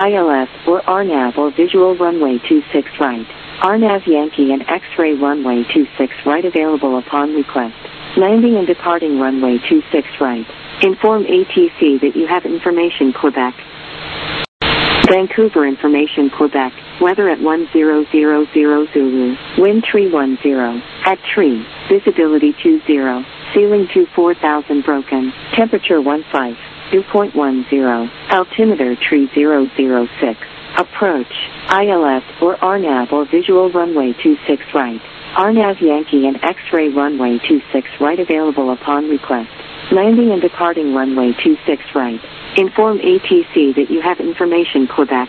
ILS or RNAV or visual runway 26 right. RNAV Yankee and X-ray runway 26 right available upon request. Landing and departing runway 26 right. Inform ATC that you have information Quebec. Vancouver information Quebec. Weather at 1000 Zulu. Wind 310. At tree. Visibility 20. Ceiling 4000 broken. Temperature 15. Dew point 10. Altimeter 3006. Approach. ILS or RNAV or visual runway 26 right. RNAV Yankee and X-ray runway 26 right available upon request. Landing and departing runway 26 right. Inform ATC that you have information Quebec.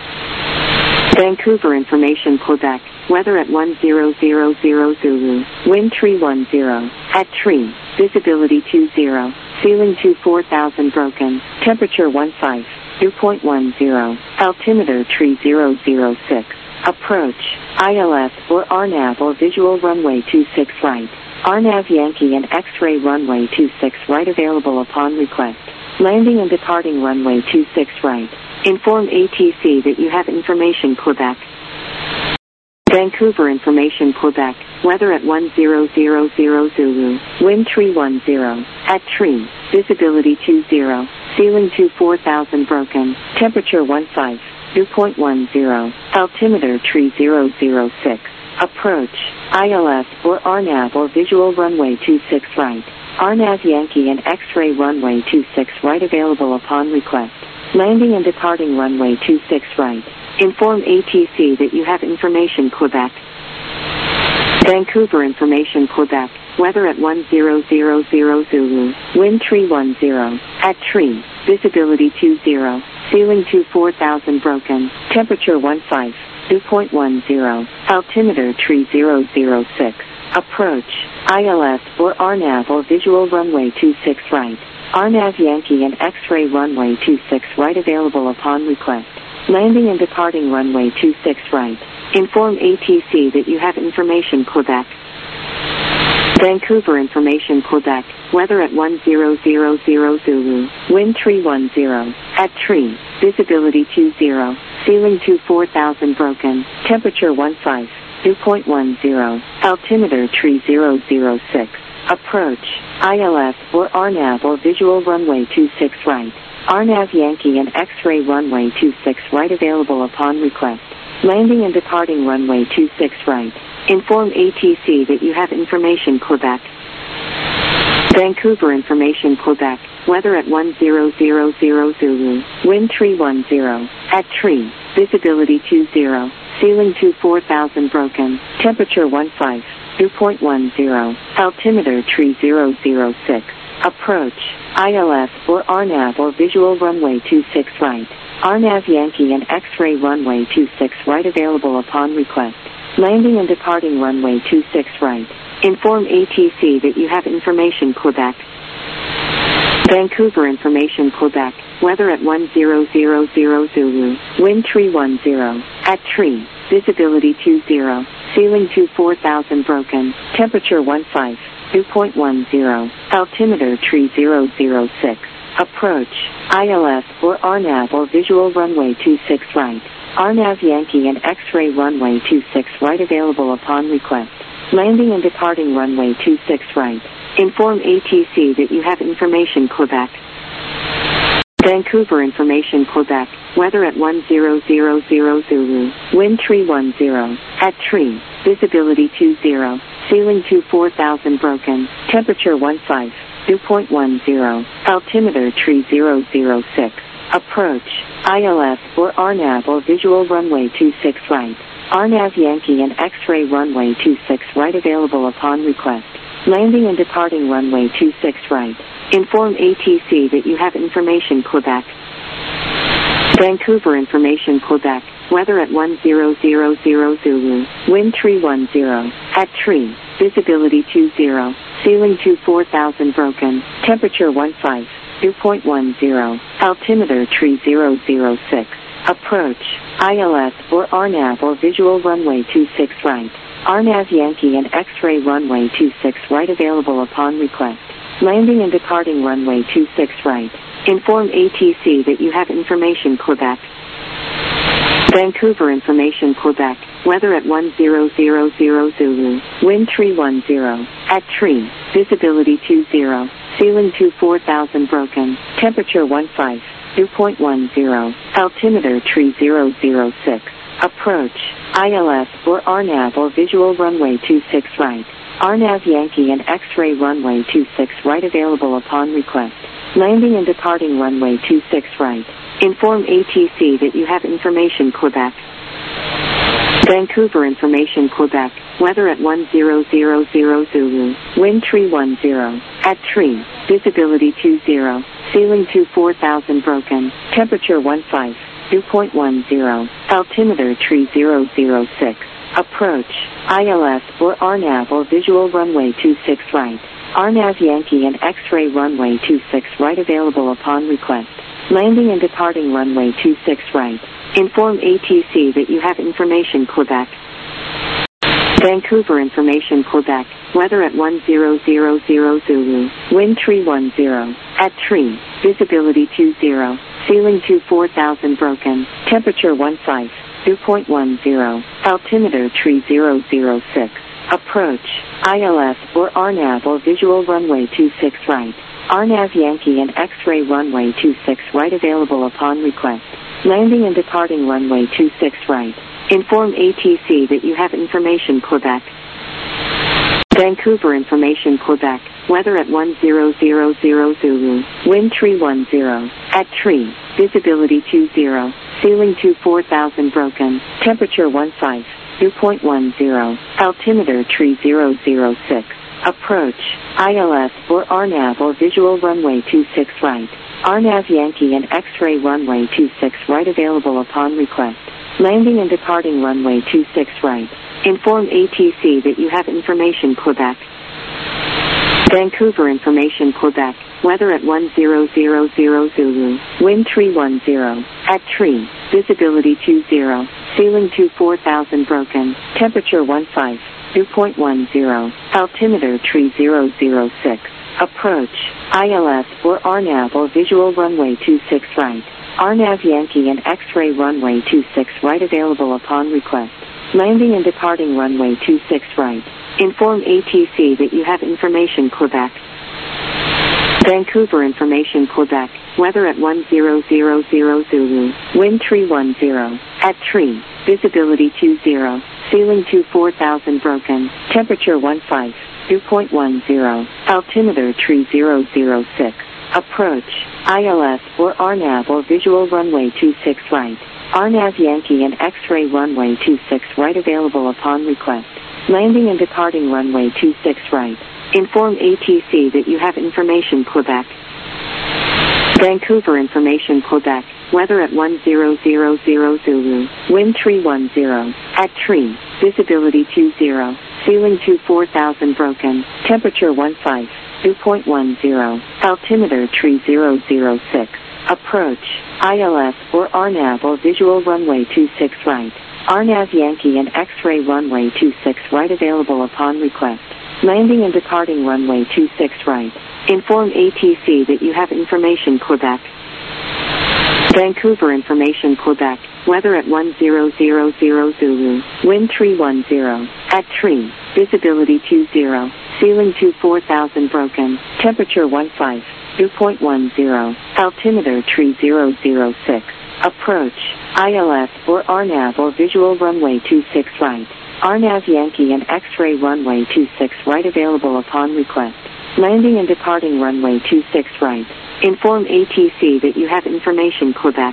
Vancouver information Quebec. Weather at 1000 Zulu. Wind 310. At tree. Visibility 20. Ceiling 4000 broken. Temperature 15. Dew point 10. Altimeter 3006. Approach. ILS or RNAV or visual runway 26 right. RNAV Yankee and X-ray runway 26 right available upon request. Landing and departing runway 26 right. Inform ATC that you have information Quebec. Vancouver information Quebec. Weather at 1000 Zulu. Wind 310. At tree. Visibility 20. Ceiling 4000 broken. Temperature 15. Dew point 10. Altimeter 3006. Approach. ILS or RNAV or visual runway 26 right. RNAV Yankee and X-ray runway 26 right available upon request. Landing and departing runway 26 right. Inform ATC that you have information Quebec. Vancouver information Quebec. Weather at 1000 Zulu. Wind 310. At tree. Visibility 20. Ceiling 4000 broken. Temperature 15. Dew point 10. Altimeter 3006. Approach. ILS or RNAV or visual runway 26 right. RNAV Yankee and X-ray runway 26 right available upon request. Landing and departing runway 26 right. Inform ATC that you have information Quebec. Vancouver information Quebec. Weather at 1000 Zulu. Wind 310. At tree. Visibility 20. Ceiling 4000 broken. Temperature 15. Dew point 10. Altimeter 3006. Approach. ILS or RNAV or visual runway 26 right. RNAV Yankee and X-ray runway 26 right available upon request. Landing and departing runway 26 right. Inform ATC that you have information Quebec. Vancouver information Quebec. Weather at 1000 Zulu. Wind 310. At tree. Visibility 20. Ceiling 4000 broken. Temperature 15. Dew point 10. Altimeter 3006. Approach. ILS or RNAV or visual runway 26 right. RNAV Yankee and X-ray runway 26 right available upon request. Landing and departing runway 26 right. Inform ATC that you have information Quebec. Vancouver information Quebec. Weather at 1000 Zulu. Wind 310. At tree. Visibility 20. Ceiling 4000 broken. Temperature 15. Dew point 10. Altimeter 3006. Approach. ILS or RNAV or visual runway 26 right. RNAV Yankee and X-ray runway 26 right available upon request. Landing and departing runway 26 right. Inform ATC that you have information Quebec. Vancouver information Quebec. Weather at 1000 Zulu. Wind 310. At tree. Visibility 20. Ceiling 4000 broken. Temperature 15. Dew point 10. Altimeter 3006. Approach. ILS or RNAV or visual runway 26 right. RNAV Yankee and X-ray runway 26 right available upon request. Landing and departing runway 26 right. Inform ATC that you have information Quebec. Vancouver information Quebec. Weather at 1000 Zulu. Wind 310. At tree. Visibility 20. Ceiling 4000 broken. Temperature 15. Dew point 10. Altimeter 3006. Approach. ILS or RNAV or visual runway 26 right. RNAV Yankee and X-ray runway 26 right available upon request. Landing and departing runway 26 right. Inform ATC that you have information Quebec. Vancouver Information Quebec, weather at 1000 Zulu, wind tree 10, at tree, visibility 20, ceiling to 4000 broken, temperature 15, dew point 10, altimeter tree 006, approach, ILS or RNAV or visual runway 26 right, RNAV Yankee and X-ray runway 26 right available upon request, landing and departing runway 26 right. Inform ATC that you have information Quebec. Vancouver Information Quebec, weather at 1000 Zulu, wind tree 10, at tree, visibility 20, ceiling to 4000 broken, temperature 15, dew point 10, altimeter tree 006, approach, ILS or RNAV or visual runway 26 right, RNAV Yankee and X-ray runway 26 right available upon request. Landing and departing runway 26 right. Inform ATC that you have information Quebec. Vancouver Information Quebec, weather at 1000 Zulu, wind tree 10, at tree, visibility 20, ceiling to 4000 broken, temperature 15, dew point 10, altimeter tree 006, approach, ILS or RNAV or visual runway 26 right. RNAV Yankee and X-ray runway 26 right available upon request. Landing and departing runway 26 right. Inform ATC that you have information Quebec. Vancouver Information Quebec, weather at 1000 Zulu, wind tree 10, at tree, visibility 20, ceiling to 4000 broken, temperature 15, dew point 10, altimeter tree 006. Approach, ILS or RNAV or visual runway 26 right, RNAV Yankee and X-ray runway 26 right available upon request, landing and departing runway 26 right. Inform ATC that you have information Quebec. Vancouver Information Quebec, weather at 1000 Zulu, wind tree 10, at tree, visibility 20, ceiling to 4000 broken, temperature 15, dew point 10, altimeter tree 006, approach, ILS or RNAV or visual runway 26 right, RNAV Yankee and X-ray runway 26 right available upon request, landing and departing runway 26 right. Inform ATC that you have information Quebec. Vancouver Information Quebec, weather at 1000 Zulu, wind tree 10, at tree, visibility 20, ceiling to 4000 broken, temperature 15, dew point 10, altimeter tree 006, approach, ILS or RNAV or visual runway 26 right, RNAV Yankee and X-ray runway 26 right available upon request, landing and departing runway 26 right. Inform ATC that you have information Quebec. Vancouver Information Quebec, weather at 1000 Zulu, wind tree 10, at tree, visibility 20, ceiling to 4000 broken, temperature 15, dew point 10, altimeter tree 006, approach, ILS or RNAV or visual runway 26 right, RNAV Yankee and X-ray runway 26 right available upon request, landing and departing runway 26 right. Inform ATC that you have information Quebec. Vancouver Information Quebec, weather at 1000 Zulu, wind tree 10, at tree, visibility 20, ceiling to 4000 broken, temperature 15, dew point 10, altimeter tree 006, approach, ILS or RNAV or visual runway 26 right, RNAV Yankee and X-ray runway 26 right available upon request, landing and departing runway 26 right. Inform ATC that you have information Quebec.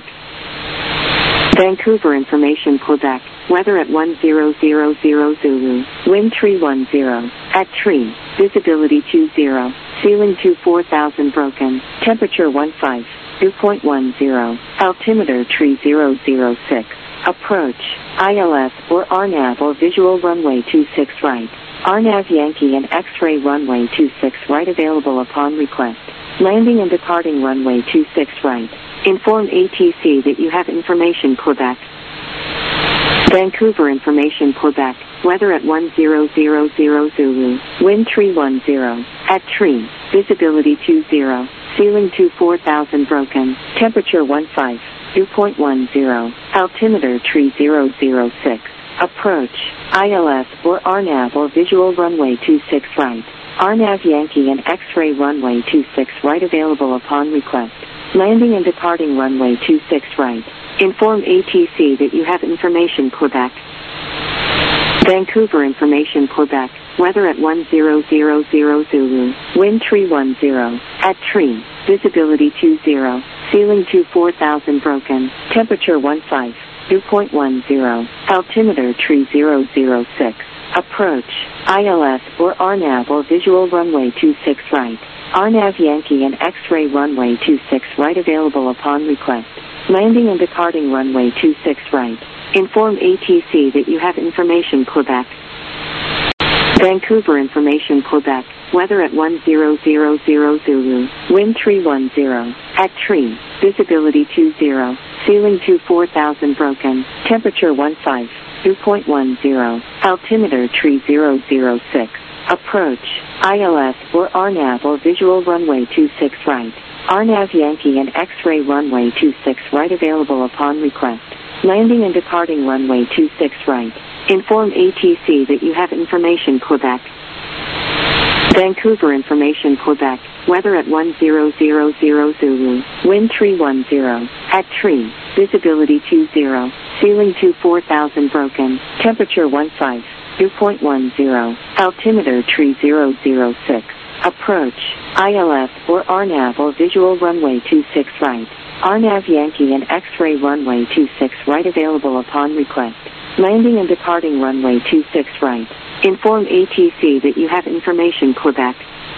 Vancouver Information Quebec, weather at 1000 Zulu, wind tree 10, at tree, visibility 20, ceiling to 4000 broken, temperature 15, dew point 10, altimeter tree 006, approach, ILS or RNAV or visual runway 26 right, RNAV Yankee and X-ray runway 26 right available upon request, landing and departing runway 26 right. Inform ATC that you have information Quebec. Vancouver Information Quebec, weather at 1000 Zulu, wind tree 10, at tree, visibility 20, ceiling to 4000 broken, temperature 15, 2.10. Altimeter tree 006. Approach. ILS or RNAV or visual runway 26 right. RNAV Yankee and X-ray runway 26 right available upon request. Landing and departing runway 26 right. Inform ATC that you have information Quebec. Vancouver information Quebec. Weather at 1000 Zulu. Wind tree 10. At tree. Visibility 20. Ceiling 24,000 broken. Temperature 15. 2.10. Altimeter tree 006. Approach. ILS or RNAV or visual runway 26 right. RNAV Yankee and X-ray runway 26 right available upon request. Landing and departing runway 26 right. Inform ATC that you have information Quebec. Vancouver information Quebec. Weather at 1000 Zulu. Wind tree 10. At tree. Visibility 20. Ceiling 24,000 broken. Temperature 15. 2.10. Altimeter tree 006. Approach. ILS or RNAV or visual runway 26 right. RNAV Yankee and X-ray runway 26 right available upon request. Landing and departing runway 26 right. Inform ATC that you have information Quebec. Vancouver information Quebec. Weather at 1000 Zulu. Wind tree 10. At tree. Visibility 20. Ceiling 24,000 broken. Temperature 15. 2.10. Altimeter tree 006. Approach. ILS or RNAV or visual runway 26 right. RNAV Yankee and X-ray runway 26 right available upon request. Landing and departing runway 26 right. Inform ATC that you have information Quebec.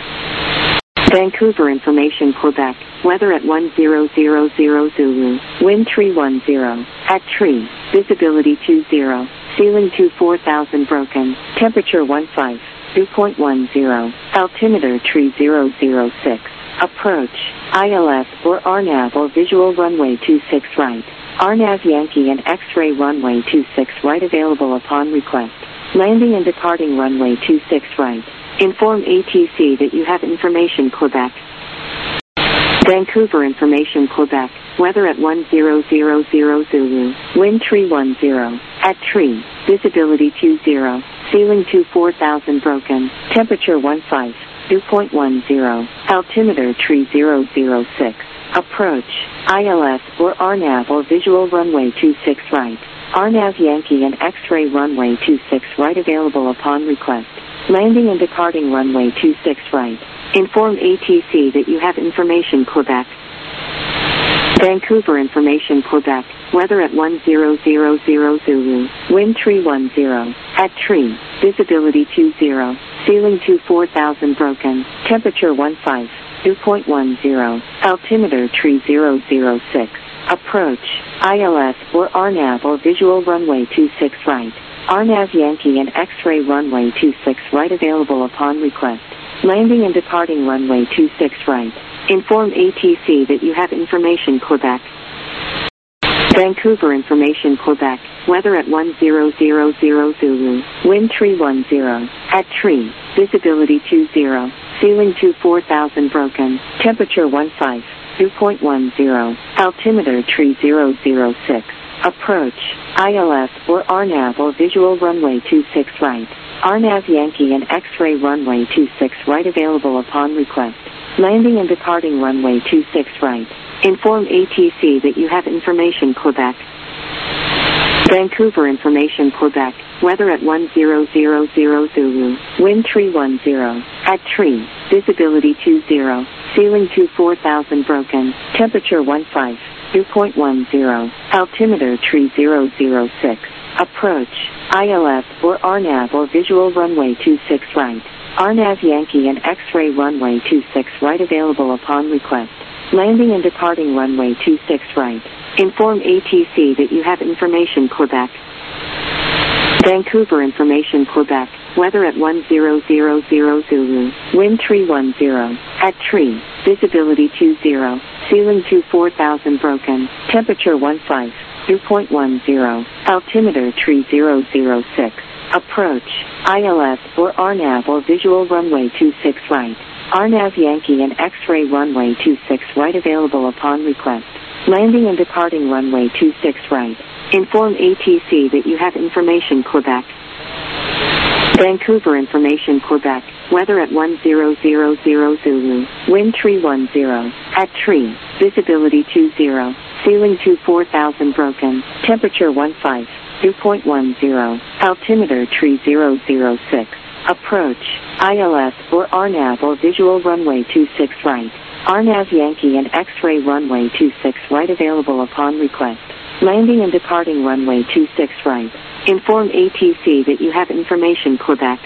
Vancouver information Quebec. Weather at 1000 Zulu. Wind tree 10. At tree. Visibility 20. Ceiling 24,000 broken. Temperature 15. 2.10. Altimeter tree 006. Approach. ILS or RNAV or visual runway 26 right. RNAV Yankee and X-ray runway 26 right available upon request. Landing and departing runway 26 right. Inform ATC that you have information Quebec. Vancouver information Quebec. Weather at 1000 Zulu. Wind tree 10. At tree. Visibility 20. Ceiling 24,000 broken. Temperature 15. 2.10. Altimeter tree 006. Approach. ILS or RNAV or visual runway 26 right. RNAV Yankee and X-ray runway 26 right available upon request. Landing and departing runway 26 right. Inform ATC that you have information Quebec. Vancouver information Quebec. Weather at 1000 Zulu. Wind tree 10. At tree. Visibility 20. Ceiling 24,000 broken. Temperature 15. 2.10. Altimeter tree 006. Approach. ILS or RNAV or visual runway 26 right. RNAV Yankee and X-ray runway 26 right available upon request. Landing and departing runway 26 right. Inform ATC that you have information Quebec. Vancouver information Quebec. Weather at 1000 Zulu. Wind tree 10. At tree. Visibility 20. Ceiling 24,000 broken. Temperature 15. 2.10. Altimeter tree 006. Approach. ILS or RNAV or visual runway 26 right. RNAV Yankee and X-ray runway 26 right available upon request. Landing and departing runway 26 right. Inform ATC that you have information Quebec. Vancouver information Quebec. Weather at 1000 Zulu. Wind tree 10. At tree. Visibility 20. Ceiling 24,000 broken. Temperature 15. 2.10. Altimeter tree 006. Approach. ILS or RNAV or visual runway 26 right. RNAV Yankee and X-ray runway 26 right available upon request. Landing and departing runway 26 right. Inform ATC that you have information Quebec. Vancouver information Quebec. Weather at 1000 Zulu. Wind tree 10. At tree. Visibility 20. Ceiling 24,000 broken. Temperature 15. 2.10. Altimeter tree 006. Approach. ILS or RNAV or visual runway 26 right. RNAV Yankee and X-ray runway 26 right available upon request. Landing and departing runway 26 right. Inform ATC that you have information Quebec. Vancouver information Quebec. Weather at 1000 Zulu. Wind tree 10. At tree. Visibility 20. Ceiling 4000 broken. Temperature 15. Dew point 10. Altimeter tree 006. Approach. ILS or RNAV or visual runway 26 right. RNAV Yankee and X-ray runway 26 right available upon request. Landing and departing runway 26 right. Inform ATC that you have information Quebec.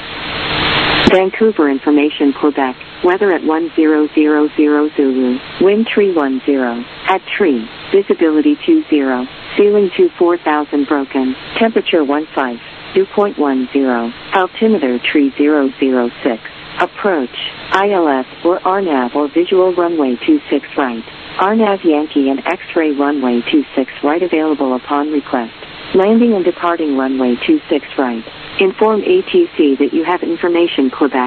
Vancouver information Quebec. Weather at 1000 Zulu. Wind tree 10. At tree. Visibility 20. Ceiling 4000 broken. Temperature 15. Dew point 10. Altimeter tree 006. Approach. ILS or RNAV or visual runway 26 right. RNAV Yankee and X-ray runway 26 right available upon request. Landing and departing runway 26 right. Inform ATC that you have information Quebec.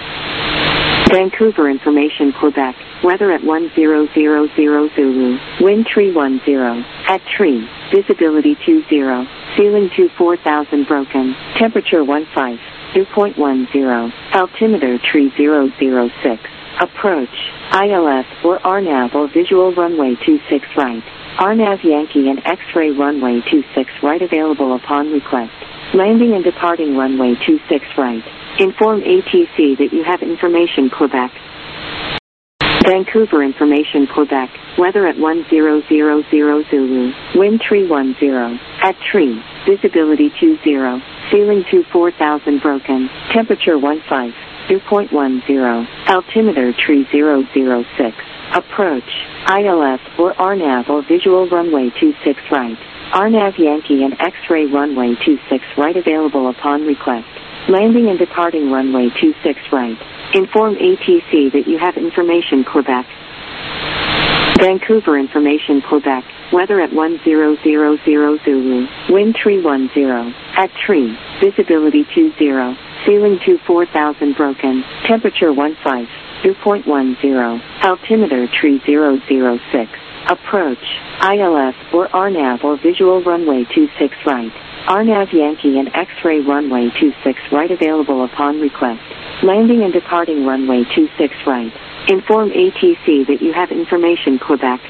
Vancouver information Quebec. Weather at 1000 Zulu. Wind tree 10. At tree. Visibility 20. Ceiling 4000 broken. Temperature 15. Dew point 10. Altimeter tree 006. Approach. ILS or RNAV or visual runway 26 right. RNAV Yankee and X-ray runway 26 right available upon request. Landing and departing runway 26 right. Inform ATC that you have information Quebec. Vancouver information Quebec. Weather at 1000 Zulu. Wind tree 10. At tree. Visibility 20. Ceiling 4000 broken. Temperature 15. Dew point 10. Altimeter tree 006. Approach. ILS or RNAV or visual runway 26 right. RNAV Yankee and X-ray runway 26 right available upon request. Landing and departing runway 26 right. Inform ATC that you have information Quebec. Vancouver information Quebec. Weather at 1000 Zulu. Wind tree 10. At tree. Visibility 20. Ceiling 4000 broken. Temperature 15. Dew point 10. Altimeter tree 006. Approach. ILS or RNAV or visual runway 26 right. RNAV Yankee and X-ray runway 26 right available upon request. Landing and departing runway 26 right. Inform ATC that you have information Quebec.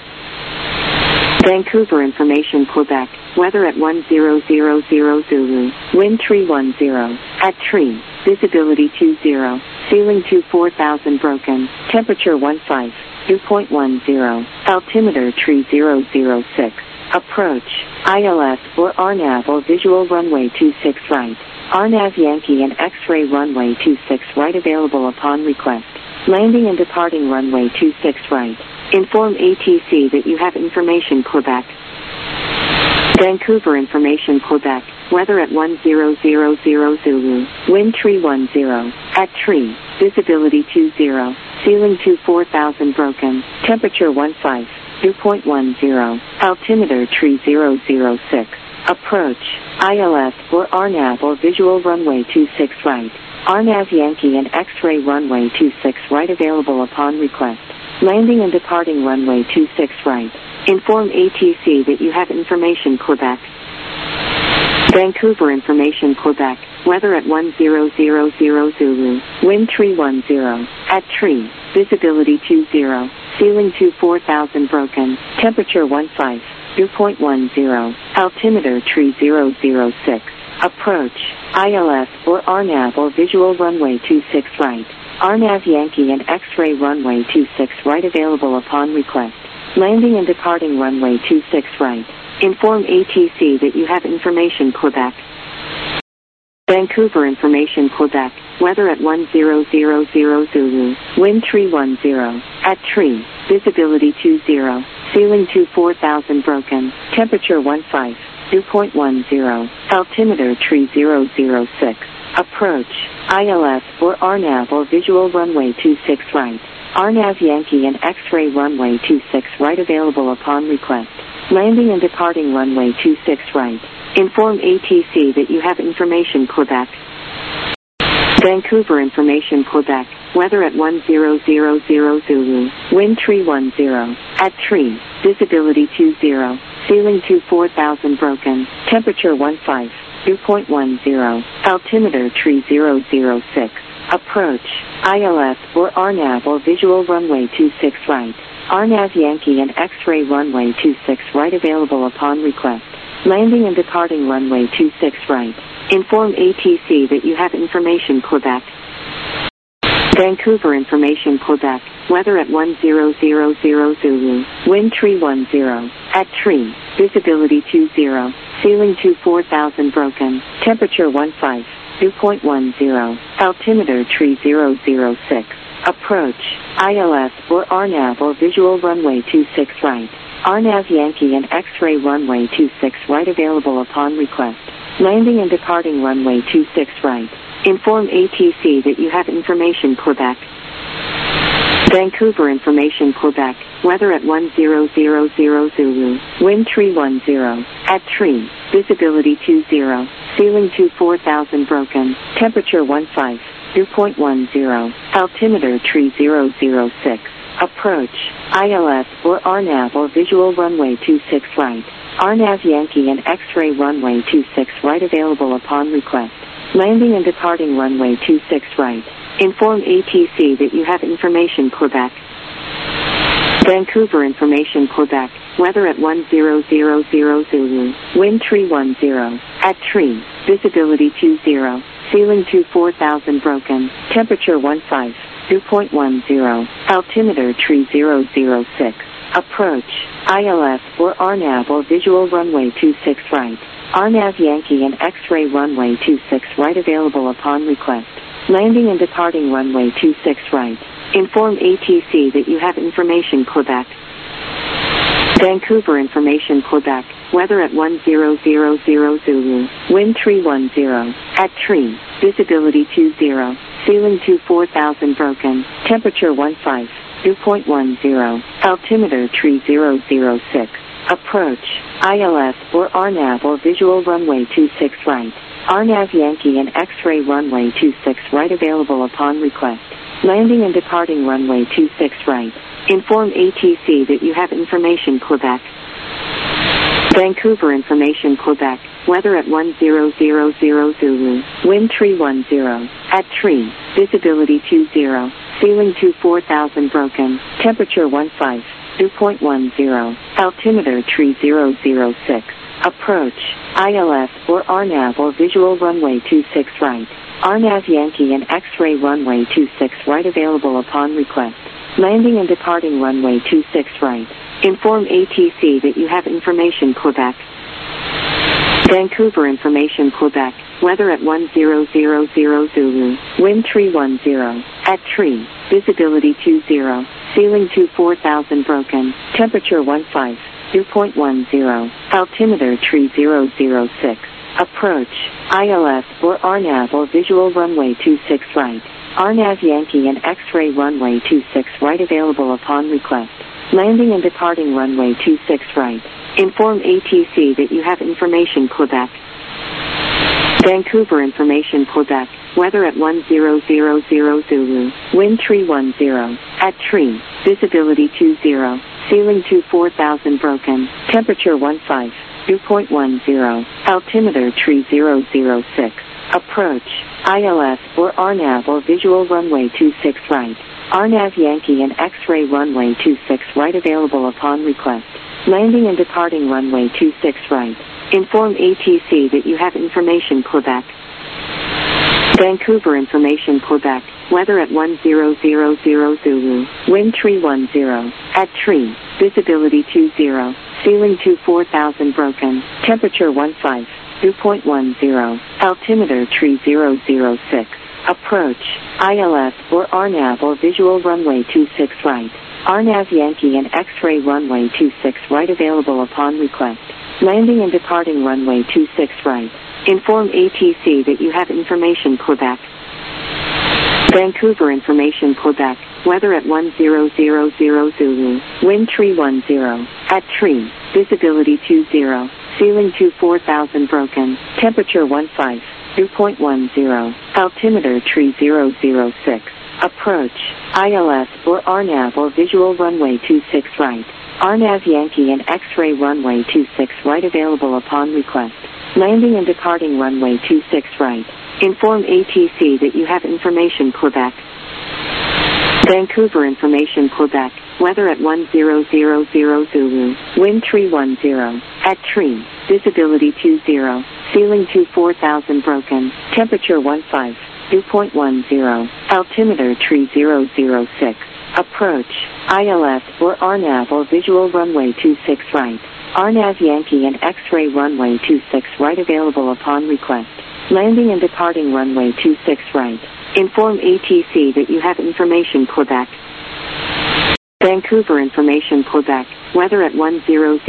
Vancouver information Quebec. Weather at 1000 Zulu. Wind tree 10. At tree. Visibility 20. Ceiling 4000 broken. Temperature 15. Dew point 10. Altimeter tree 006. Approach. ILS or RNAV or visual runway 26 right. RNAV Yankee and X-ray runway 26 right available upon request. Landing and departing runway 26 right. Inform ATC that you have information Quebec. Vancouver information Quebec. Weather at 1000 Zulu. Wind tree 10. At tree. Visibility 20. Ceiling 4000 broken. Temperature 15. Dew point 10. Altimeter tree 006. Approach. ILS or RNAV or visual runway 26 right. RNAV Yankee and X-ray runway 26 right available upon request. Landing and departing runway 26 right. Inform ATC that you have information Quebec. Vancouver information Quebec. Weather at 1000 Zulu. Wind tree 10. At tree. Visibility 20. Ceiling 4000 broken. Temperature 15. Dew point 10. Altimeter tree 006. Approach. ILS or RNAV or visual runway 26 right. RNAV Yankee and X-ray runway 26 right available upon request. Landing and departing runway 26 right. Inform ATC that you have information Quebec. Vancouver information Quebec. Weather at 1000 Zulu. Wind tree 10. At tree. Visibility 20. Ceiling 4000 broken. Temperature 15. Dew point 10. Altimeter tree 006. Approach. ILS or RNAV or visual runway 26 right. RNAV Yankee and X-ray runway 26 right available upon request. Landing and departing runway 26 right. Inform ATC that you have information Quebec. Vancouver information Quebec. weather at 1000 Zulu, wind tree 10, at tree, visibility 20, ceiling 24,000 broken, temperature 15, dew point 10, altimeter tree 006, approach, ILS or RNAV or visual runway 26 right, RNAV Yankee and X-ray runway 26 right available upon request, landing and departing runway 26 right, inform ATC that you have information Quebec. Vancouver information Quebec, weather at 1000 Zulu, wind tree 10, at tree, visibility 20, ceiling 24,000 broken, temperature 15, dew point 10, altimeter tree 006, approach, ILS or RNAV or visual runway 26 right, RNAV Yankee and X-ray runway 26 right available upon request, landing and departing runway 26 right. Inform ATC that you have information Quebec. Vancouver information Quebec, weather at 1000 Zulu, wind tree 10, at tree, visibility 20, ceiling 24,000 broken, temperature 15, dew point 10, altimeter tree 006, approach, ILS or RNAV or visual runway 26 right, RNAV Yankee and X-ray runway 26 right available upon request. Landing and departing runway 26 right. Inform ATC that you have information Quebec. Vancouver information Quebec, weather at 1000 Zulu, wind tree 10, at tree, visibility 20, ceiling 24,000 broken, temperature 15, dew point 10, altimeter tree 006, approach, ILS or RNAV or visual runway 26 right. RNAV Yankee and X-ray runway 26 right available upon request. Landing and departing runway 26 right. Inform ATC that you have information Quebec. Vancouver information Quebec, weather at 1000 Zulu, wind tree 10, at tree, visibility 20, ceiling 24,000 broken, temperature 15, dew point 10, altimeter tree 006. Approach, ILS or RNAV or visual runway 26 right, RNAV Yankee and X-ray runway 26 right available upon request, landing and departing runway 26 right. Inform ATC that you have information Quebec. Vancouver information Quebec, weather at 1000 Zulu, wind tree 10, at tree, visibility 20, ceiling 24,000 broken, temperature 15, dew point 10, altimeter tree 006, approach, ILS or RNAV or visual runway 26 right, RNAV Yankee and X-ray runway 26 right available upon request, landing and departing runway 26 right. Inform ATC that you have information Quebec. Vancouver information Quebec, weather at 1000 Zulu, wind tree 10, at tree, visibility 20, ceiling 24,000 broken, temperature 15, dew point 10, altimeter tree 006, approach, ILS or RNAV or visual runway 26 right, RNAV Yankee and X-ray runway 26 right available upon request, landing and departing runway 26 right. Inform ATC that you have information Quebec. Vancouver information Quebec, weather at 1000 Zulu, wind tree 10, at tree, visibility 20, ceiling 24,000 broken, temperature 15, dew point 10, altimeter tree 006, approach, ILS or RNAV or visual runway 26 right, RNAV Yankee and X-ray runway 26 right available upon request, landing and departing runway 26 right. Inform ATC that you have information Quebec. Vancouver information Quebec, weather at 1000 Zulu, wind tree 10, at tree, visibility 20, ceiling 24,000 broken, temperature 15, dew point 10, altimeter tree 006, approach, ILS or RNAV or visual runway 26 right, RNAV Yankee and X-ray runway 26 right available upon request, landing and departing runway 26 right. Inform ATC that you have information Quebec. Vancouver information Quebec, weather at 1000 Zulu, wind tree 10, at tree, visibility 20, ceiling 24,000 broken, temperature 15, dew point 10, altimeter tree 006, Approach, ILS or RNAV or visual runway 26 right. RNAV Yankee and X-ray runway 26 right available upon request. Landing and departing runway 26 right. Inform ATC that you have information Quebec. Vancouver information Quebec. Weather at 1000 Zulu. Wind 310. At tree. Visibility 20. Ceiling 4000 broken. Temperature 15. Dew point 10. Altimeter 3006. Approach. ILS or RNAV or visual runway 26 right. RNAV Yankee and X-ray runway 26 right available upon request. Landing and departing runway 26 right. Inform ATC that you have information Quebec. Vancouver information Quebec. Weather at 1000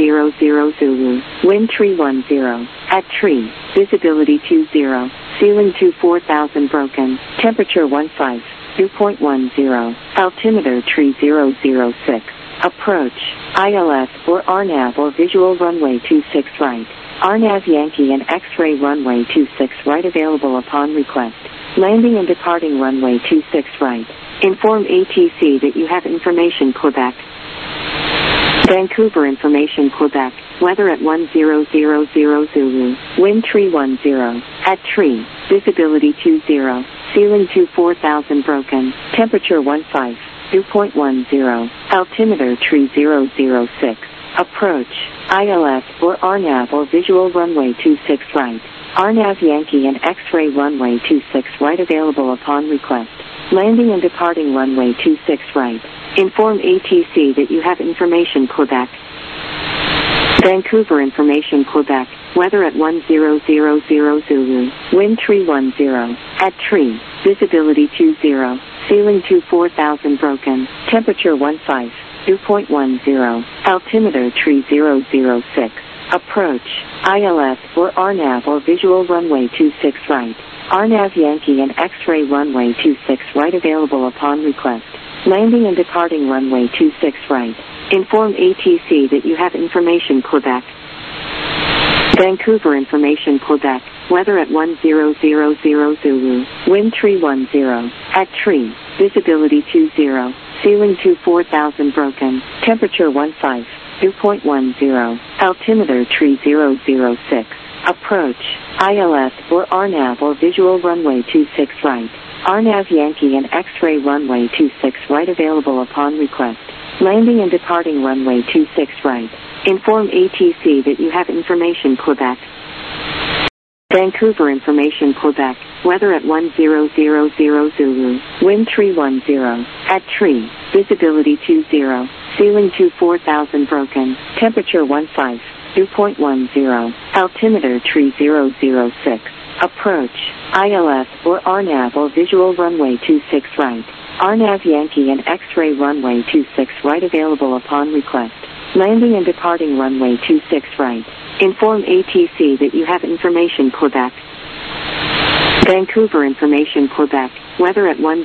Zulu. Wind 310. At tree. Visibility 20. Ceiling 4000 broken. Temperature 15. Dew point 10. Altimeter 3006. Approach. ILS or RNAV or visual runway 26 right. RNAV Yankee and X-ray runway 26 right available upon request. Landing and departing runway 26 right. Inform ATC that you have information Quebec. Vancouver information Quebec. Weather at 1000 Zulu. Wind 310. At tree. Visibility 20. Ceiling 4000 broken. Temperature 15. Dew point 10. Altimeter 3006. Approach. ILS or RNAV or visual runway 26 right. RNAV Yankee and X-ray runway 26 right available upon request. Landing and departing runway 26 right. Inform ATC that you have information Quebec. Vancouver information Quebec. Weather at 1000 Zulu. Wind 310. At tree. Visibility 20. Ceiling 4000 broken. Temperature 15. Dew point 10. Altimeter 3006. Approach. ILS or RNAV or visual runway 26 right. RNAV Yankee and X-ray runway 26 right available upon request. Landing and departing runway 26 right. Inform ATC that you have information Quebec. Vancouver information Quebec. Weather at 1000 Zulu. Wind 310. At tree. Visibility 20. Ceiling 4000 broken. Temperature 15. Dew point 10. Altimeter 3006. Approach. ILS or RNAV or visual runway 26 right. RNAV Yankee and X-ray runway 26 right available upon request. Landing and departing runway 26 right. Inform ATC that you have information Quebec. Vancouver information Quebec. Weather at 1000 Zulu. Wind 310. At tree. Visibility 20. Ceiling 4000 broken. Temperature 15. Dew point 10. Altimeter 3006. Approach. ILS or RNAV or visual runway 26 right. RNAV Yankee and X-ray runway 26 right available upon request. Landing and departing runway 26 right. Inform ATC that you have information Quebec. Vancouver information Quebec. Weather at 1000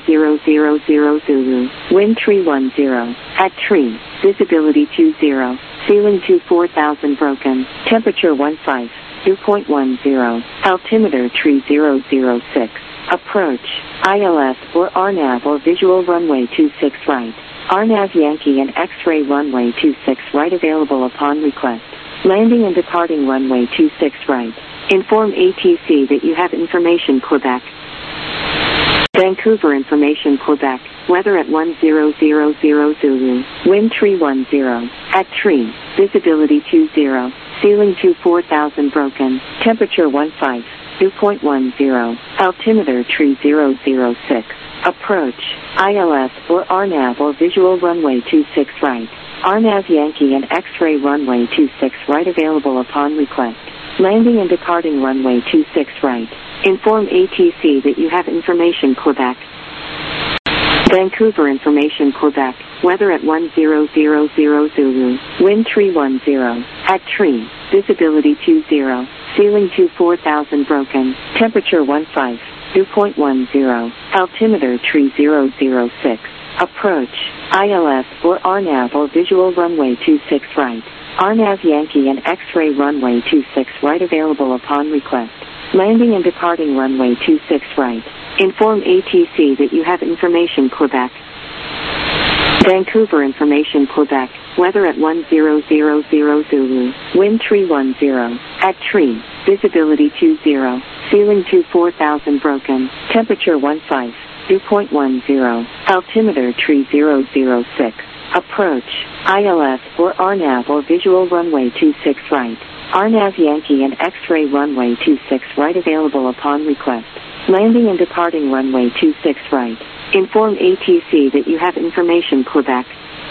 Zulu. Wind 310. At tree. Visibility 20. Ceiling 4000 broken. Temperature 15. Dew point 10. Altimeter 3006. Approach. ILS or RNAV or visual runway 26 right. RNAV Yankee and X-ray runway 26 right available upon request. Landing and departing runway 26 right. Inform ATC that you have information Quebec. Vancouver information Quebec. Weather at 1000 Zulu. Wind 310. At tree. Visibility 20. Ceiling 4000 broken. Temperature 15. Dew point 10. Altimeter 3006. Approach. ILS or RNAV or visual runway 26 right. RNAV Yankee and X-ray runway 26 right available upon request. Landing and departing runway 26 right. Inform ATC that you have information Quebec. Vancouver information Quebec. Weather at 1000 Zulu. Wind 310. At tree. Visibility 20. Ceiling 4000 broken. Temperature 15. Dew point 10. Altimeter 3006. Approach. ILS or RNAV or visual runway 26 right. RNAV Yankee and X-ray runway 26 right available upon request. Landing and departing runway 26 right. Inform ATC that you have information Quebec. Vancouver information Quebec. Weather at 1000 Zulu. Wind tree 10. At tree. Visibility 20. Ceiling to 4000 broken. Temperature 15. Dew point 10. Altimeter tree 006. Approach. ILS or RNAV or visual runway 26 right. RNAV Yankee and X-ray runway 26 right available upon request. Landing and departing runway 26 right. Inform ATC that you have information Quebec.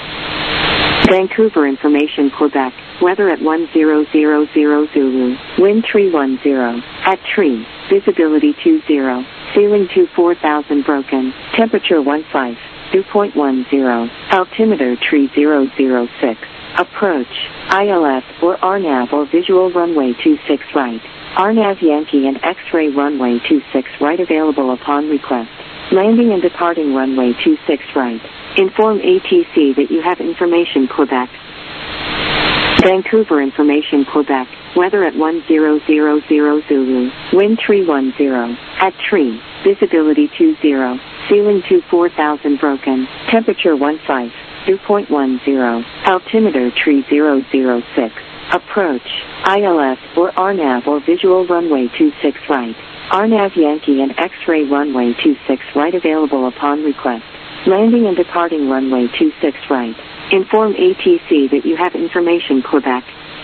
Vancouver information Quebec. Weather at 1000 Zulu. Wind tree 10. At tree. Visibility 20. Ceiling to 4000 broken. Temperature 15. Dew point 10. Altimeter tree 006. Approach. ILS or RNAV or visual runway 26 right. RNAV Yankee and X-ray runway 26 right available upon request. Landing and departing runway 26 right. Inform ATC that you have information Quebec. Vancouver information Quebec. Weather at 1000 Zulu. Wind tree 10. At tree. Visibility 20. Ceiling to 4000 broken. Temperature 15. Dew point 10. Altimeter tree 006. Approach. ILS or RNAV or visual runway 26 right. RNAV Yankee and X-ray runway 26 right available upon request. Landing and departing runway 26 right. Inform ATC that you have information Quebec.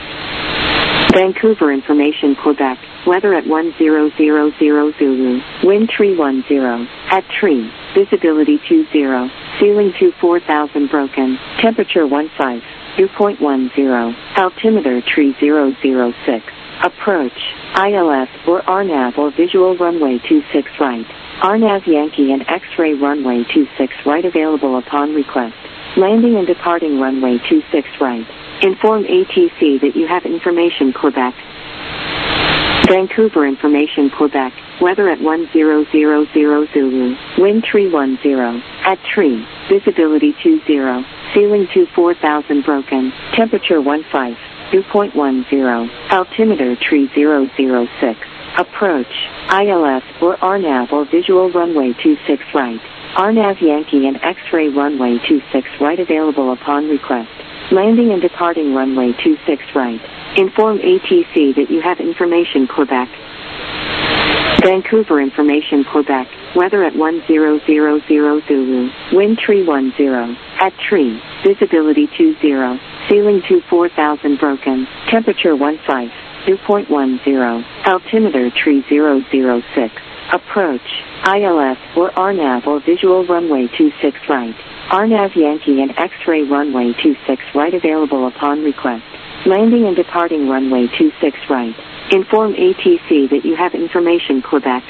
Vancouver information Quebec. Weather at 1000 Zulu. Wind tree 10. At tree. Visibility 20. Ceiling to 4000 broken. Temperature 15. Dew point 10. Altimeter tree 006. Approach. ILS or RNAV or visual runway 26 right. RNAV Yankee and X-ray runway 26 right available upon request. Landing and departing runway 26 right. Inform ATC that you have information Quebec. Vancouver information Quebec. Weather at 1000 Zulu. Wind tree 10. At tree. Visibility 20. Ceiling to 4000 broken. Temperature 15. Dew point 10. Altimeter tree 006. Approach. ILS or RNAV or visual runway 26 right. RNAV Yankee and X-ray runway 26 right available upon request. Landing and departing runway 26 right. Inform ATC that you have information Quebec. Vancouver information Quebec. Weather at 1000 Zulu. Wind tree 10. At tree. Visibility 20. Ceiling to 4000 broken. Temperature 15. Dew point 10. Altimeter tree 006. Approach. ILS or RNAV or visual runway 26 right. RNAV Yankee and X-ray runway 26 right available upon request. Landing and departing runway 26 right. Inform ATC that you have information Quebec.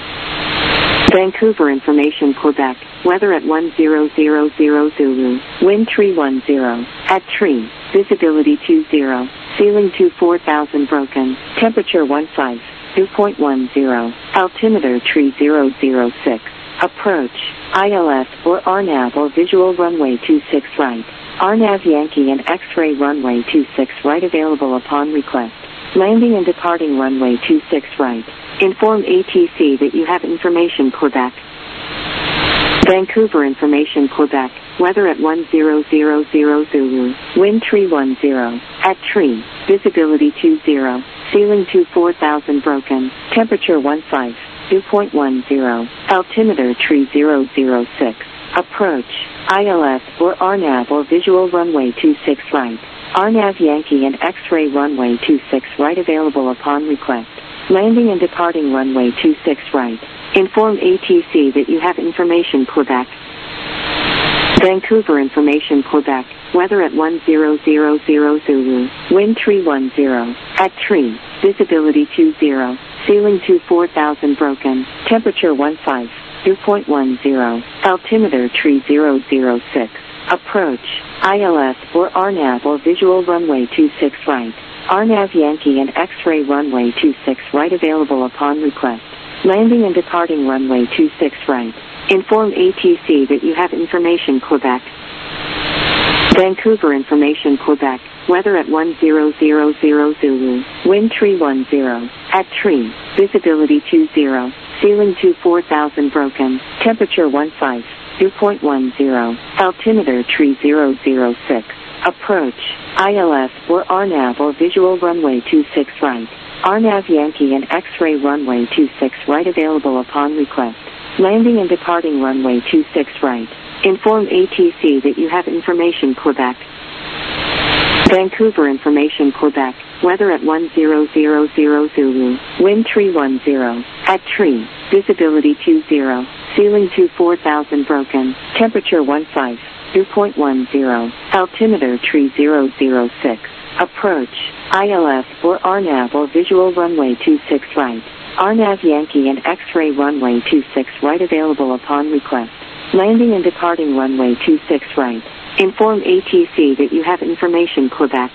Vancouver information Quebec. Weather at 1000 Zulu. Wind tree 10. At tree. Visibility 20. Ceiling to 4000 broken. Temperature 15. Dew point 10. Altimeter tree 006. Approach. ILS or RNAV or visual runway 26 right. RNAV Yankee and X-ray runway 26 right available upon request. Landing and departing runway 26 right. Inform ATC that you have information Quebec. Vancouver information Quebec. Weather at 1000 Zulu. Wind tree 10. At tree. Visibility 20. Ceiling to 4000 broken. Temperature 15. Dew point 10. Altimeter tree 006. Approach. ILS or RNAV or visual runway 26 right. RNAV Yankee and X-ray runway 26 right available upon request. Landing and departing runway 26 right. Inform ATC that you have information Quebec. Vancouver information Quebec. Weather at 1000 Zulu. Wind tree 10. At tree. Visibility 20. Ceiling to 4000 broken. Temperature 15. Dew point 10. Altimeter tree 006. Approach. ILS or RNAV or visual runway 26 right. RNAV Yankee and X-ray runway 26 right available upon request. Landing and departing runway 26 right. Inform ATC that you have information Quebec. Vancouver information Quebec. Weather at 1000 Zulu. Wind tree 10. At tree. Visibility 20. ceiling 24,000 broken, temperature 15, dew point 10, altimeter tree 006, approach, ILS or RNAV or visual runway 26 right, RNAV Yankee and X-ray runway 26 right available upon request, landing and departing runway 26 right, inform ATC that you have information Quebec. Vancouver information Quebec, weather at 1000 Zulu, wind tree 10, at tree, visibility 20, ceiling 24,000 broken, temperature 15, dew point 10, altimeter tree 006, approach, ILS or RNAV or visual runway 26 right, RNAV Yankee and X-ray runway 26 right available upon request, landing and departing runway 26 right, inform ATC that you have information Quebec.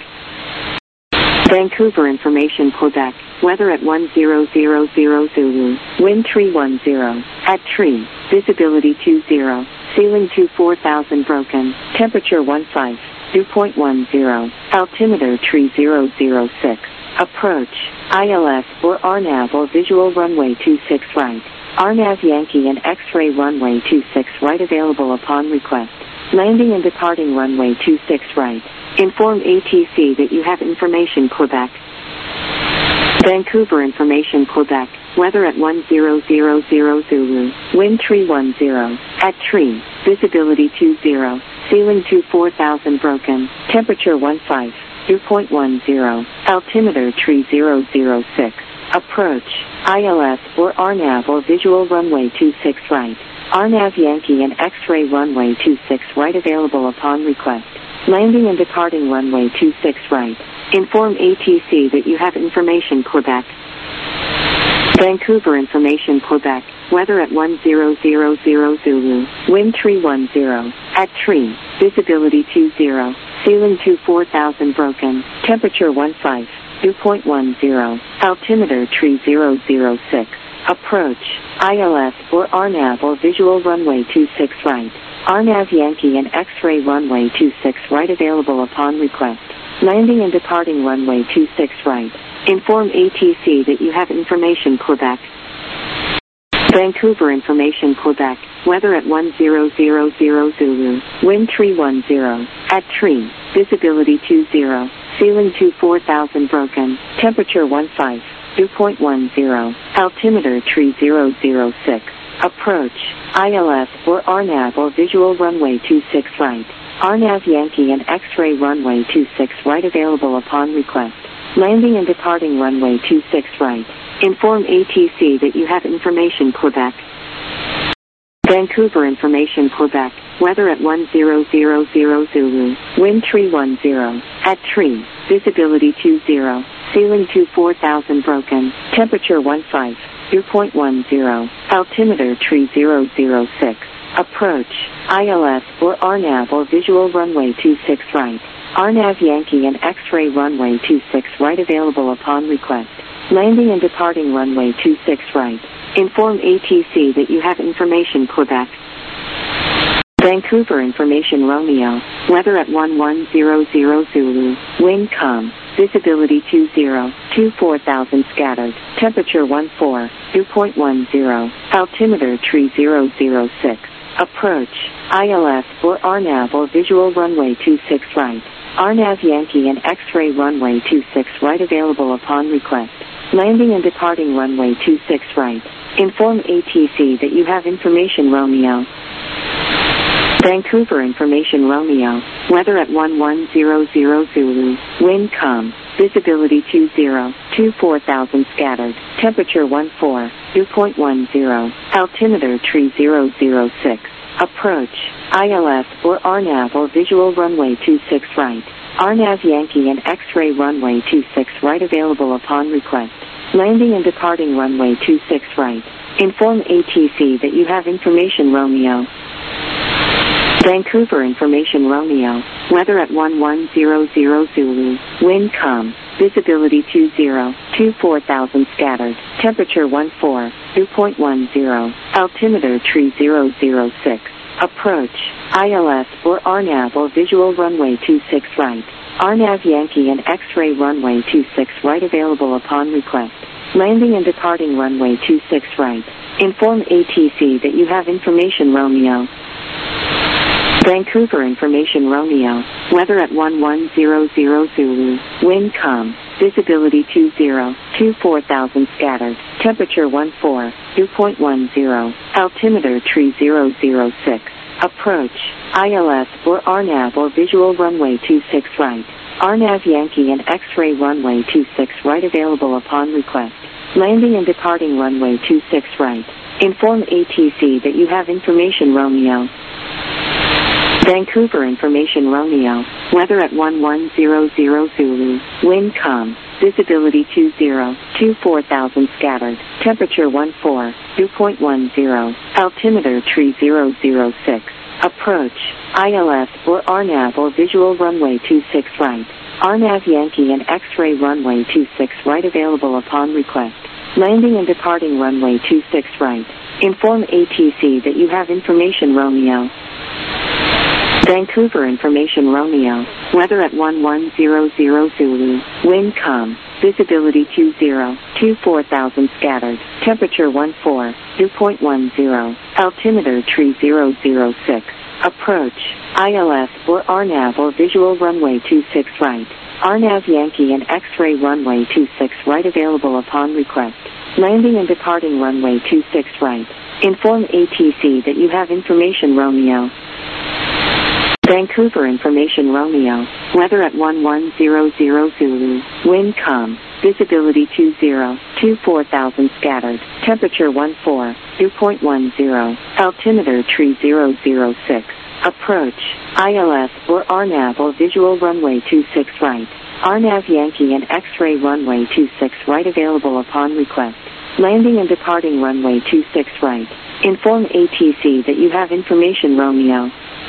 Vancouver information Quebec, weather at 1000 Zulu, wind tree 10, at tree, visibility 20, ceiling 24,000 broken, temperature 15, dew point 10, altimeter tree 006, approach, ILS or RNAV or visual runway 26 right, RNAV Yankee and X-ray runway 26 right available upon request, landing and departing runway 26 right, inform ATC that you have information Quebec. Vancouver information Quebec, weather at 1000 Zulu, wind tree 10, at tree, visibility 20, ceiling 24,000 broken, temperature 15, dew point 10, altimeter tree 006, approach, ILS or RNAV or visual runway 26 right, RNAV Yankee and X-ray runway 26 right available upon request, landing and departing runway 26 right, inform ATC that you have information Quebec. Vancouver information Quebec, weather at 1000 Zulu, wind tree 10, at tree, visibility 20, ceiling 24,000 broken, temperature 15, dew point 10, altimeter tree 006, approach, ILS or RNAV or visual runway 26 right, RNAV Yankee and X-ray runway 26 right available upon request, landing and departing runway 26 right, inform ATC that you have information Quebec. Vancouver information Quebec, weather at 1000 Zulu, wind tree 10, at tree, visibility 20, ceiling 24,000 broken, temperature 15, dew point 10, altimeter tree 006, approach, ILS or RNAV or visual runway 26 right, RNAV Yankee and X-ray runway 26 right available upon request, landing and departing runway 26 right, inform ATC that you have information Quebec. Vancouver information Quebec, weather at 1000 Zulu, wind tree 10, at tree, visibility 20, ceiling 24,000 broken, temperature 15, dew point 10, altimeter tree 006, approach, ILS or RNAV or visual runway 26 right, RNAV Yankee and X-ray runway 26 right available upon request, landing and departing runway 26 right, inform ATC that you have information Quebec. Vancouver information Romeo, weather at 1100 Zulu, wind calm, visibility 20, 24,000 scattered, temperature 14, dew point 10, altimeter tree 006, approach, ILS or RNAV or visual runway 26 right, RNAV Yankee and X-ray runway 26 right available upon request, landing and departing runway 26 right, inform ATC that you have information Romeo. Vancouver information Romeo, weather at 1100 Zulu, wind calm, visibility 20, 24,000 scattered, temperature 14, dew point 10, altimeter tree 006, approach, ILS or RNAV or visual runway 26 right, RNAV Yankee and X-ray runway 26 right available upon request, landing and departing runway 26 right, inform ATC that you have information Romeo. Vancouver information Romeo, weather at 1100 Zulu, wind calm, visibility 20, 24,000 scattered, temperature 14, dew point 10, altimeter tree 006, approach, ILS or RNAV or visual runway 26 right, RNAV Yankee and X-ray runway 26 right available upon request, Landing and departing runway 26 right. Inform ATC that you have information Romeo. Vancouver information Romeo. Weather at 1100 Zulu. Wind calm. Visibility 20. 24,000 scattered. Temperature 14. Dew point 10. Altimeter 3006. Approach. ILS or RNAV or visual runway 26 right. RNAV Yankee and X-ray runway 26 right available upon request. Landing and departing runway 26 right. Inform ATC that you have information Romeo. Vancouver information Romeo. Weather at 1100 Zulu. Wind calm. Visibility 20. 24,000 scattered. Temperature 14. Dew point 10. Altimeter 3006. Approach. ILS or RNAV or visual runway 26 right. RNAV Yankee and X-ray runway 26 right available upon request. Landing and departing runway 26 right. Inform ATC that you have information Romeo. Vancouver information Romeo. Weather at 1100 Zulu. Wind calm. Visibility 20. 24,000 scattered. Temperature 14. Dew point 10. Altimeter 3006. Approach. ILS or RNAV or visual runway 26 right. RNAV Yankee and X-ray runway 26 right available upon request. Landing and departing runway 26 right. Inform ATC that you have information Romeo. Vancouver information Romeo. Weather at 1100 Zulu. Wind calm. Visibility 20. 24,000 scattered. Temperature 14. Dew point 10. Altimeter 3006. Approach. ILS or RNAV or visual runway 26 right. RNAV Yankee and X-ray runway 26 right available upon request. Landing and departing runway 26 right. Inform ATC that you have information Romeo.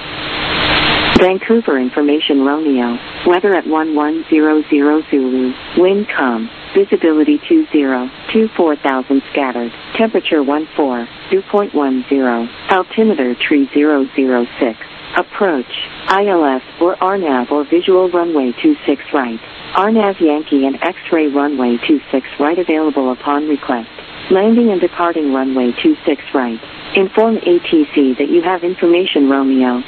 Vancouver information Romeo. Weather at 1100 Zulu. Wind calm. Visibility 20. 24,000 scattered. Temperature 14. Dew point 10. Altimeter 3006. Approach. ILS or RNAV or visual runway 26 right. RNAV Yankee and X-ray runway 26 right available upon request. Landing and departing runway 26 right. Inform ATC that you have information Romeo.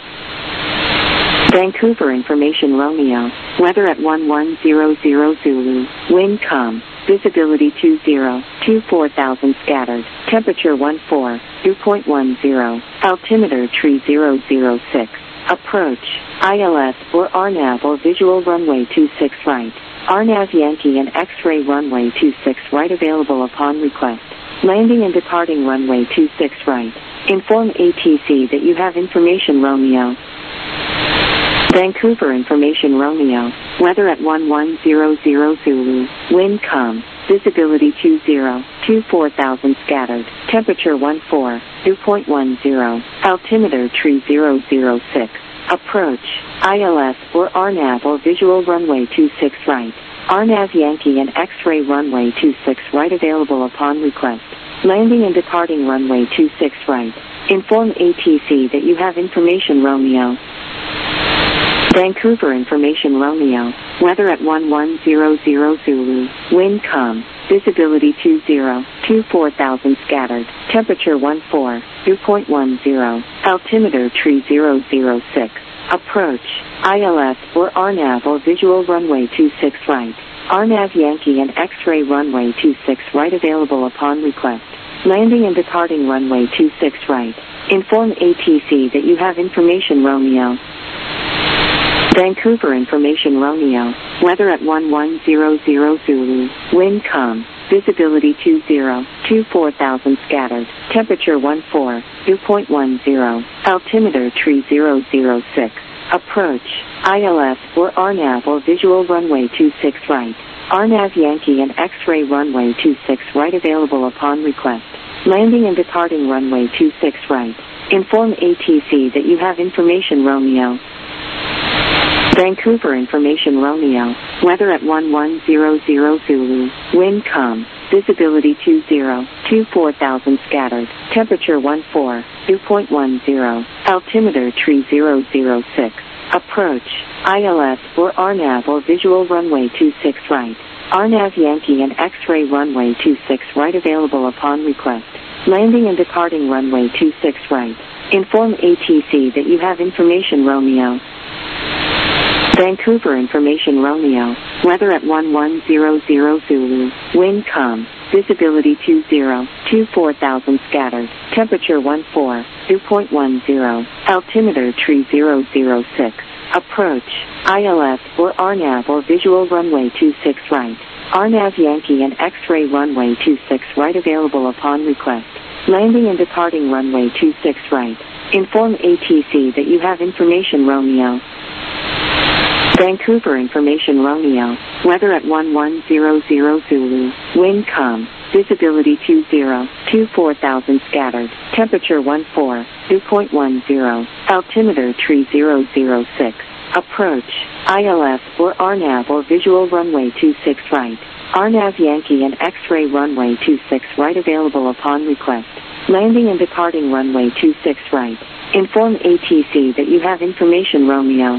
Vancouver information Romeo. Weather at 1100 Zulu. Wind calm. Visibility 20. 24,000 scattered. Temperature 14. Dew point 10. Altimeter 3006. Approach. ILS or RNAV or visual runway 26 right. RNAV Yankee and X-ray runway 26 right available upon request. Landing and departing runway 26 right. Inform ATC that you have information Romeo. Vancouver information Romeo. Weather at 1100 Zulu. Wind calm. Visibility 20. 24,000 scattered. Temperature 14. Dew point 10. Altimeter 3006. Approach. ILS or RNAV or visual runway 26 right. RNAV Yankee and X-ray runway 26 right available upon request. Landing and departing runway 26 right. Inform ATC that you have information Romeo. Vancouver information Romeo. Weather at 1100 Zulu. Wind calm. Visibility 20. 24,000 scattered. Temperature 14. Dew point 10. Altimeter 3006. Approach. ILS or RNAV or visual runway 26 right. RNAV Yankee and X-ray runway 26 right available upon request. Landing and departing runway 26 right. Inform ATC that you have information Romeo. Vancouver information Romeo. Weather at 1100 Zulu. Wind calm. Visibility 20. 24,000 scattered. Temperature 14. Dew point 10. Altimeter 3006. Approach. ILS or RNAV or visual runway 26 right. RNAV Yankee and X-ray runway 26 right available upon request. Landing and departing runway 26 right. Inform ATC that you have information Romeo. Vancouver information Romeo. Weather at 1100 Zulu. Wind calm. Visibility 20. 24,000 scattered. Temperature 14. Dew point 10. Altimeter 3006. Approach. ILS or RNAV or visual runway 26 right. RNAV Yankee and X-ray runway 26 right available upon request. Landing and departing runway 26 right. Inform ATC that you have information Romeo. Vancouver information Romeo. Weather at 1100 Zulu. Wind calm. Visibility 20. 24,000 scattered. Temperature 14. 2.10. Altimeter 3006. Approach. ILS or RNAV or visual runway 26 right. RNAV Yankee and X-ray runway 26 right available upon request. Landing and departing runway 26 right. Inform ATC that you have information Romeo. Vancouver information Romeo. Weather at 1100 Zulu. Wind calm. Visibility 20. 24,000 scattered. Temperature 14. 2.10. Altimeter 3006. Approach. ILS or RNAV or visual runway 26 right. RNAV Yankee and X-ray runway 26 right available upon request. Landing and departing runway 26 right. Inform ATC that you have information Romeo.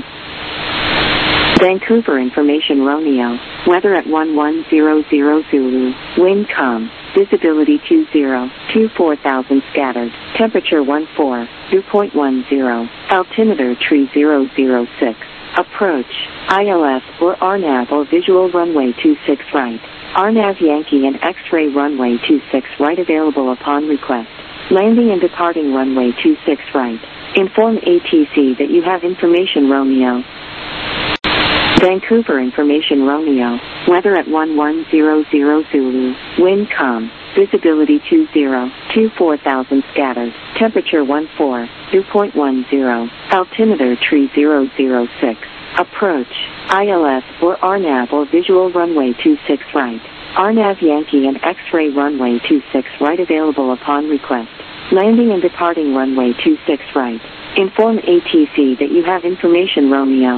Vancouver information Romeo. Weather at 1100 Zulu. Wind calm. Visibility 20. 24,000 scattered. Temperature 14. 2.10. Altimeter 3006. Approach. ILS or RNAV or visual runway 26 right. RNAV Yankee and X-ray runway 26 right available upon request. Landing and departing runway 26 right. Inform ATC that you have information Romeo. Vancouver information Romeo. Weather at 1100 Zulu. Wind calm. Visibility 20. 24,000 scattered. Temperature 14. 2.10. Altimeter 3006. Approach. ILS or RNAV or visual runway 26 right. RNAV Yankee and X-ray runway 26 right available upon request. Landing and departing runway 26 right. Inform ATC that you have information Romeo.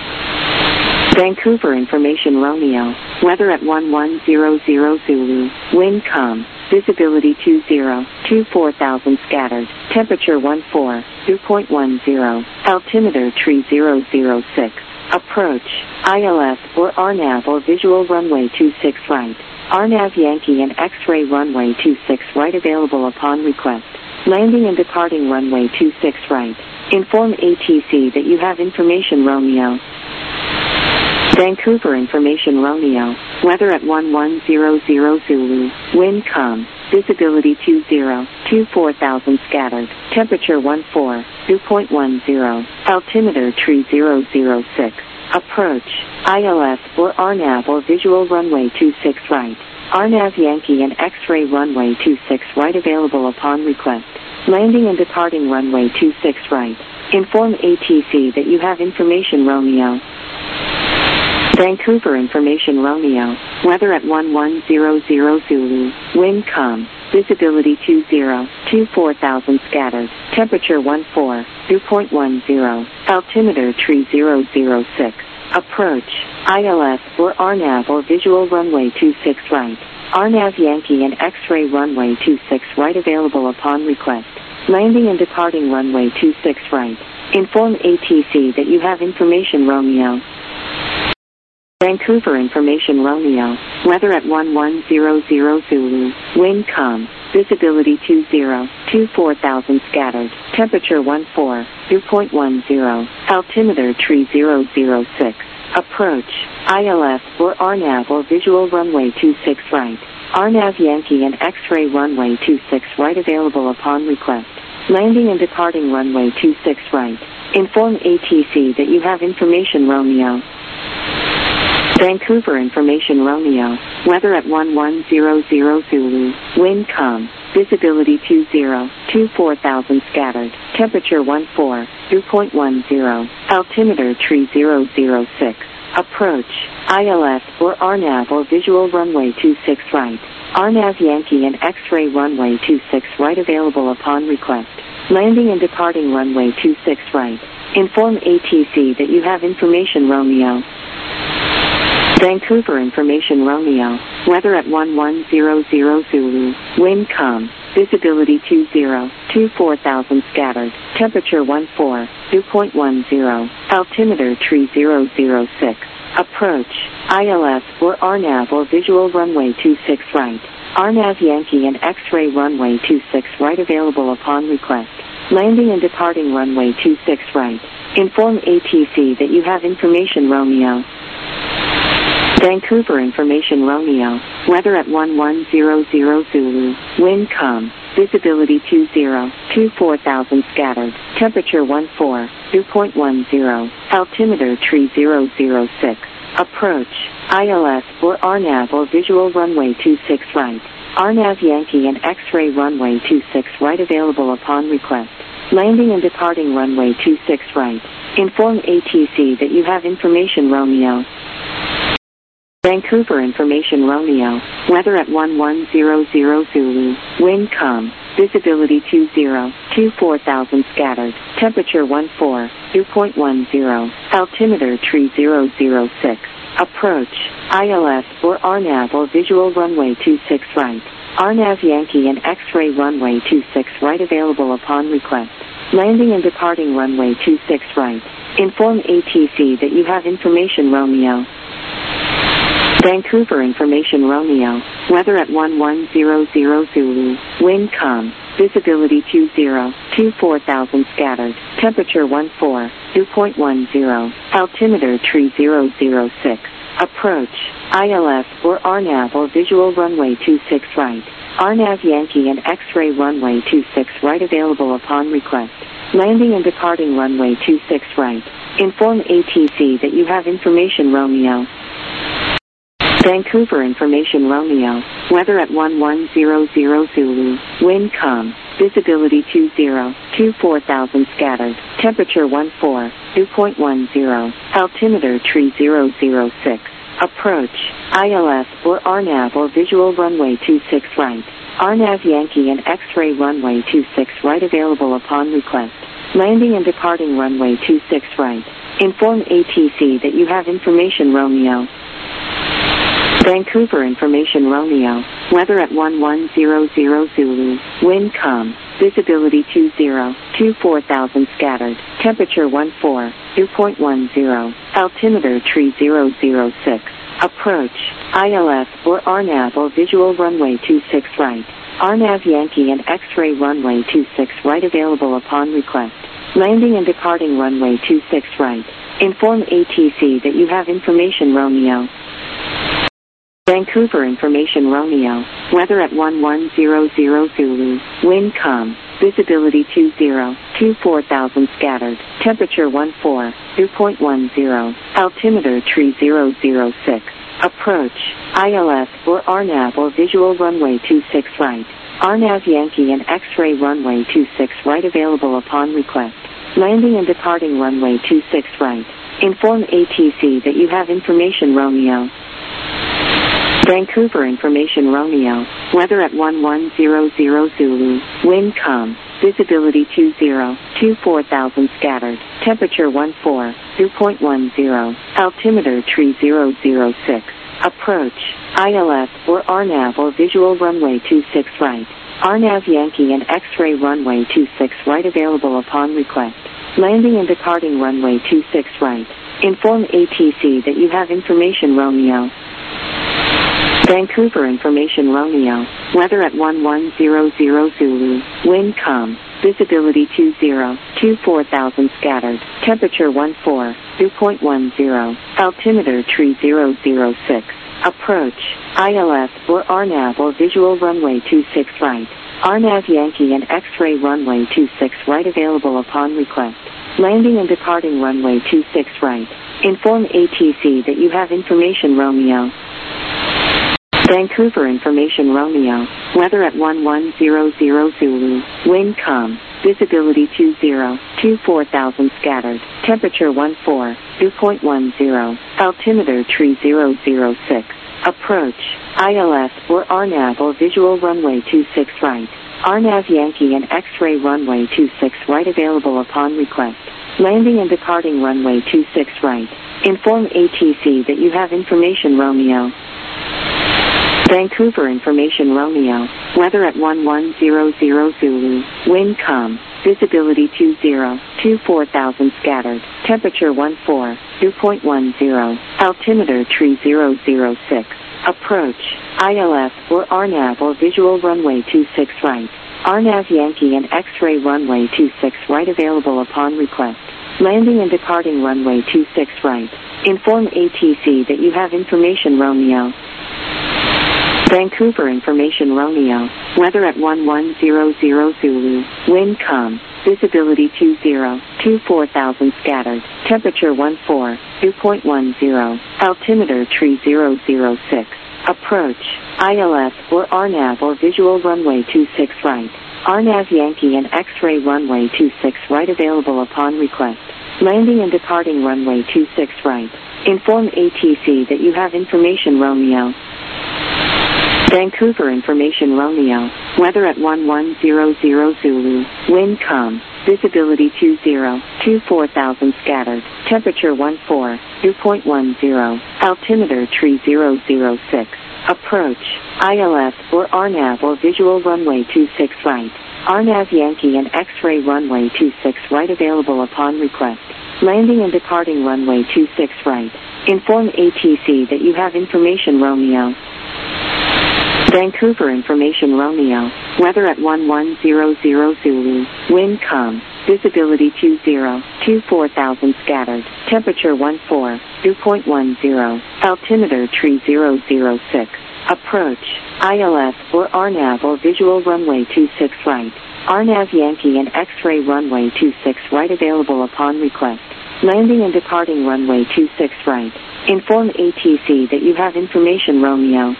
Vancouver information Romeo. Weather at 1100 Zulu. Wind calm. Visibility 20. 24,000 scattered. Temperature 14. 2.10. Altimeter 3006. Approach. ILS or RNAV or visual runway 26 right. RNAV Yankee and X-ray runway 26 right available upon request. Landing and departing runway 26 right. Inform ATC that you have information Romeo. Vancouver information Romeo. Weather at 1100 Zulu. Wind calm. Visibility 20. 24,000 scattered. Temperature 14. 2.10. Altimeter 3006. Approach. ILS or RNAV or visual runway 26 right. RNAV Yankee and X-ray runway 26 right available upon request. Landing and departing runway 26 right. Inform ATC that you have information Romeo. Vancouver information Romeo. Weather at 1100 Zulu. Wind calm. Visibility 20. 24,000 scattered. Temperature 14. 2.10. Altimeter 3006. Approach. ILS or RNAV or visual runway 26 right. RNAV Yankee and X-ray runway 26 right available upon request. Landing and departing runway 26 right. Inform ATC that you have information Romeo. Vancouver information Romeo. Weather at 1100 Zulu. Wind calm. Visibility 20. 24,000 scattered. Temperature 14. 2.10. Altimeter 3006. Approach. ILS or RNAV or visual runway 26 right. RNAV Yankee and X-ray runway 26 right available upon request. Landing and departing runway 26 right. Inform ATC that you have information Romeo. Vancouver information Romeo. Weather at 1100 Zulu. Wind calm. Visibility 20. 24,000 scattered. Temperature 14. 2.10. Altimeter 3006. Approach. ILS or RNAV or visual runway 26 right. RNAV Yankee and X-ray runway 26 right available upon request. Landing and departing runway 26 right. Inform ATC that you have information Romeo. Vancouver information Romeo. Weather at 1100 Zulu. Wind calm. Visibility 20. 24,000 scattered. Temperature 14. 2.10. Altimeter 3006. Approach, ILS or RNAV or visual runway 26 right. RNAV Yankee and X-ray runway 26 right available upon request. Landing and departing runway 26 right. Inform ATC that you have information Romeo. Vancouver information Romeo. Weather at 1100 Zulu. Wind calm. Visibility 24,000 scattered. Temperature 2.10. Altimeter 3006. Approach, ILS or RNAV or visual runway 26 right. RNAV Yankee and X-ray runway 26 right available upon request. Landing and departing runway 26 right. Inform ATC that you have information Romeo. Vancouver information Romeo. Weather at 1100 Zulu. Wind calm. Visibility 24,000 scattered. Temperature 2.10. Altimeter 3006. Approach, ILS or RNAV or visual runway 26 right. RNAV Yankee and X-ray runway 26 right available upon request. Landing and departing runway 26 right. Inform ATC that you have information Romeo. Vancouver information Romeo. Weather at 1100 Zulu. Wind calm. Visibility 24,000 scattered. Temperature 2.10. Altimeter 3006. Approach, ILS or RNAV or visual runway 26 right. RNAV Yankee and X-ray runway 26 right available upon request. Landing and departing runway 26 right. Inform ATC that you have information Romeo. Vancouver information Romeo. Weather at 1100 Zulu. Wind calm. Visibility 24,000 scattered. Temperature 2.10. Altimeter 3006. Approach, ILS or RNAV or visual runway 26 right. RNAV Yankee and X-ray runway 26 right available upon request. Landing and departing runway 26 right. Inform ATC that you have information Romeo. Vancouver information Romeo. Weather at 1100 Zulu. Wind calm. Visibility 24,000 scattered. Temperature 2.10. Altimeter 3006. Approach, ILS or RNAV or visual runway 26 right. RNAV Yankee and X-ray runway 26 right available upon request. Landing and departing runway 26 right. Inform ATC that you have information Romeo. Vancouver information Romeo. Weather at 1100 Zulu. Wind calm. Visibility 24,000 scattered. Temperature 2.10. Altimeter 3006. Approach, ILS or RNAV or visual runway 26 right. RNAV Yankee and X-ray runway 26 right available upon request. Landing and departing runway 26 right. Inform ATC that you have information Romeo. Vancouver information Romeo. Weather at 1100 Zulu. Wind calm. Visibility 24,000 scattered. Temperature 2.10. Altimeter 3006. Approach, ILS or RNAV or visual runway 26 right. RNAV Yankee and X-ray runway 26 right available upon request. Landing and departing runway 26 right. Inform ATC that you have information Romeo. Vancouver information Romeo. Weather at 1100 Zulu. Wind calm. Visibility 24,000 scattered. Temperature 2.10. Altimeter 3006. Approach, ILS or RNAV or visual runway 26 right. RNAV Yankee and X-ray runway 26 right available upon request. Landing and departing runway 26 right. Inform ATC that you have information Romeo. Vancouver information Romeo. Weather at 1100 Zulu. Wind calm. Visibility 24,000 scattered. Temperature 2.10. Altimeter 3006. Approach, ILS or RNAV or visual runway 26 right. RNAV Yankee and X-ray runway 26 right available upon request. Landing and departing runway 26 right. Inform ATC that you have information Romeo. Vancouver information Romeo. Weather at 1100 Zulu. Wind calm. Visibility 24,000 scattered. Temperature 14, dew point 10. Altimeter tree 006. Approach. ILS or RNAV or visual runway 26 right. RNAV Yankee and X-ray runway 26 right available upon request. Landing and departing runway 26 right. Inform ATC that you have information Romeo. Vancouver information Romeo. Weather at 1100 Zulu. Wind calm. Visibility 20. 24,000 scattered. Temperature 14. Dew point 10. Altimeter tree 006. Approach. ILS or RNAV or visual runway 26 right. RNAV Yankee and X-ray runway 26 right available upon request. Landing and departing runway 26 right. Inform ATC that you have information Romeo. Vancouver information Romeo. Weather at 1100 Zulu. Wind calm. Visibility 20. 24,000 scattered. Temperature 14. Dew point 10. Altimeter tree 006. Approach. ILS or RNAV or visual runway 26 right. RNAV Yankee and X-ray runway 26 right available upon request. Landing and departing runway 26 right. Inform ATC that you have information Romeo. Vancouver information Romeo. Weather at 1100 Zulu. Wind calm. Visibility 20. 24,000 scattered. Temperature 14. Dew point 10. Altimeter tree 006. Approach. ILS or RNAV or visual runway 26 right. RNAV Yankee and X-ray runway 26 right available upon request. Landing and departing runway 26 right. Inform ATC that you have information Romeo.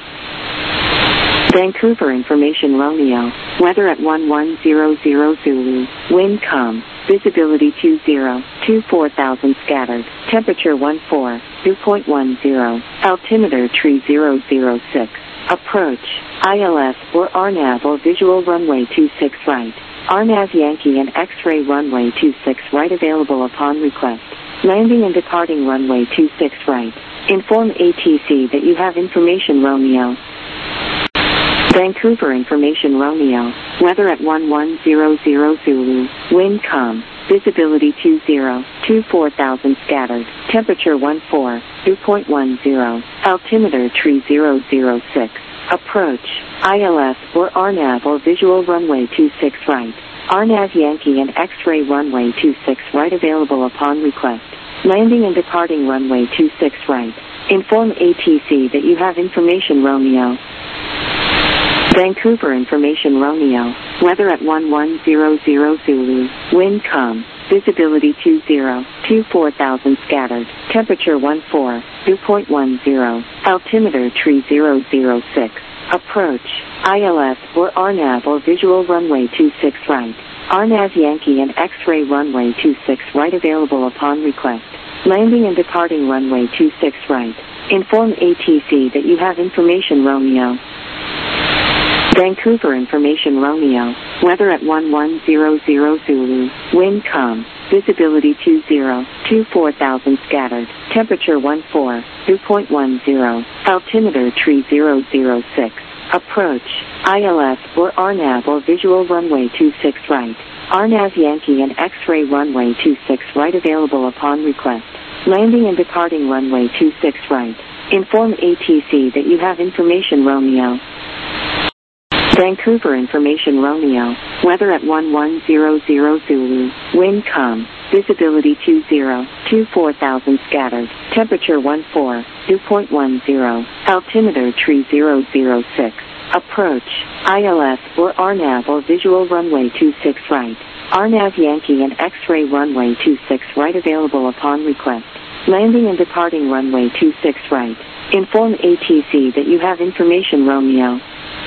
Vancouver information Romeo. Weather at 1100 Zulu. Wind calm. Visibility 20. 24,000 scattered. Temperature 14. Dew point 10. Altimeter tree 006. Approach. ILS or RNAV or visual runway 26 right. RNAV Yankee and X-ray runway 26 right available upon request. Landing and departing runway 26 right. Inform ATC that you have information Romeo. Vancouver information Romeo. Weather at 1100 Zulu. Wind calm. Visibility 20. 24,000 scattered. Temperature 14. Dew point 10. Altimeter tree 006. Approach. ILS or RNAV or visual runway 26 right. RNAV Yankee and X-ray runway 26 right available upon request. Landing and departing runway 26 right. Inform ATC that you have information Romeo. Vancouver information Romeo. Weather at 1100 Zulu. Wind calm. Visibility 20. 24,000 scattered. Temperature 14. Dew point 10. Altimeter tree 006. Approach. ILS or RNAV or visual runway 26 right. RNAV Yankee and X-ray runway 26 right available upon request. Landing and departing runway 26 right. Inform ATC that you have information Romeo. Vancouver information Romeo. Weather at 1100 Zulu. Wind calm. Visibility 20. 24,000 scattered. Temperature 14. Dew point 10. Altimeter tree 006. Approach. ILS or RNAV or visual runway 26 right. RNAV Yankee and X-ray runway 26 right available upon request. Landing and departing runway 26 right. Inform ATC that you have information Romeo. Vancouver information Romeo. Weather at 1100 Zulu. Wind calm. Visibility 20. 24,000 scattered. Temperature 14. Dew point 10. Altimeter tree 006. Approach. ILS or RNAV or visual runway 26 right. RNAV Yankee and X-ray runway 26 right available upon request. Landing and departing runway 26 right. Inform ATC that you have information Romeo.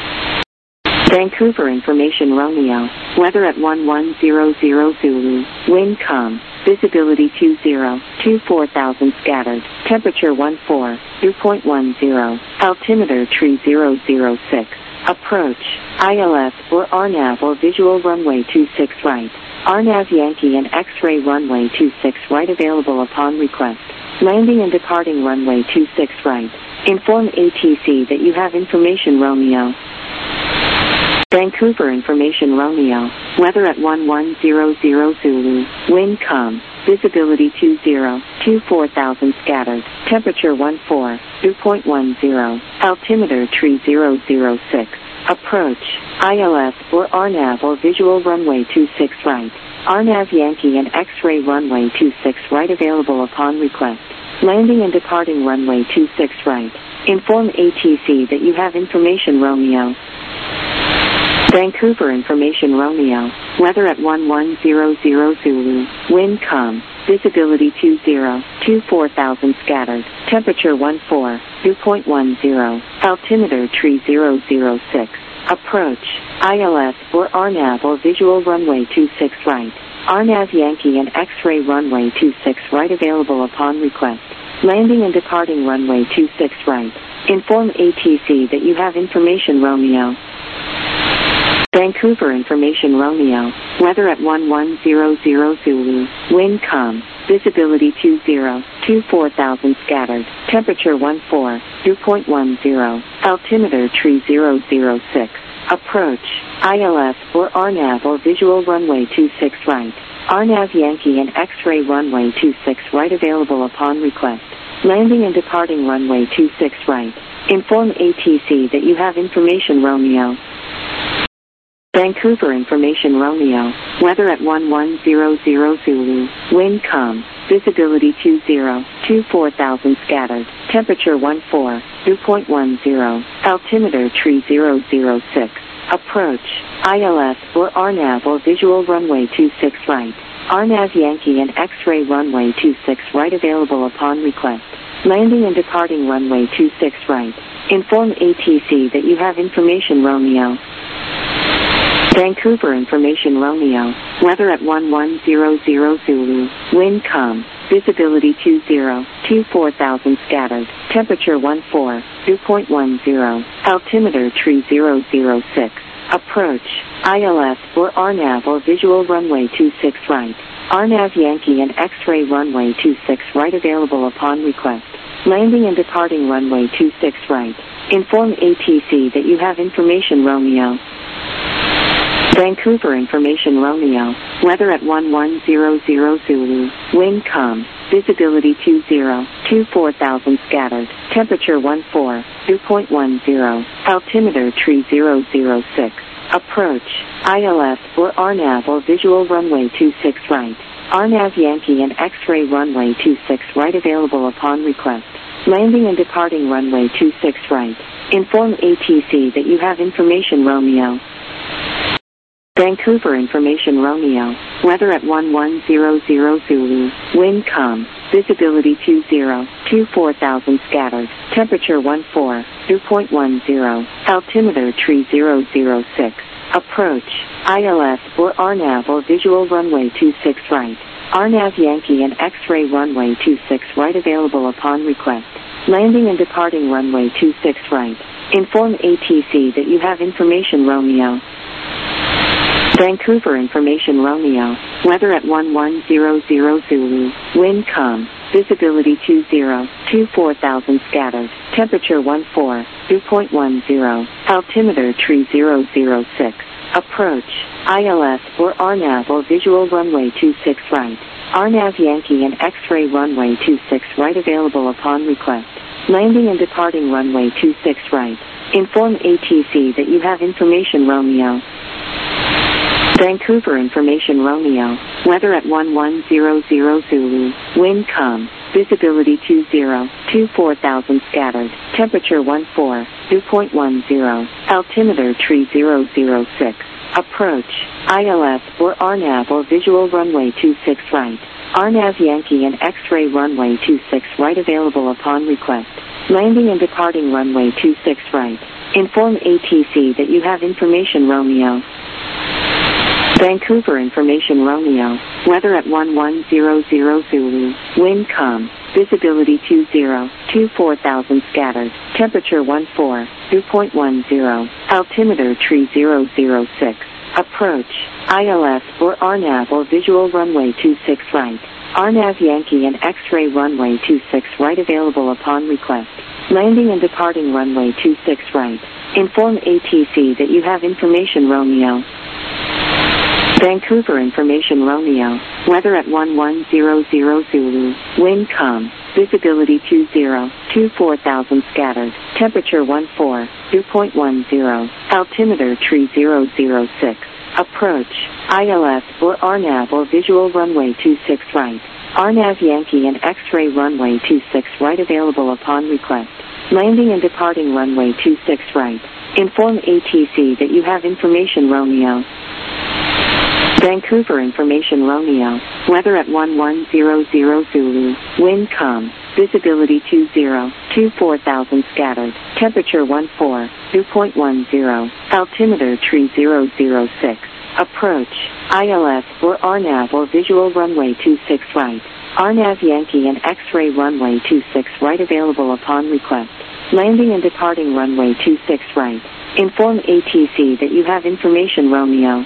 Vancouver information Romeo. Weather at 1100 Zulu. Wind calm. Visibility 20. 24,000 scattered. Temperature 14. Dew point 10. Altimeter tree 006. Approach. ILS or RNAV or visual runway 26 right. RNAV Yankee and X-ray runway 26 right available upon request. Landing and departing runway 26 right. Inform ATC that you have information Romeo. Vancouver Information Romeo, weather at 1100 Zulu, wind calm, visibility 20, scattered, temperature 14, altimeter 3006, approach, ILS or RNAV or visual runway 26 right, RNAV Yankee and X-ray runway 26 right available upon request, landing and departing runway 26 right, inform ATC that you have information Romeo. Vancouver Information Romeo, weather at 1100 Zulu, wind calm, visibility 20, scattered, temperature 14, altimeter 3006, approach, ILS or RNAV or visual runway 26 right, RNAV Yankee and X-ray runway 26 right available upon request, landing and departing runway 26 right, inform ATC that you have information Romeo. Vancouver Information Romeo, weather at 1100 Zulu, wind calm, visibility 20, scattered, temperature 14, altimeter 3006, approach, ILS or RNAV or visual runway 26 right, RNAV Yankee and X-ray runway 26 right available upon request, landing and departing runway 26 right, inform ATC that you have information Romeo. Vancouver Information Romeo, weather at 1100 Zulu, wind calm, visibility 20, scattered, temperature 14, altimeter 3006, approach, ILS or RNAV or visual runway 26 right, RNAV Yankee and X-ray runway 26 right available upon request, landing and departing runway 26 right, inform ATC that you have information Romeo. Vancouver Information Romeo, weather at 1100 Zulu, wind calm, visibility 20, scattered, temperature 14, altimeter 3006, approach, ILS or RNAV or visual runway 26 right, RNAV Yankee and X-ray runway 26 right available upon request, landing and departing runway 26 right, inform ATC that you have information Romeo. Vancouver Information Romeo, weather at 1100 Zulu, wind calm, visibility 20, scattered, temperature 14, altimeter 3006, approach, ILS or RNAV or visual runway 26 right, RNAV Yankee and X-ray runway 26 right available upon request, landing and departing runway 26 right, inform ATC that you have information Romeo. Vancouver Information Romeo, weather at 1100 Zulu, wind calm, visibility 20, scattered, temperature 14, altimeter 3006, approach, ILS or RNAV or visual runway 26 right, RNAV Yankee and X-ray runway 26 right available upon request, landing and departing runway 26 right, inform ATC that you have information Romeo. Vancouver Information Romeo, weather at 1100 Zulu, wind calm, visibility 20, scattered, temperature 14, altimeter 3006, approach, ILS or RNAV or visual runway 26 right, RNAV Yankee and X-ray runway 26 right available upon request, landing and departing runway 26 right, inform ATC that you have information Romeo. Vancouver Information Romeo, weather at 1100 Zulu, wind calm, visibility 20, scattered, temperature 14, altimeter 3006, approach, ILS or RNAV or visual runway 26 right, RNAV Yankee and X-ray runway 26 right available upon request, landing and departing runway 26 right, inform ATC that you have information Romeo. Vancouver Information Romeo, weather at 1100 Zulu, wind calm, visibility 20, scattered, temperature 14, altimeter 3006, approach, ILS or RNAV or visual runway 26 right, RNAV Yankee and X-ray runway 26 right available upon request, Landing and departing runway 26 right. Inform ATC that you have information Romeo. Vancouver information Romeo. Weather at 1100 Zulu. Wind calm. Visibility 20. 24,000 scattered. Temperature 14. Dew point 10. Altimeter 3006. Approach. ILS or RNAV or visual runway 26 right. RNAV Yankee and X-ray runway 26 right available upon request. Landing and departing runway 26 right. Inform ATC that you have information Romeo. Vancouver information Romeo. Weather at 1100 Zulu. Wind calm. Visibility 20. 24,000 scattered. Temperature 14. Dew point 10. Altimeter 3006. Approach. ILS or RNAV or visual runway 26 right. RNAV Yankee and X-ray runway 26 right available upon request. Landing and departing runway 26 right. Inform ATC that you have information Romeo.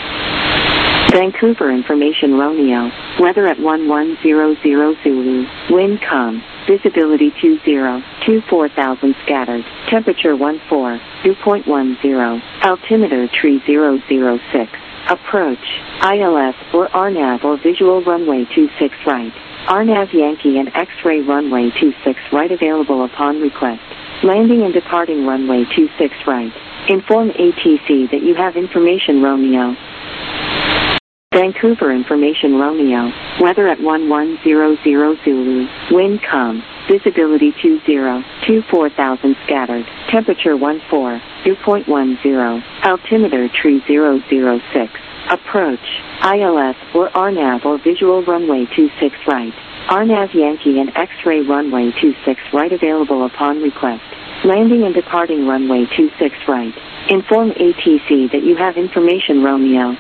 Vancouver information Romeo. Weather at 1100 Zulu. Wind calm. Visibility 20. 24,000 scattered. Temperature 14. Dew point 10. Altimeter 3006. Approach. ILS or RNAV or visual runway 26 right. RNAV Yankee and X-ray runway 26 right available upon request. Landing and departing runway 26 right. Inform ATC that you have information Romeo. Vancouver information Romeo. Weather at 1100 Zulu. Wind calm. Visibility 20. 24,000 scattered. Temperature 14. Dew point 10. Altimeter 3006. Approach. ILS or RNAV or visual runway 26 right. RNAV Yankee and X-ray runway 26 right available upon request. Landing and departing runway 26 right. Inform ATC that you have information Romeo.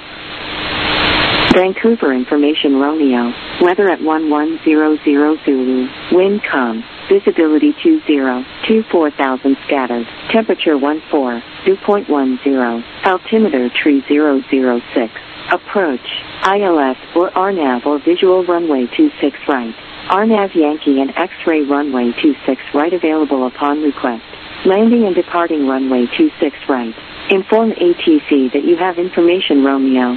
Vancouver information Romeo. Weather at 1100 Zulu. Wind calm. Visibility 20. 24,000 scattered. Temperature 14. Dew point 10. Altimeter 3006. Approach. ILS or RNAV or visual runway 26 right. RNAV Yankee and X-ray runway 26 right available upon request. Landing and departing runway 26 right. Inform ATC that you have information Romeo.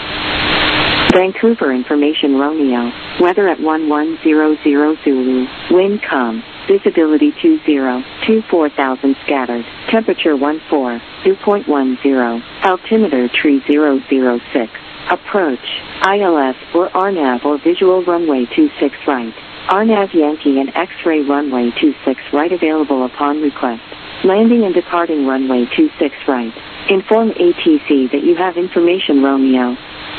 Vancouver information Romeo. Weather at 1100 Zulu. Wind calm. Visibility 20. 24,000 scattered. Temperature 14. Dew point 10. Altimeter 3006. Approach. ILS or RNAV or visual runway 26 right. RNAV Yankee and X-ray runway 26 right available upon request. Landing and departing runway 26 right. Inform ATC that you have information Romeo.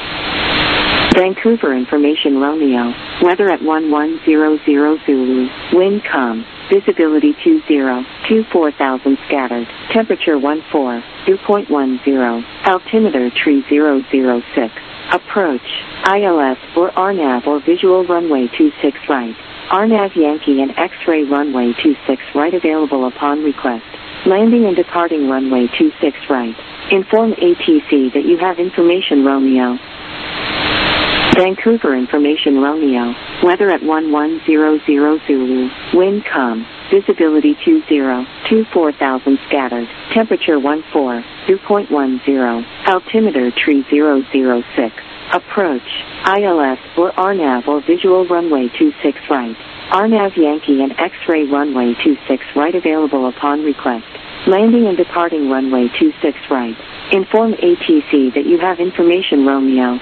Vancouver information Romeo. Weather at 1100 Zulu. Wind calm. Visibility 20. 24,000 scattered. Temperature 14. Dew point 10. Altimeter 3006. Approach. ILS or RNAV or visual runway 26 right. RNAV Yankee and X-ray runway 26 right available upon request. Landing and departing runway 26 right. Inform ATC that you have information Romeo. Vancouver information Romeo. Weather at 1100 Zulu. Wind calm. Visibility 20. 24,000 scattered. Temperature 14. Dew point 10. Altimeter 3006. Approach. ILS or RNAV or visual runway 26 right. RNAV Yankee and X-ray runway 26 right available upon request. Landing and departing runway 26 right. Inform ATC that you have information Romeo.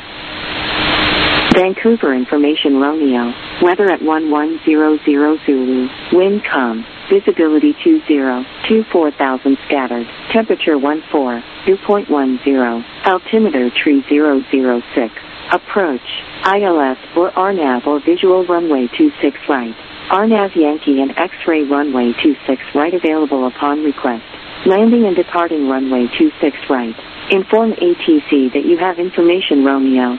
Vancouver information Romeo. Weather at 1100 Zulu. Wind calm. Visibility 20. 24,000 scattered. Temperature 14. Dew point 10. Altimeter 3006. Approach. ILS or RNAV or visual runway 26 right. RNAV Yankee and X-ray runway 26 right available upon request. Landing and departing runway 26 right. Inform ATC that you have information Romeo.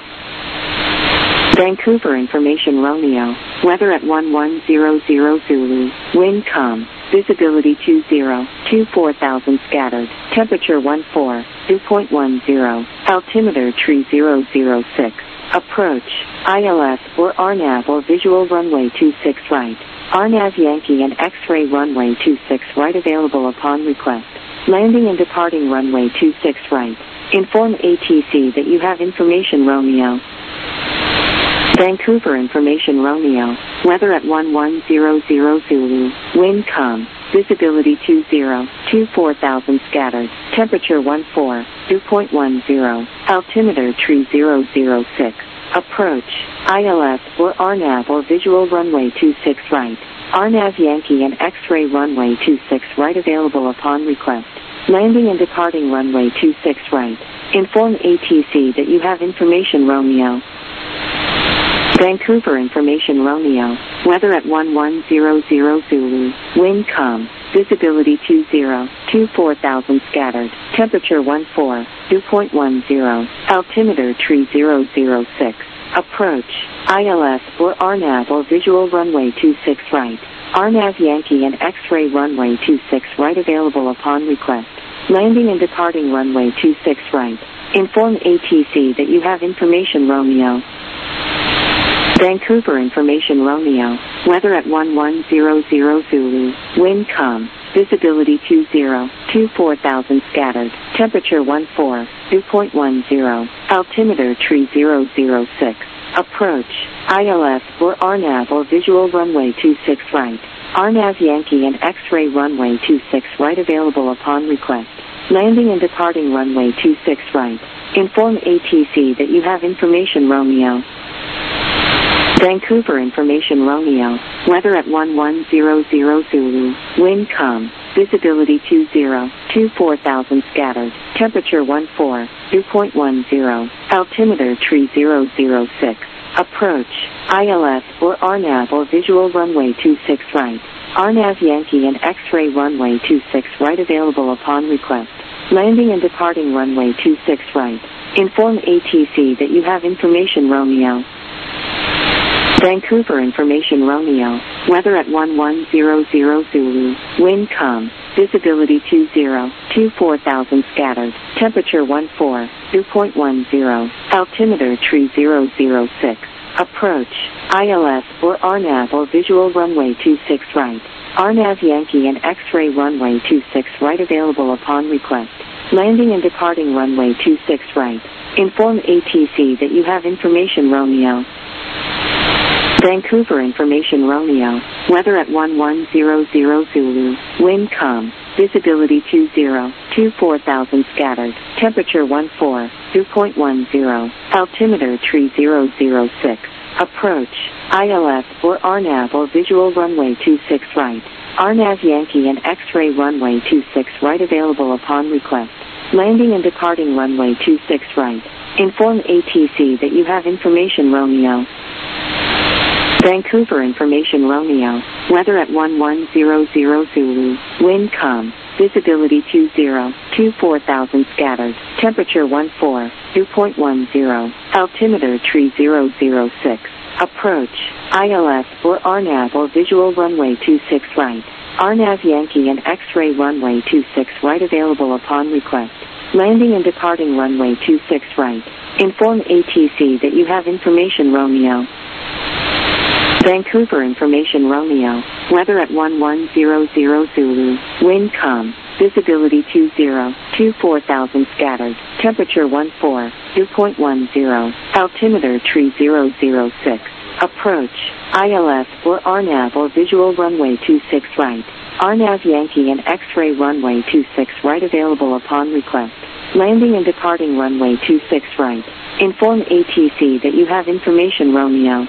Vancouver information Romeo. Weather at 1100 Zulu. Wind calm. Visibility 20. 24,000 scattered. Temperature 14. Dew point 10. Altimeter 3006. Approach. ILS or RNAV or visual runway 26 right. RNAV Yankee and X-ray runway 26 right available upon request. Landing and departing runway 26 right. Inform ATC that you have information Romeo. Vancouver information Romeo. Weather at 1100 Zulu. Wind calm. Visibility 20. 24,000 scattered. Temperature 14. Dew point 10. Altimeter tree 006. Approach. ILS or RNAV or visual runway 26 right. RNAV Yankee and X-ray runway 26 right available upon request. Landing and departing runway 26 right. Inform ATC that you have information Romeo. Vancouver information Romeo. Weather at 1100 Zulu. Wind calm. Visibility 20. 24,000 scattered. Temperature 14. Dew point 10. Altimeter tree 006. Approach. ILS or RNAV or visual runway 26 right. RNAV Yankee and X-ray runway 26 right available upon request. Landing and departing runway 26 right. Inform ATC that you have information Romeo. Vancouver information Romeo. Weather at 1100 Zulu. Wind calm. Visibility 20. 24,000 scattered. Temperature 14. Dew point 10. Altimeter tree 006. Approach. ILS or RNAV or visual runway 26 right. RNAV Yankee and X-ray runway 26 right available upon request. Landing and departing runway 26 right. Inform ATC that you have information Romeo. Vancouver information Romeo. Weather at 1100 Zulu. Wind calm. Visibility 20. 24,000 scattered. Temperature 14. Dew point 10. Altimeter tree 006. Approach. ILS or RNAV or visual runway 26 right. RNAV Yankee and X-ray runway 26 right available upon request. Landing and departing runway 26 right. Inform ATC that you have information Romeo. Vancouver information Romeo. Weather at 1100 Zulu. Wind calm. Visibility 20. 24,000 scattered. Temperature 14. Dew point 10. Altimeter tree 006. Approach. ILS or RNAV or visual runway 26 right. RNAV Yankee and X-ray runway 26 right available upon request. Landing and departing runway 26 right. Inform ATC that you have information Romeo. Vancouver information Romeo. Weather at 1100 Zulu. Wind calm. Visibility 20. 24,000 scattered. Temperature 14. Dew point 10. Altimeter tree 006. Approach. ILS or RNAV or visual runway 26 right. RNAV Yankee and X-ray runway 26 right available upon request. Landing and departing runway 26 right. Inform ATC that you have information Romeo. Vancouver information Romeo. Weather at 1100 Zulu. Wind calm. Visibility 20. 24,000 scattered. Temperature 14. Dew point 10. Altimeter tree 006. Approach. ILS or RNAV or visual runway 26 right. RNAV Yankee and X-ray runway 26 right available upon request. Landing and departing runway 26 right. Inform ATC that you have information Romeo. Vancouver information Romeo. Weather at 1100 Zulu. Wind calm. Visibility 20. 24,000 scattered. Temperature 14. Dew point 10. Altimeter tree 006. Approach. ILS or RNAV or visual runway 26 right. RNAV Yankee and X-ray runway 26 right available upon request. Landing and departing runway 26 right. Inform ATC that you have information Romeo.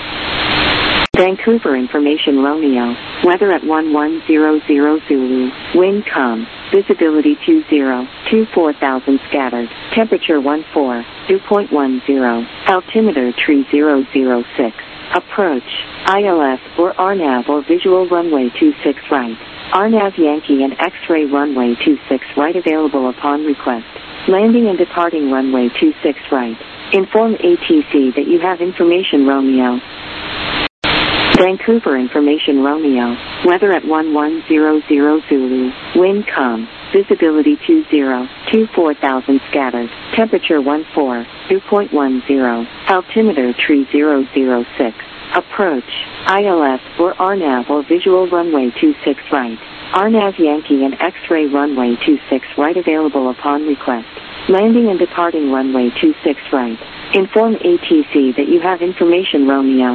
Vancouver information Romeo. Weather at 1100 Zulu. Wind calm. Visibility 20. 24,000 scattered. Temperature 14. Dew point 10. Altimeter tree 006. Approach. ILS or RNAV or visual runway 26 right. RNAV Yankee and X-ray runway 26 right available upon request. Landing and departing runway 26 right. Inform ATC that you have information Romeo. Vancouver information Romeo. Weather at 1100 Zulu. Wind calm. Visibility 20. 24,000 scattered. Temperature 14. Dew point 10. Altimeter tree 006. Approach. ILS or RNAV or visual runway 26 right. RNAV Yankee and X-ray runway 26 right available upon request. Landing and departing runway 26 right. Inform ATC that you have information Romeo.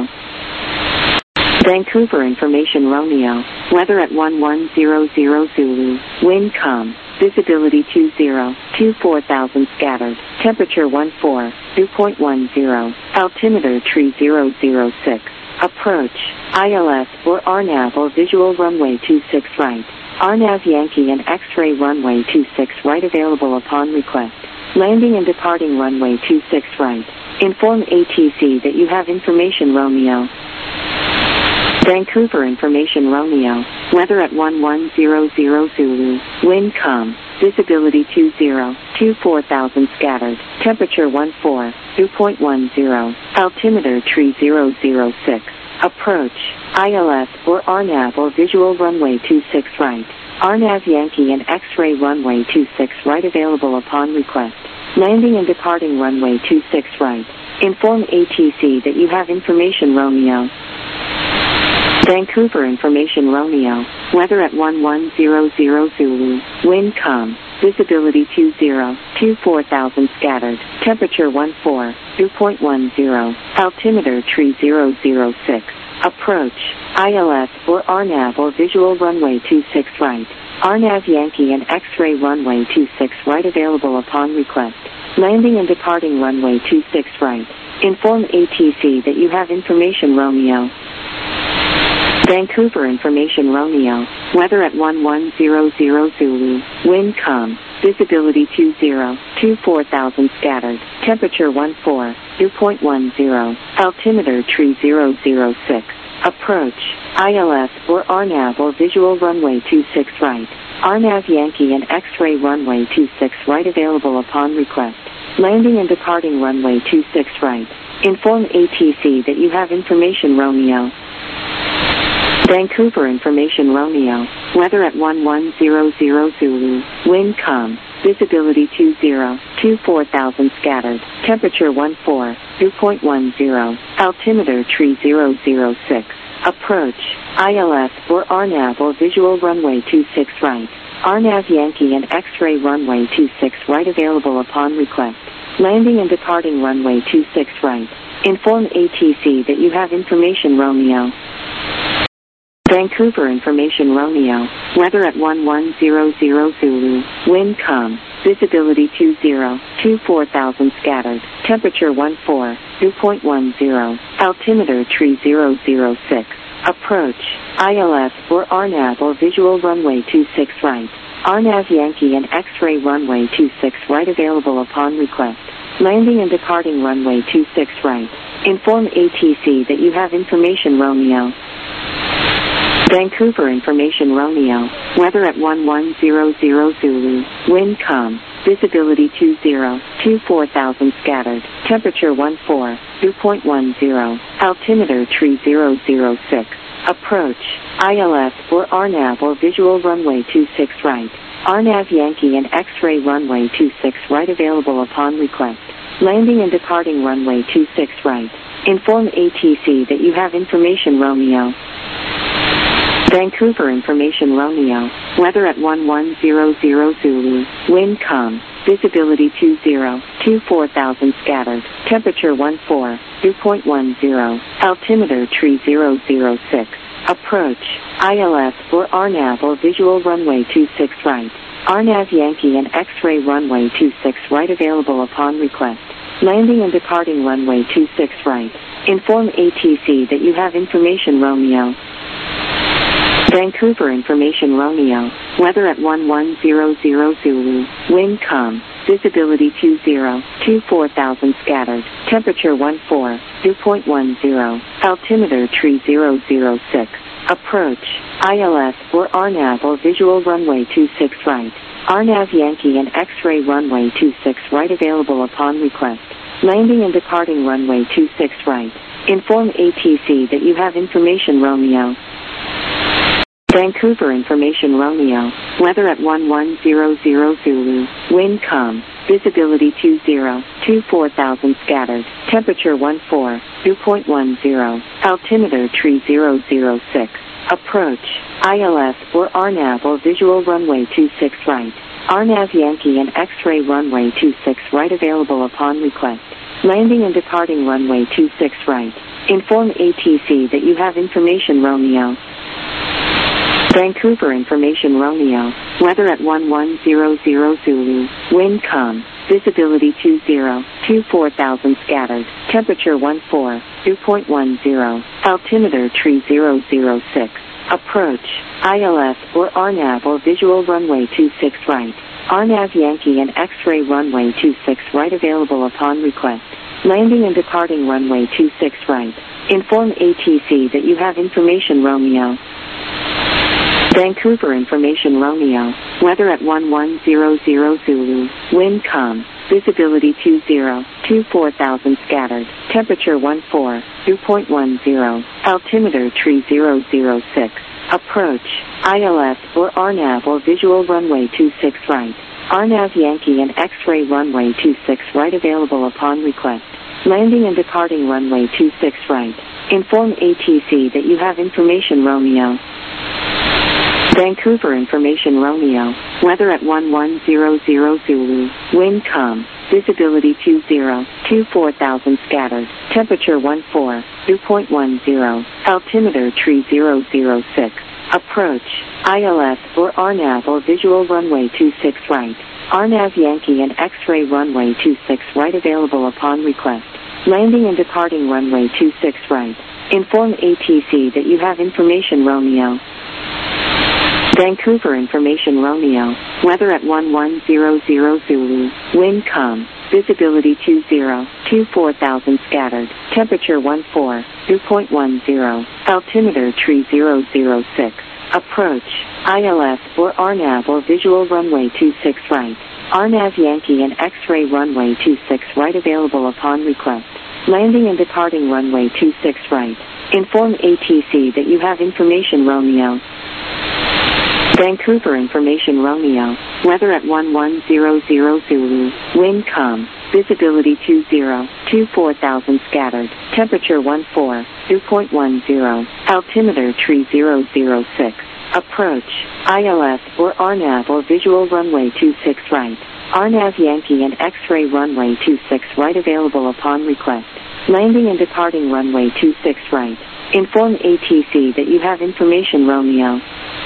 Vancouver information Romeo. Weather at 1100 Zulu. Wind calm. Visibility 20, 24,000 scattered. Temperature 14, dew point 10. Altimeter 3006. Approach. ILS or RNAV or visual runway 26 right. RNAV Yankee and X-ray runway 26 right available upon request. Landing and departing runway 26 right. Inform ATC that you have information Romeo. Vancouver information Romeo. Weather at 1100 Zulu. Wind calm. Visibility 20, 24,000 scattered. Temperature 14, dew point 10. Altimeter 3006. Approach. ILS or RNAV or visual runway 26 right. RNAV Yankee and X-ray runway 26 right available upon request. Landing and departing runway 26 right. Inform ATC that you have information Romeo. Vancouver information Romeo. Weather at 1100 Zulu. Wind calm. Visibility 20, 24,000 scattered. Temperature 14, dew point 10. Altimeter 3006. Approach. ILS or RNAV or visual runway 26 right. RNAV Yankee and X-ray runway 26 right available upon request. Landing and departing runway 26 right. Inform ATC that you have information Romeo. Vancouver information Romeo. Weather at 1100 Zulu. Wind calm. Visibility 20, 24,000 scattered. Temperature 14, dew point 10. Altimeter 3006. Approach. ILS or RNAV or visual runway 26 right. RNAV Yankee and X-ray runway 26 right available upon request. Landing and departing runway 26 right. Inform ATC that you have information Romeo. Vancouver information Romeo. Weather at 1100 Zulu. Wind calm. Visibility 20, 24,000 scattered. Temperature 14, dew point 10. Altimeter 3006. Approach. ILS or RNAV or visual runway 26 right. RNAV Yankee and X-ray runway 26 right available upon request. Landing and departing runway 26 right. Inform ATC that you have information Romeo. Vancouver information Romeo. Weather at 1100 Zulu. Wind calm. Visibility 20, 24,000 scattered. Temperature 14, dew point 10. Altimeter 3006. Approach. ILS or RNAV or visual runway 26 right. RNAV Yankee and X-ray runway 26 right available upon request. Landing and departing runway 26 right. Inform ATC that you have information Romeo. Vancouver information Romeo. Weather at 1100 Zulu. Wind calm. Visibility 20, 24,000 scattered. Temperature 14, dew point 10. Altimeter 3006. Approach. ILS or RNAV or visual runway 26 right. RNAV Yankee and X-ray runway 26 right available upon request. Landing and departing runway 26 right. Inform ATC that you have information Romeo. Vancouver information Romeo. Weather at 1100 Zulu. Wind calm. Visibility 20, 24,000 scattered. Temperature 14, dew point 10. Altimeter 3006. Approach. ILS or RNAV or visual runway 26 right. RNAV Yankee and X-ray runway 26 right available upon request. Landing and departing runway 26 right. Inform ATC that you have information Romeo. Vancouver information Romeo. Weather at 1100 Zulu. Wind calm. Visibility 20, 24,000 scattered. Temperature 14, dew point 10. Altimeter 3006. Approach. ILS or RNAV or visual runway 26 right. RNAV Yankee and X-ray runway 26 right available upon request. Landing and departing runway 26 right. Inform ATC that you have information Romeo. Vancouver information Romeo. Weather at 1100 Zulu. Wind calm. visibility 20, 24,000 scattered, temperature 14, dew point 10, altimeter 3006, approach, ILS or RNAV or visual runway 26 right, RNAV Yankee and X-ray runway 26 right available upon request, landing and departing runway 26 right, inform ATC that you have information Romeo. Vancouver information Romeo, weather at 1100 Zulu, wind calm, visibility 20, 24,000 scattered, temperature 14, dew point 10, altimeter 3006, approach, ILS or RNAV or visual runway 26 right, RNAV Yankee and X-ray runway 26 right available upon request, landing and departing runway 26 right, inform ATC that you have information Romeo. Vancouver information Romeo, weather at 1100 Zulu, wind calm, visibility 20, 24,000 scattered, temperature 14, dew point 10, altimeter 3006, approach, ILS or RNAV or visual runway 26 right, RNAV Yankee and X-ray runway 26 right available upon request, landing and departing runway 26 right, inform ATC that you have information Romeo. Vancouver information Romeo, weather at 1100 Zulu, wind calm, visibility 20, 24,000 scattered, temperature 14, dew point 10, altimeter 3006, approach, ILS or RNAV or visual runway 26 right, RNAV Yankee and X-ray runway 26 right available upon request, landing and departing runway 26 right, inform ATC that you have information Romeo. Vancouver information Romeo, weather at 1100 Zulu, wind calm, visibility 20, 24,000 scattered, temperature 14, dew point 10, altimeter 3006, approach, ILS or RNAV or visual runway 26 right, RNAV Yankee and X-ray runway 26 right available upon request, landing and departing runway 26 right, inform ATC that you have information Romeo. Vancouver information Romeo, weather at 1100 Zulu, wind calm, visibility 20, 24,000 scattered, temperature 14, dew point 10, altimeter 3006, approach, ILS or RNAV or visual runway 26 right, RNAV Yankee and X-ray runway 26 right available upon request, landing and departing runway 26 right, inform ATC that you have information Romeo.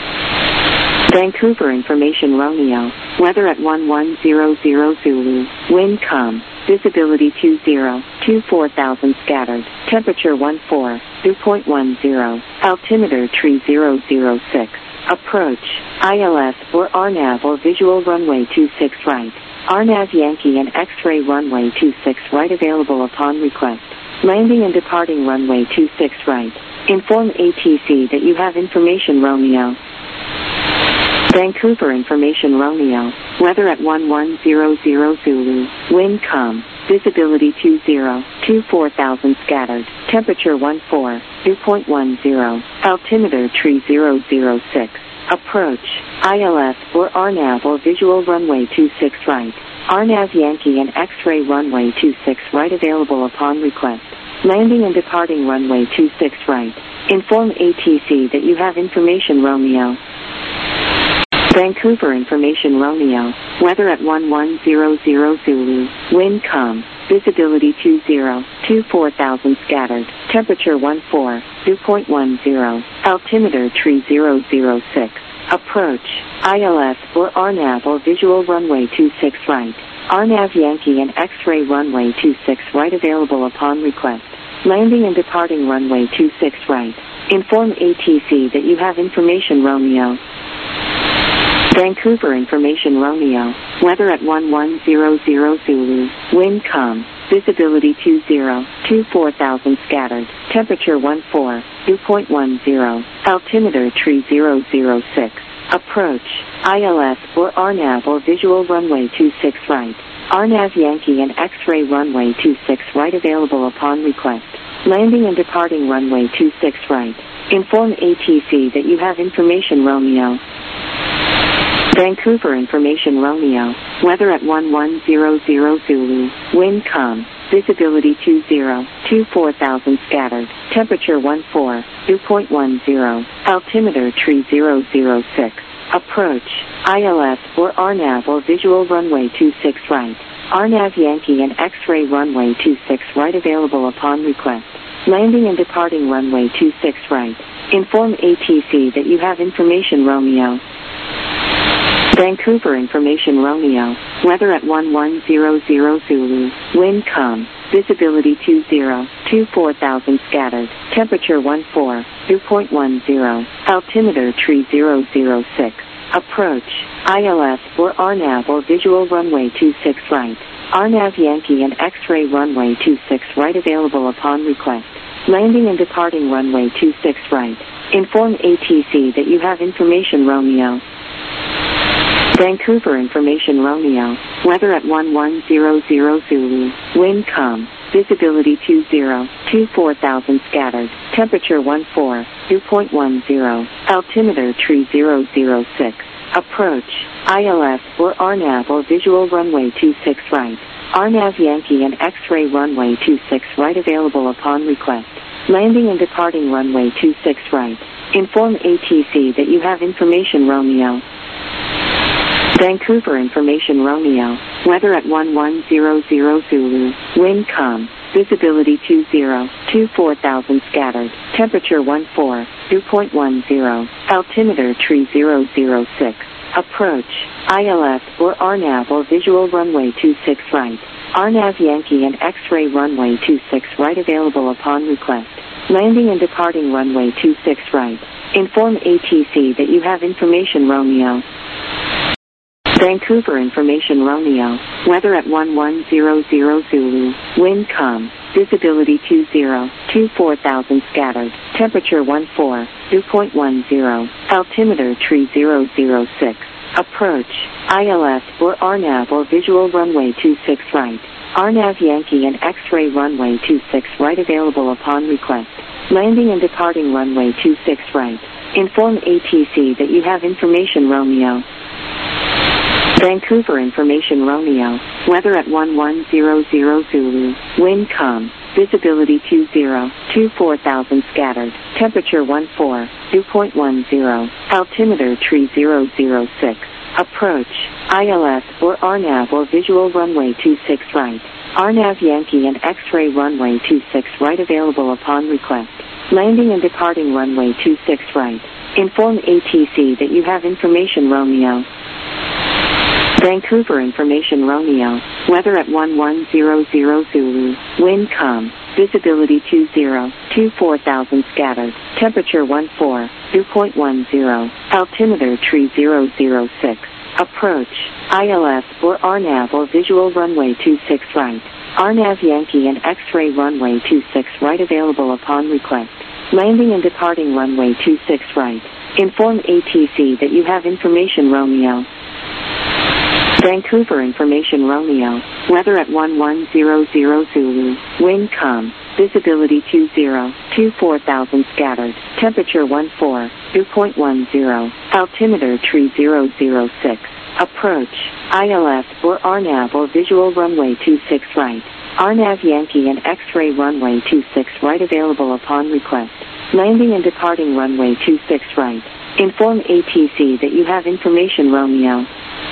Vancouver information Romeo, weather at 1100 Zulu, wind calm, visibility 20, 24,000 scattered, temperature 14, dew point 10, altimeter 3006, approach, ILS or RNAV or visual runway 26 right, RNAV Yankee and X-ray runway 26 right available upon request, landing and departing runway 26 right, inform ATC that you have information Romeo. Vancouver information Romeo, weather at 1100 Zulu, wind calm, visibility 20, 24,000 scattered, temperature 14, dew point 10, altimeter 3006, approach, ILS or RNAV or visual runway 26 right, RNAV Yankee and X-ray runway 26 right available upon request, landing and departing runway 26 right, inform ATC that you have information Romeo. Vancouver information Romeo, weather at 1100 Zulu, wind calm, visibility 20, 24,000 scattered, temperature 14, dew point 10, altimeter 3006, approach, ILS or RNAV or visual runway 26 right, RNAV Yankee and X-ray runway 26 right available upon request, landing and departing runway 26 right, inform ATC that you have information Romeo. Vancouver information Romeo, weather at 1100 Zulu, wind calm, visibility 20, 24,000 scattered, temperature 14, dew point 10, altimeter 3006, approach, ILS or RNAV or visual runway 26 right, RNAV Yankee and X-ray runway 26 right available upon request, landing and departing runway 26 right, inform ATC that you have information Romeo. Vancouver information Romeo, weather at 1100 Zulu, wind calm, visibility 20, 24,000 scattered, temperature 14, dew point 10, altimeter 3006, approach, ILS or RNAV or visual runway 26 right, RNAV Yankee and X-ray runway 26 right available upon request, landing and departing runway 26 right, inform ATC that you have information Romeo. Vancouver information Romeo, weather at 1100 Zulu, wind calm, visibility 20, 24,000 scattered, temperature 14, dew point 10, altimeter 3006, approach, ILS or RNAV or visual runway 26 right, RNAV Yankee and X-ray runway 26 right available upon request, landing and departing runway 26 right, inform ATC that you have information Romeo. Vancouver information Romeo, weather at 1100 Zulu, wind calm, visibility 20, 24,000 scattered, temperature 14, dew point 10, altimeter 3006, approach, ILS or RNAV or visual runway 26 right, RNAV Yankee and X-ray runway 26 right available upon request, landing and departing runway 26 right, inform ATC that you have information Romeo. Vancouver information Romeo, weather at 1100 Zulu, wind calm, visibility 20, 24,000 scattered, temperature 14, dew point 10, altimeter 3006, approach, ILS or RNAV or visual runway 26 right, RNAV Yankee and X-ray runway 26 right available upon request, landing and departing runway 26 right, inform ATC that you have information Romeo. Vancouver information Romeo, weather at 1100 Zulu, wind calm, visibility 20, 24,000 scattered, temperature 14, dew point 10, altimeter 3006, approach, ILS or RNAV or visual runway 26 right, RNAV Yankee and X-ray runway 26 right available upon request, landing and departing runway 26 right, inform ATC that you have information Romeo. Vancouver information Romeo, weather at 1100 Zulu, wind calm, visibility 20, 24,000 scattered, temperature 14, dew point 10, altimeter 3006, approach, ILS or RNAV or visual runway 26 right, RNAV Yankee and X-ray runway 26 right available upon request, landing and departing runway 26 right, inform ATC that you have information Romeo. Vancouver information Romeo, weather at 1100 Zulu, wind calm, visibility 20, 24,000 scattered, temperature 14, dew point 10, altimeter 3006, approach, ILS or RNAV or visual runway 26 right, RNAV Yankee and X-ray runway 26 right available upon request, landing and departing runway 26 right, inform ATC that you have information Romeo. Vancouver information Romeo, weather at 1100 Zulu, wind calm, visibility 20, 24,000 scattered, temperature 14, dew point 10, altimeter 3006, approach, ILS or RNAV or visual runway 26 right, RNAV Yankee and X-ray runway 26 right available upon request, landing and departing runway 26 right, inform ATC that you have information Romeo.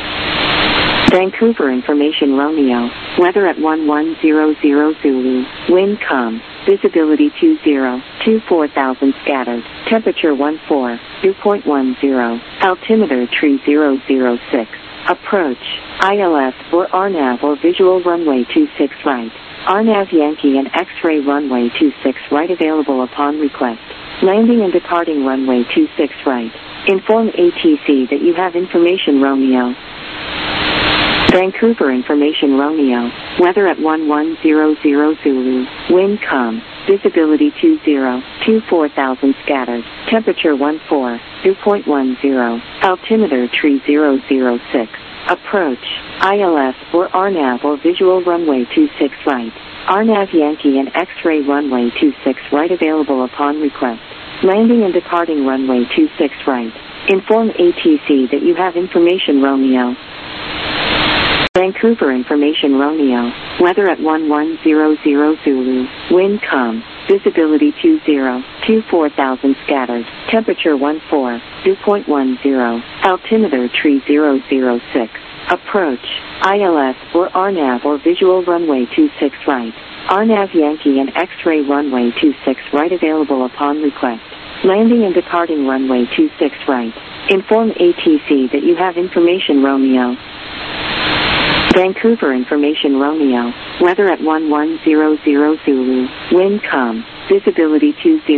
Vancouver information Romeo, weather at 1100 Zulu, wind calm, visibility 20, 24,000 scattered, temperature 14, dew point 10, altimeter 3006, approach, ILS or RNAV or visual runway 26 right, RNAV Yankee and X-ray runway 26 right available upon request, landing and departing runway 26 right, inform ATC that you have information Romeo. Vancouver information Romeo, weather at 1100 Zulu, wind calm, visibility 20, 24,000 scattered, temperature 14, dew point 10, altimeter 3006, approach, ILS or RNAV or visual runway 26 right, RNAV Yankee and X-ray runway 26 right available upon request, landing and departing runway 26 right, inform ATC that you have information Romeo. Vancouver Information Romeo, weather at 1100 Zulu, wind calm, visibility 24,000 scattered, temperature 14, dew point 10, altimeter 3006, approach, ILS or RNAV or visual runway 26 right, RNAV Yankee and X-ray runway 26 right available upon request, landing and departing runway 26 right, inform ATC that you have information Romeo. Vancouver Information Romeo, weather at 1100 Zulu, wind calm, visibility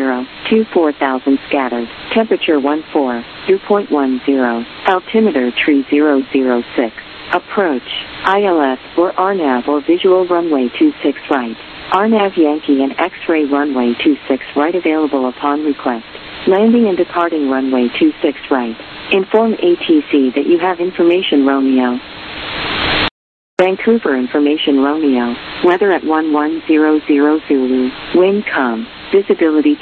24,000 scattered, temperature 14, dew point 10, altimeter 3006, approach, ILS or RNAV or visual runway 26 right, RNAV Yankee and X-ray runway 26 right available upon request, landing and departing runway 26 right, inform ATC that you have information Romeo. Vancouver Information Romeo, weather at 1100 Zulu, wind calm, visibility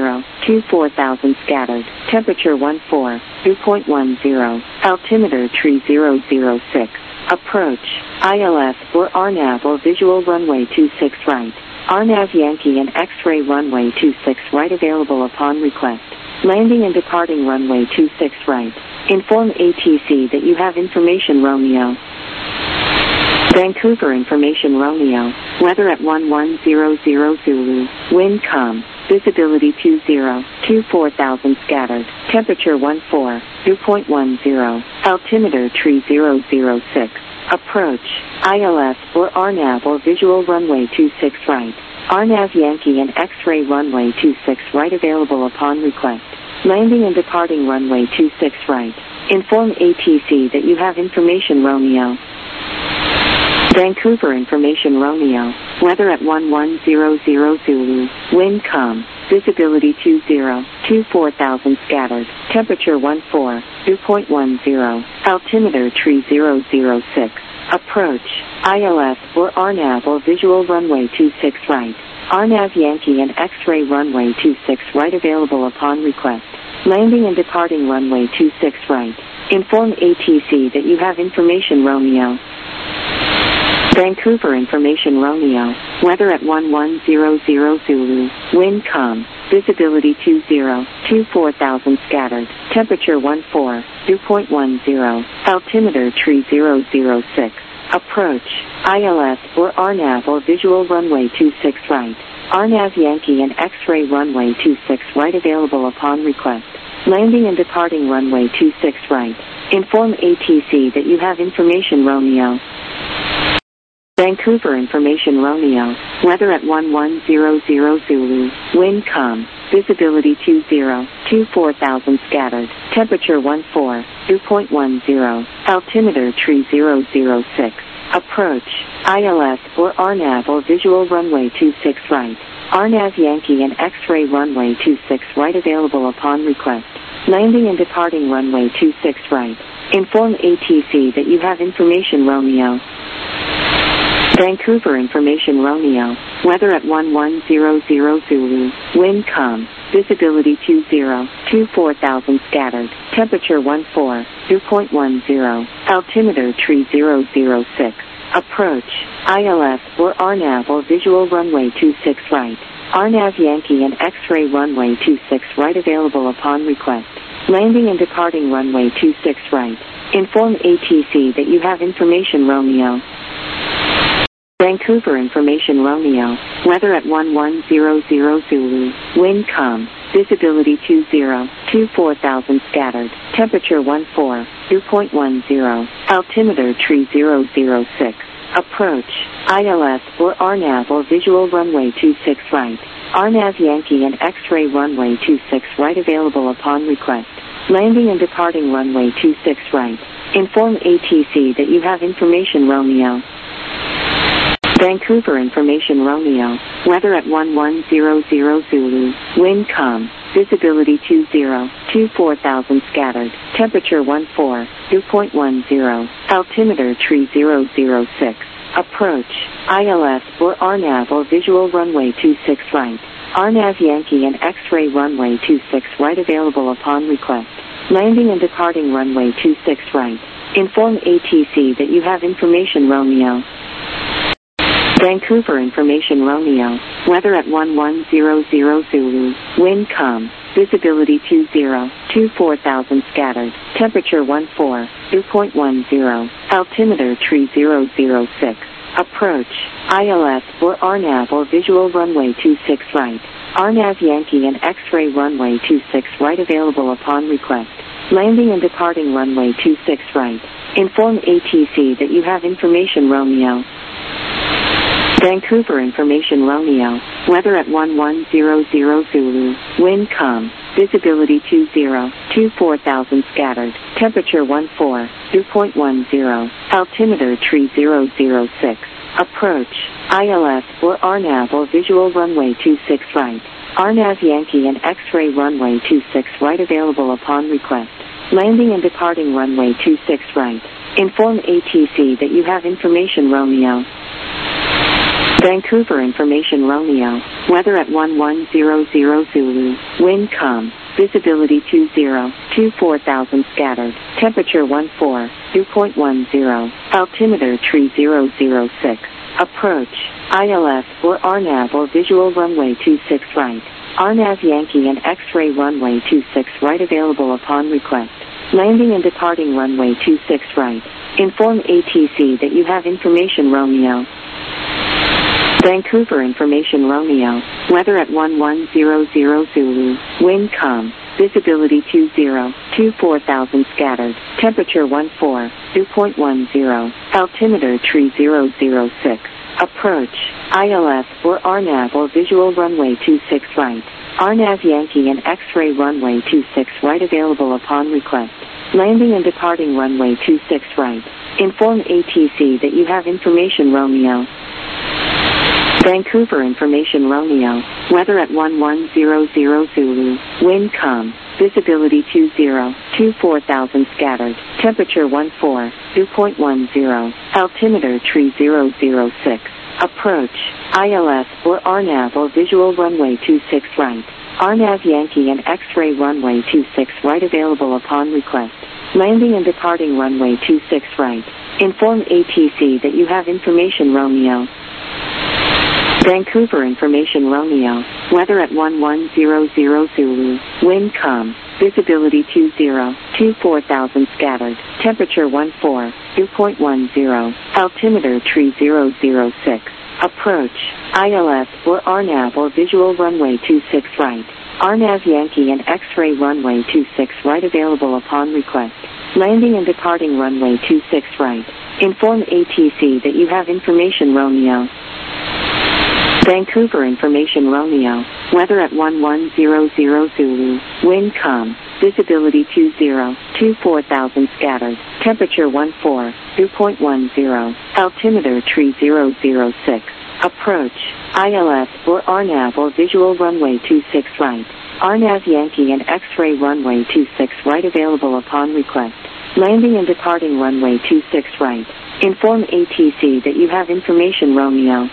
24,000 scattered, temperature 14, dew point 10, altimeter 3006, approach, ILS or RNAV or visual runway 26 right, RNAV Yankee and X-ray runway 26 right available upon request, landing and departing runway 26 right, inform ATC that you have information Romeo. Vancouver Information Romeo, weather at 1100 Zulu, wind calm, visibility 24,000 scattered, temperature 14, dew point 10, altimeter 3006, approach, ILS or RNAV or visual runway 26 right, RNAV Yankee and X-ray runway 26 right available upon request, landing and departing runway 26 right, inform ATC that you have information Romeo. Vancouver Information Romeo, weather at 1100 Zulu, wind calm, visibility 24,000 scattered, temperature 14, dew point 10, altimeter 3006, approach, ILS or RNAV or visual runway 26 right, RNAV Yankee and X-ray runway 26 right available upon request, landing and departing runway 26 right, inform ATC that you have information Romeo. Vancouver Information Romeo, weather at 1100 Zulu, wind calm, visibility 24,000 scattered, temperature 14, dew point 10, altimeter 3006, approach, ILS or RNAV or visual runway 26 right, RNAV Yankee and X-ray runway 26 right available upon request, landing and departing runway 26 right, inform ATC that you have information Romeo. Vancouver Information Romeo, weather at 1100 Zulu, wind calm, visibility 24,000 scattered, temperature 14, dew point 10, altimeter 3006, approach, ILS or RNAV or visual runway 26 right, RNAV Yankee and X-ray runway 26 right available upon request, landing and departing runway 26 right, inform ATC that you have information Romeo. Vancouver Information Romeo, weather at 1100 Zulu, wind calm, visibility 24,000 scattered, temperature 14, dew point 10, altimeter 3006, approach, ILS or RNAV or visual runway 26 right, RNAV Yankee and X-ray runway 26 right available upon request, landing and departing runway 26 right, inform ATC that you have information Romeo. Vancouver Information Romeo, weather at 1100 Zulu, wind calm, visibility 24,000 scattered, temperature 14, dew point 10, altimeter 3006, approach, ILS or RNAV or visual runway 26 right, RNAV Yankee and X-ray runway 26 right available upon request, landing and departing runway 26 right, inform ATC that you have information Romeo. Vancouver Information Romeo, weather at 1100 Zulu, wind calm, visibility 24,000 scattered, temperature 14, dew point 10, altimeter 3006, approach, ILS or RNAV or visual runway 26 right, RNAV Yankee and X-ray runway 26 right available upon request, landing and departing runway 26 right, Inform ATC that you have information Romeo. Vancouver information Romeo. Weather at 1100 Zulu. Wind calm. Visibility 20, 4000 scattered. Temperature 14, 2.10. Altimeter 3006. Approach. ILS or RNAV or visual runway 26 right. RNAV Yankee and X-ray runway 26 right available upon request. Landing and departing runway 26 right. Inform ATC that you have information Romeo. Vancouver information Romeo. Weather at 1100 Zulu. Wind calm. Visibility 20, 4000 scattered. Temperature 14, 2.10. Altimeter 3006. Approach. ILS or RNAV or visual runway 26 right. RNAV Yankee and X-ray runway 26 right available upon request. Landing and departing runway 26 right. Inform ATC that you have information Romeo. Vancouver information Romeo. Weather at 1100 Zulu. Wind calm. Visibility 20, 4000 scattered. Temperature 14, 2.10. Altimeter 3006. Approach. ILS or RNAV or visual runway 26 right. RNAV Yankee and X-ray runway 26 right available upon request. Landing and departing runway 26 right. Inform ATC that you have information Romeo. Vancouver information Romeo. Weather at 1100 Zulu. Wind calm. Visibility 20, 4000 scattered. Temperature 14, 2.10. Altimeter 3006. Approach. ILS or RNAV or visual runway 26 right. RNAV Yankee and X-ray runway 26 right available upon request. Landing and departing runway 26 right. Inform ATC that you have information Romeo. Vancouver information Romeo. Weather at 1100 Zulu. Wind calm. Visibility 20, 4000 scattered. Temperature 14, 2.10. Altimeter 3006. Approach. ILS or RNAV or visual runway 26 right. RNAV Yankee and X-ray runway 26 right available upon request. Landing and departing runway 26 right. Inform ATC that you have information Romeo. Vancouver information Romeo. Weather at 1100 Zulu. Wind calm. Visibility 20, 4000 scattered. Temperature 14, 2.10. Altimeter 3006. Approach. ILS or RNAV or visual runway 26 right. RNAV Yankee and X-ray runway 26 right available upon request. Landing and departing runway 26 right. Inform ATC that you have information Romeo. Vancouver information Romeo. Weather at 1100 Zulu. Wind calm. Visibility 20, 4000 scattered. Temperature 14, 2.10. Altimeter 3006. Approach. ILS or RNAV or visual runway 26 right. RNAV Yankee and X-ray runway 26 right available upon request. Landing and departing runway 26 right. Inform ATC that you have information Romeo.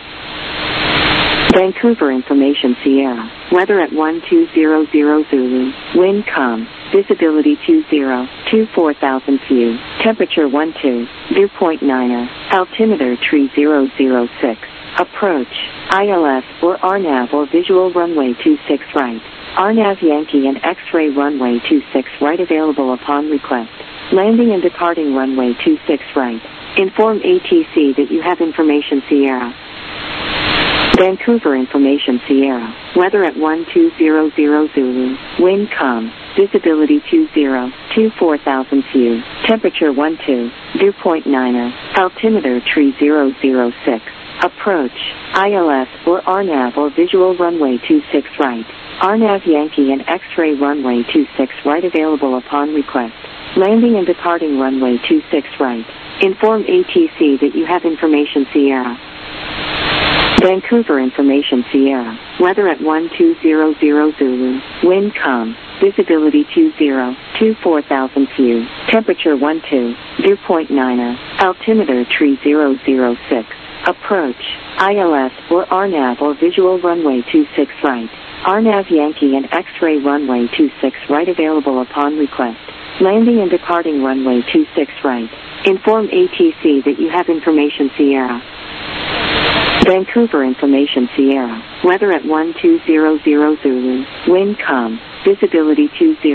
Vancouver information Sierra. Weather at 1200 Zulu. Wind calm. Visibility 20, 4000 view. Temperature 12, 2.9. Altimeter 3006. Approach. ILS or RNAV or visual runway 26 right. RNAV Yankee and X-ray runway 26 right available upon request. Landing and departing runway 26 right. Inform ATC that you have information Sierra. Vancouver information Sierra. Weather at 1200 Zulu. Wind calm. Visibility 20, 4000 view. Temperature 12, 2.9. Altimeter 3006. Approach. ILS or RNAV or visual runway 26 right. RNAV Yankee and X-ray runway 26 right available upon request. Landing and departing runway 26 right. Inform ATC that you have information Sierra. Vancouver information Sierra. Weather at 1200 Zulu. Wind calm. Visibility 20, 4000 view. Temperature 12, 2.9. Altimeter 3006. Approach. ILS or RNAV or visual runway 26 right. RNAV Yankee and X-ray runway 26 right available upon request. Landing and departing runway 26 right. Inform ATC that you have information Sierra. Vancouver information Sierra. Weather at 1200 Zulu. Wind calm. Visibility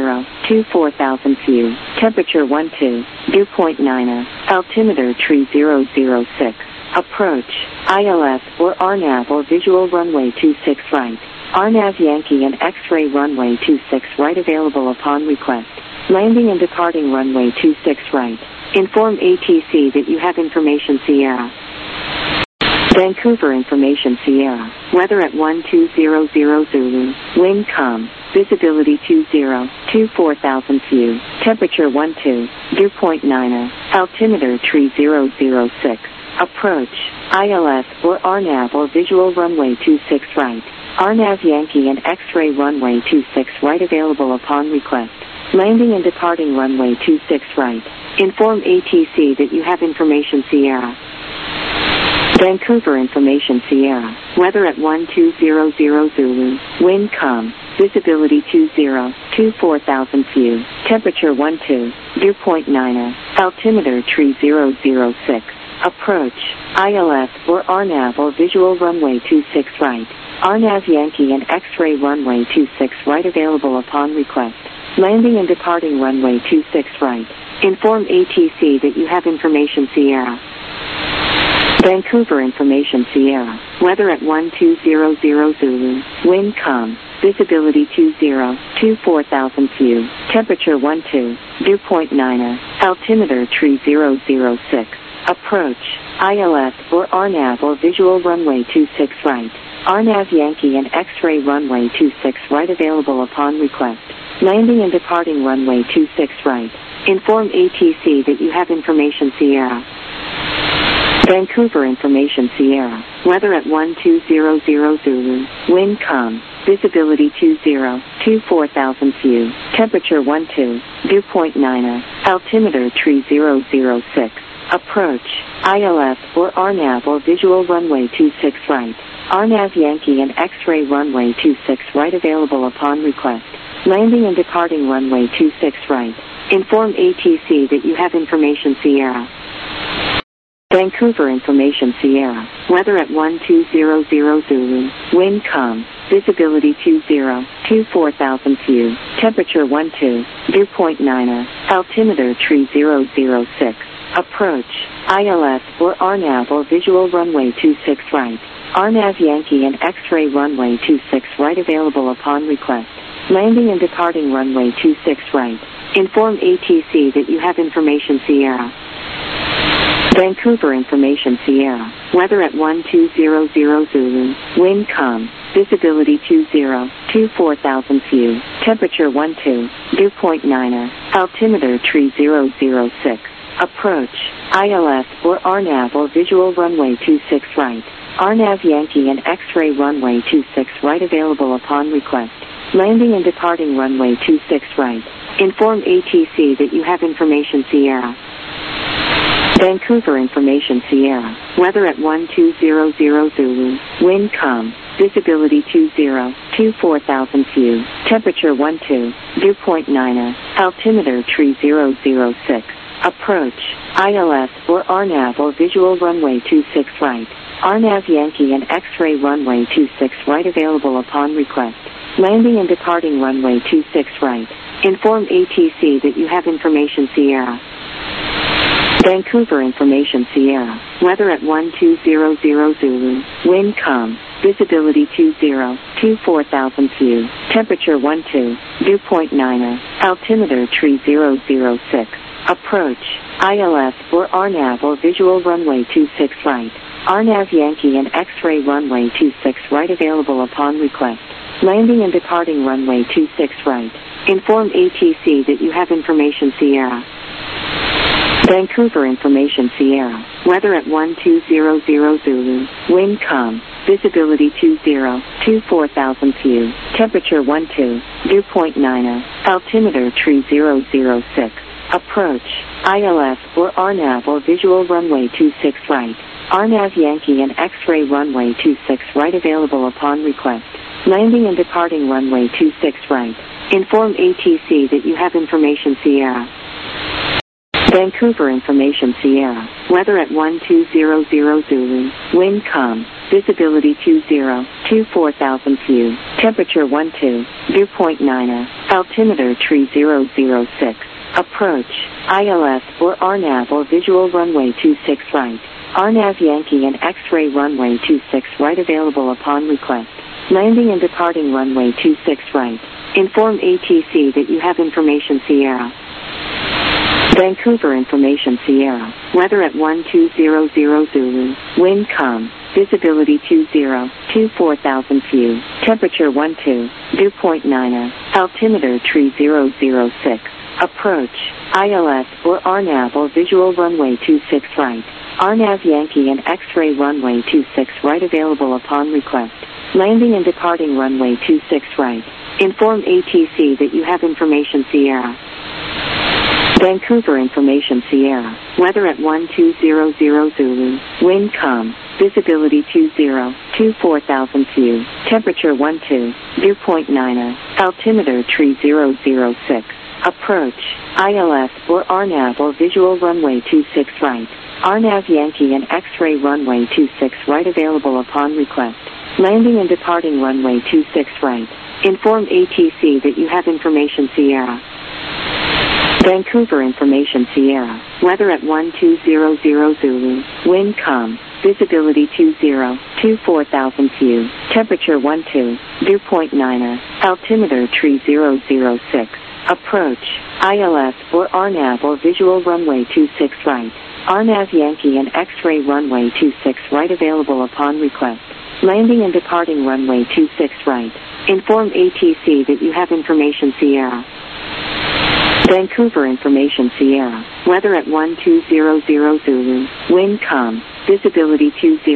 24,000 few. Temperature 12. Dew point 9er. Altimeter 3006. Approach. ILS or RNAV or visual runway 26 right. RNAV Yankee and X-ray runway 26 right available upon request. Landing and departing runway 26 right. Inform ATC that you have information Sierra. Vancouver information Sierra. Weather at 1200 Zulu. Wind calm. Visibility 24,000 few. Temperature 12. Dew point 9er. Altimeter 3006. Approach. ILS or RNAV or visual runway 26 right. RNAV Yankee and X-ray runway 26 right available upon request. Landing and departing runway 26 right. Inform ATC that you have information Sierra. Vancouver information Sierra. Weather at 1200 Zulu. Wind calm. Visibility 24,000 few. Temperature 12. Dew point 9er. Altimeter 3006. Approach. ILS or RNAV or visual runway 26 right. RNAV Yankee and X-ray runway 26 right available upon request. Landing and departing runway 26 right. Inform ATC that you have information Sierra. Vancouver information Sierra. Weather at 1200 Zulu. Wind calm. Visibility 24,000 few. Temperature 12. Dew point 9er. Altimeter 3006. Approach. ILS or RNAV or visual runway 26 right. RNAV Yankee and X-ray runway 26 right available upon request. Landing and departing runway 26 right. Inform ATC that you have information Sierra. Vancouver information Sierra. Weather at 1200 Zulu. Wind calm. Visibility 24,000 few. Temperature 12. Dew point 9er. Altimeter 3006. Approach. ILS or RNAV or visual runway 26 right. RNAV Yankee and X-ray runway 26 right available upon request. Landing and departing runway 26 right. Inform ATC that you have information Sierra. Vancouver information Sierra. Weather at 1200 Zulu. Wind calm. Visibility 24,000 few. Temperature 12. Dew point 9er. Altimeter 3006. Approach. ILS or RNAV or visual runway 26 right. RNAV Yankee and X-ray runway 26 right available upon request. Landing and departing runway 26 right. Inform ATC that you have information Sierra. Vancouver information Sierra. Weather at 1200 Zulu. Wind calm. Visibility 24,000 few. Temperature 12. Dew point 9er. Altimeter 3006. Approach. ILS or RNAV or visual runway 26 right. RNAV Yankee and X-ray runway 26 right available upon request. Landing and departing runway 26 right. Inform ATC that you have information Sierra. Vancouver information Sierra. Weather at 1200 Zulu. Wind calm. Visibility 24,000 few. Temperature 12. Dew point 9er. Altimeter 3006. Approach. ILS or RNAV or visual runway 26 right. RNAV Yankee and X-ray runway 26 right available upon request. Landing and departing runway 26 right. Inform ATC that you have information Sierra. Vancouver information Sierra. Weather at 1200 Zulu. Wind calm. Visibility 24,000 few. Temperature 12. Dew point 9er. Altimeter 3006. Approach. ILS or RNAV or visual runway 26 right. RNAV Yankee and X-ray runway 26 right available upon request. Landing and departing runway 26 right. Inform ATC that you have information Sierra. Vancouver information Sierra. Weather at 1200 Zulu. Wind calm. Visibility 24,000 few. Temperature 12. Dew point 9er. Altimeter 3006. Approach. ILS or RNAV or visual runway 26 right. RNAV Yankee and X-ray runway 26 right available upon request. Landing and departing runway 26 right. Inform ATC that you have information Sierra. Vancouver Information Sierra. Weather at 1200 Zulu. Wind calm. Visibility 24,000 few. Temperature 12. Dew point 9. Altimeter 3006. Approach. ILS or RNAV or visual runway 26 right. RNAV Yankee and X-ray runway 26 right available upon request. Landing and departing runway 26 right. Inform ATC that you have information Sierra. Vancouver Information Sierra. Weather at 1200 Zulu. Wind calm. Visibility 24,000 few. Temperature 12. Dew point 9. Altimeter 3006. Approach. ILS or RNAV or visual runway 26 right. RNAV Yankee and X-ray runway 26 right available upon request. Landing and departing runway 26 right. Inform ATC that you have information Sierra. Vancouver Information Sierra. Weather at 1200 Zulu. Wind calm. Visibility 24,000 few. Temperature 12. Dew point 9. Altimeter 3006. Approach. ILS or RNAV or visual runway 26 right. RNAV Yankee and X-ray runway 26 right available upon request. Landing and departing runway 26 right. Inform ATC that you have information Sierra. Vancouver Information Sierra. Weather at 1200 Zulu. Wind calm. Visibility 24,000 few. Temperature 12. Dew point 9. Altimeter 3006. Approach. ILS or RNAV or visual runway 26 right. RNAV Yankee and X-ray runway 26 right available upon request. Landing and departing runway 26 right. Inform ATC that you have information Sierra. Vancouver Information Sierra. Weather at 1200 Zulu. Wind calm. Visibility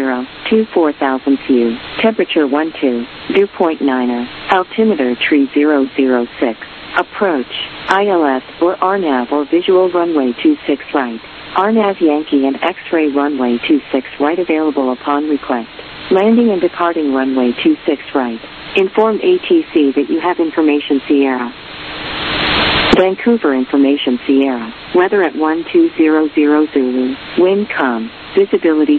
24,000 few. Temperature 12. Dew point 9. Altimeter 3006. Approach. ILS or RNAV or visual runway 26 right. RNAV Yankee and X-ray runway 26 right available upon request. Landing and departing runway 26 right. Inform ATC that you have information Sierra. Vancouver Information Sierra. Weather at 1200 Zulu. Wind calm. Visibility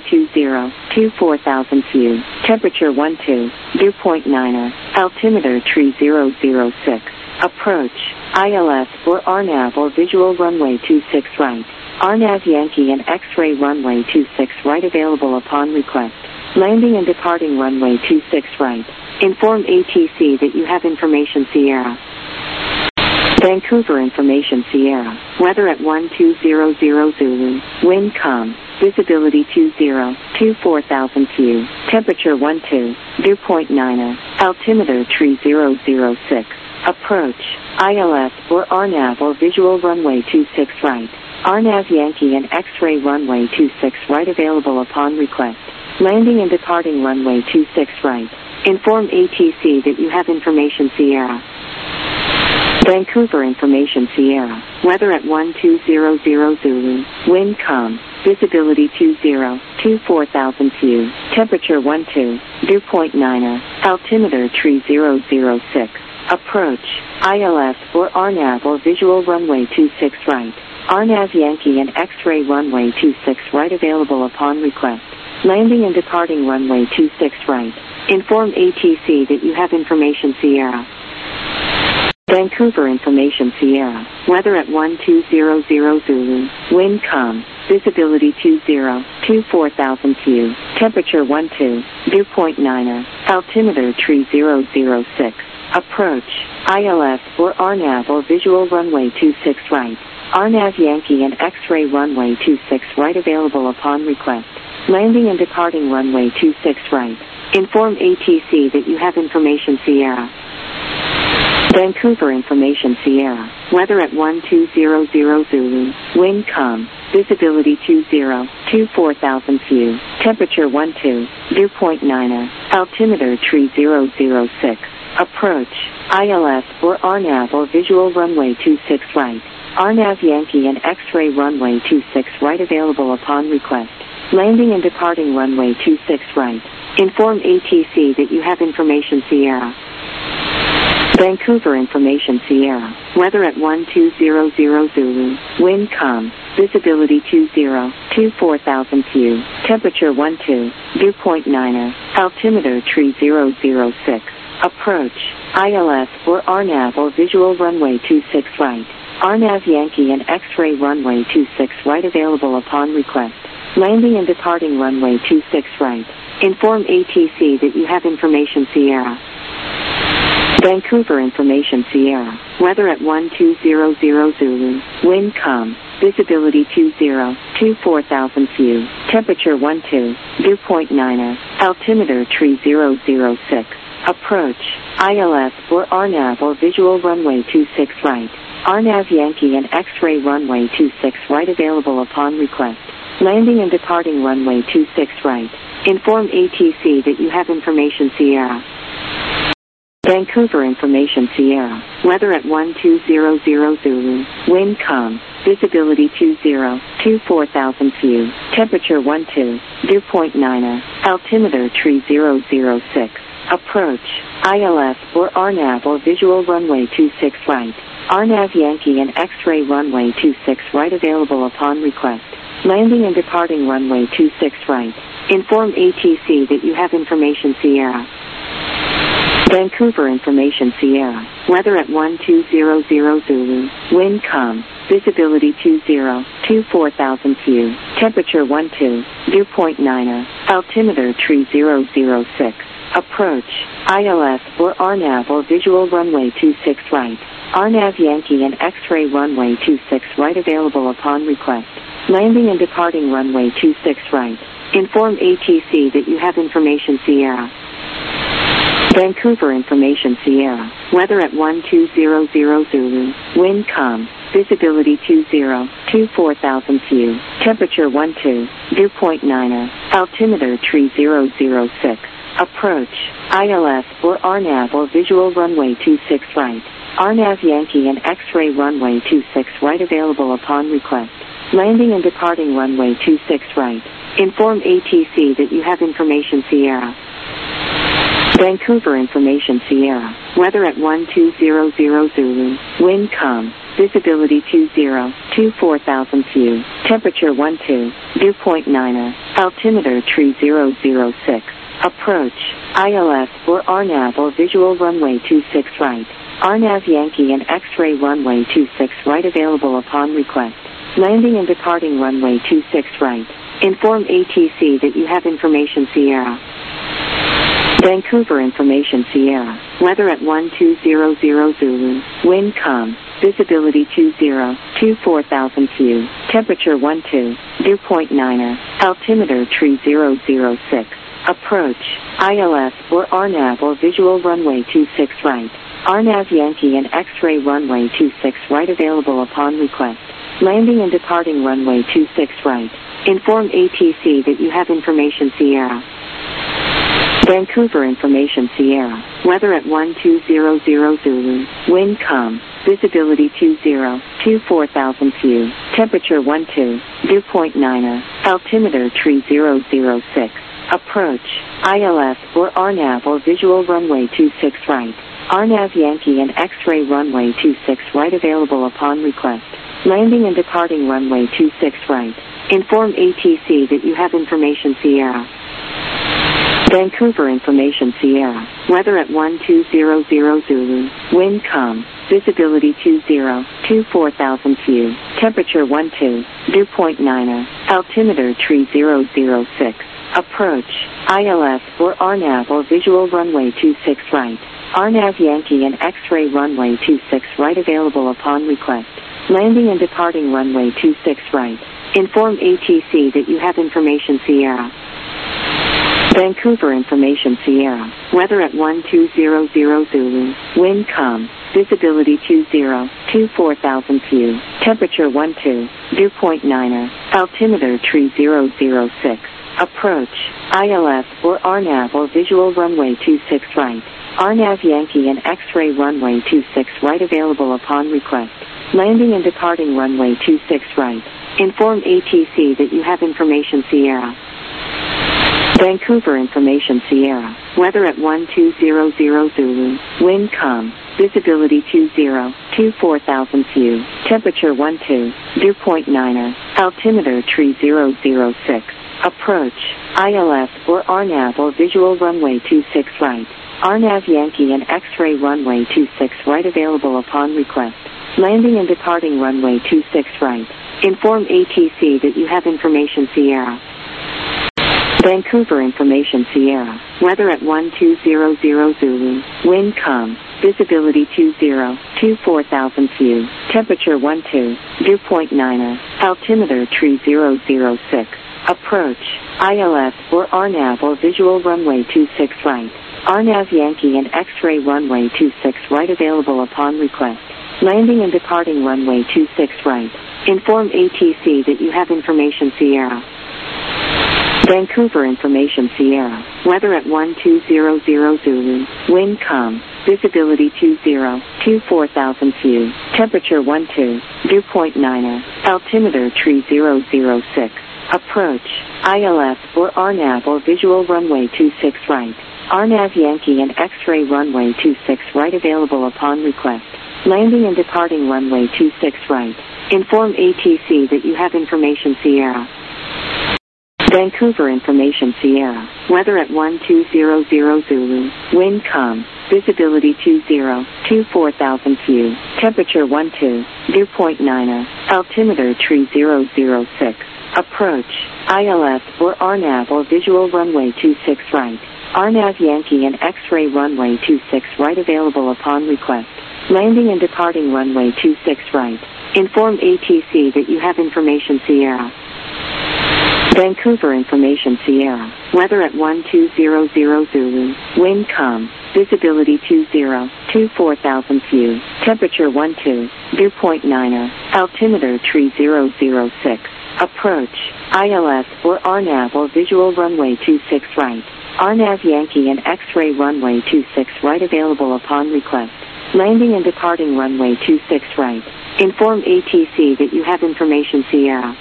24,000 few. Temperature 12. Dew point 9. Altimeter 3006. Approach. ILS or RNAV or visual runway 26 right. RNAV Yankee and X-ray runway 26 right available upon request. Landing and departing runway 26 right. Inform ATC that you have information Sierra. Vancouver Information Sierra. Weather at 1200 Zulu. Wind calm. Visibility 24,000 few. Temperature 12. Dew point 9. Altimeter 3006. Approach. ILS or RNAV or visual runway 26 right. RNAV Yankee and X-ray runway 26 right available upon request. Landing and departing runway 26 right. Inform ATC that you have information Sierra. Vancouver Information Sierra. Weather at 1200 Zulu. Wind calm. Visibility 24,000 few. Temperature 12. Dew point 9. Altimeter 3006. Approach. ILS or RNAV or visual runway 26 right. RNAV Yankee and X-ray runway 26 right available upon request. Landing and departing runway 26 right. Inform ATC that you have information Sierra. Vancouver Information Sierra. Weather at 1200 Zulu. Wind calm. Visibility 24,000 few. Temperature 12. Dew point 9. Altimeter 3006. Approach. ILS or RNAV or visual runway 26 right. RNAV Yankee and X-ray runway 26 right available upon request. Landing and departing runway 26 right. Inform ATC that you have information Sierra. Vancouver Information Sierra. Weather at 1200 Zulu. Wind calm. Visibility 24,000 few. Temperature 12. Dew point 9. Altimeter 3006. Approach. ILS or RNAV or visual runway 26 right. RNAV Yankee and X-ray runway 26 right available upon request. Landing and departing runway 26 right. Inform ATC that you have information Sierra. Vancouver Information Sierra. Weather at 1200 Zulu. Wind calm. visibility 20, 4000 view, temperature 12, dew point 9er, altimeter tree 006, approach, ILS or RNAV or visual runway 26 right, RNAV Yankee and X-ray runway 26 right available upon request, landing and departing runway 26 right, inform ATC that you have information Sierra. Vancouver information Sierra, weather at 1200 Zulu, wind calm, visibility 20, 4000 view, temperature 12, dew point 9er, altimeter tree 006, approach, ILS or RNAV or visual runway 26 right, RNAV Yankee and X-ray runway 26 right available upon request, landing and departing runway 26 right, inform ATC that you have information Sierra. Vancouver information Sierra, weather at 1200 Zulu, wind calm, visibility 20, 4000 view, temperature 12, dew point 9er, altimeter tree 006, approach, ILS or RNAV or visual runway 26 right, RNAV Yankee and X-ray runway 26 right available upon request, landing and departing runway 26 right, inform ATC that you have information Sierra. Vancouver information Sierra, weather at 1200 Zulu, wind calm, visibility 20, 4000 view, temperature 12, dew point 9er, altimeter tree 006, approach, ILS or RNAV or visual runway 26 right, RNAV Yankee and X-ray runway 26 right available upon request, landing and departing runway 26 right, inform ATC that you have information Sierra. Vancouver information Sierra, weather at 1200 Zulu, wind calm, visibility 20, 4000 view, temperature 12, dew point 9er, altimeter tree 006, approach, ILS or RNAV or visual runway 26 right, RNAV Yankee and X-ray runway 26 right available upon request, landing and departing runway 26 right, inform ATC that you have information Sierra. Vancouver information Sierra, weather at 1200 Zulu, wind calm, visibility 20, 4000 view, temperature 12, dew point 9er, altimeter tree 006, approach, ILS or RNAV or visual runway 26 right, RNAV Yankee and X-ray runway 26 right available upon request, landing and departing runway 26 right, inform ATC that you have information Sierra. Vancouver information Sierra, weather at 1200 Zulu, wind calm, visibility 20, 4000 view, temperature 12, dew point 9er, altimeter tree 006, approach, ILS or RNAV or visual runway 26 right, RNAV Yankee and X-ray runway 26 right available upon request, landing and departing runway 26 right, inform ATC that you have information Sierra. Vancouver information Sierra, weather at 1200 Zulu, wind calm, visibility 20, 4000 view, temperature 12, dew point 9er, altimeter tree 006, approach, ILS or RNAV or visual runway 26 right, RNAV Yankee and X-ray runway 26 right available upon request, landing and departing runway 26 right, inform ATC that you have information Sierra. Vancouver information Sierra, weather at 1200 Zulu, wind calm, visibility 20, 4000 view, temperature 12, dew point 9er, altimeter tree 006, approach, ILS or RNAV or visual runway 26 right, RNAV Yankee and X-ray runway 26 right available upon request, landing and departing runway 26 right, inform ATC that you have information Sierra. Vancouver information Sierra, weather at 1200 Zulu, wind calm, visibility 20, 4000 view, temperature 12, dew point 9er, altimeter tree 006, approach, ILS or RNAV or visual runway 26 right, RNAV Yankee and X-ray runway 26 right available upon request, landing and departing runway 26 right, inform ATC that you have information Sierra. Vancouver Information Sierra. Weather at 1200 Zulu. Wind calm. Visibility 20, 4000 few. Temperature 12. Dew point 9er. Altimeter 3006. Approach. ILS or RNAV or visual runway 26 right. RNAV Yankee and X-ray runway 26 right available upon request. Landing and departing runway 26 right. Inform ATC that you have information Sierra. Vancouver Information Sierra. Weather at 1200 Zulu. Wind calm. Visibility 20, 4000 few. Temperature 12. Dew point 9er. Altimeter 3006. Approach. ILS or RNAV or visual runway 26 right. RNAV Yankee and X-ray runway 26 right available upon request. Landing and departing runway 26 right. Inform ATC that you have information Sierra. Vancouver Information Sierra. Weather at 1200 Zulu. Wind calm. Visibility 20, 4000 few. Temperature 12. Dew point 9er. Altimeter 3006. Approach. ILS or RNAV or visual runway 26 right. RNAV Yankee and X-ray runway 26 right available upon request. Landing and departing runway 26 right. Inform ATC that you have information Sierra. Vancouver Information Sierra. Weather at 1200 Zulu. Wind calm. Visibility 20, 4000 few. Temperature 12. Dew point 9er. Altimeter 3006. Approach. ILS or RNAV or visual runway 26 right. RNAV Yankee and X-ray runway 26 right available upon request. Landing and departing runway 26 right. Inform ATC that you have information Sierra. Vancouver Information Sierra. Weather at 1200 Zulu. Wind calm. Visibility 20, 4000 few. Temperature 12. Dew point 9er. Altimeter 3006. Approach. ILS or RNAV or visual runway 26 right. RNAV Yankee and X-ray runway 26 right available upon request. Landing and departing runway 26 right. Inform ATC that you have information Sierra.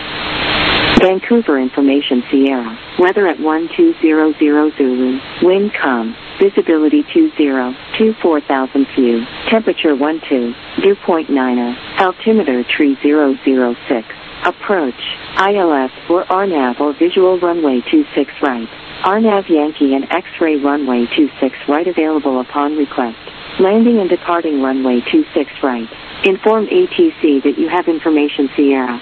Vancouver Information Sierra. Weather at 1200 Zulu. Wind calm. Visibility 20, 4000 few. Temperature 12. Dew point 9er. Altimeter 3006. Approach. ILS or RNAV or visual runway 26 right. RNAV Yankee and X-ray runway 26 right available upon request. Landing and departing runway 26 right. Inform ATC that you have information Sierra.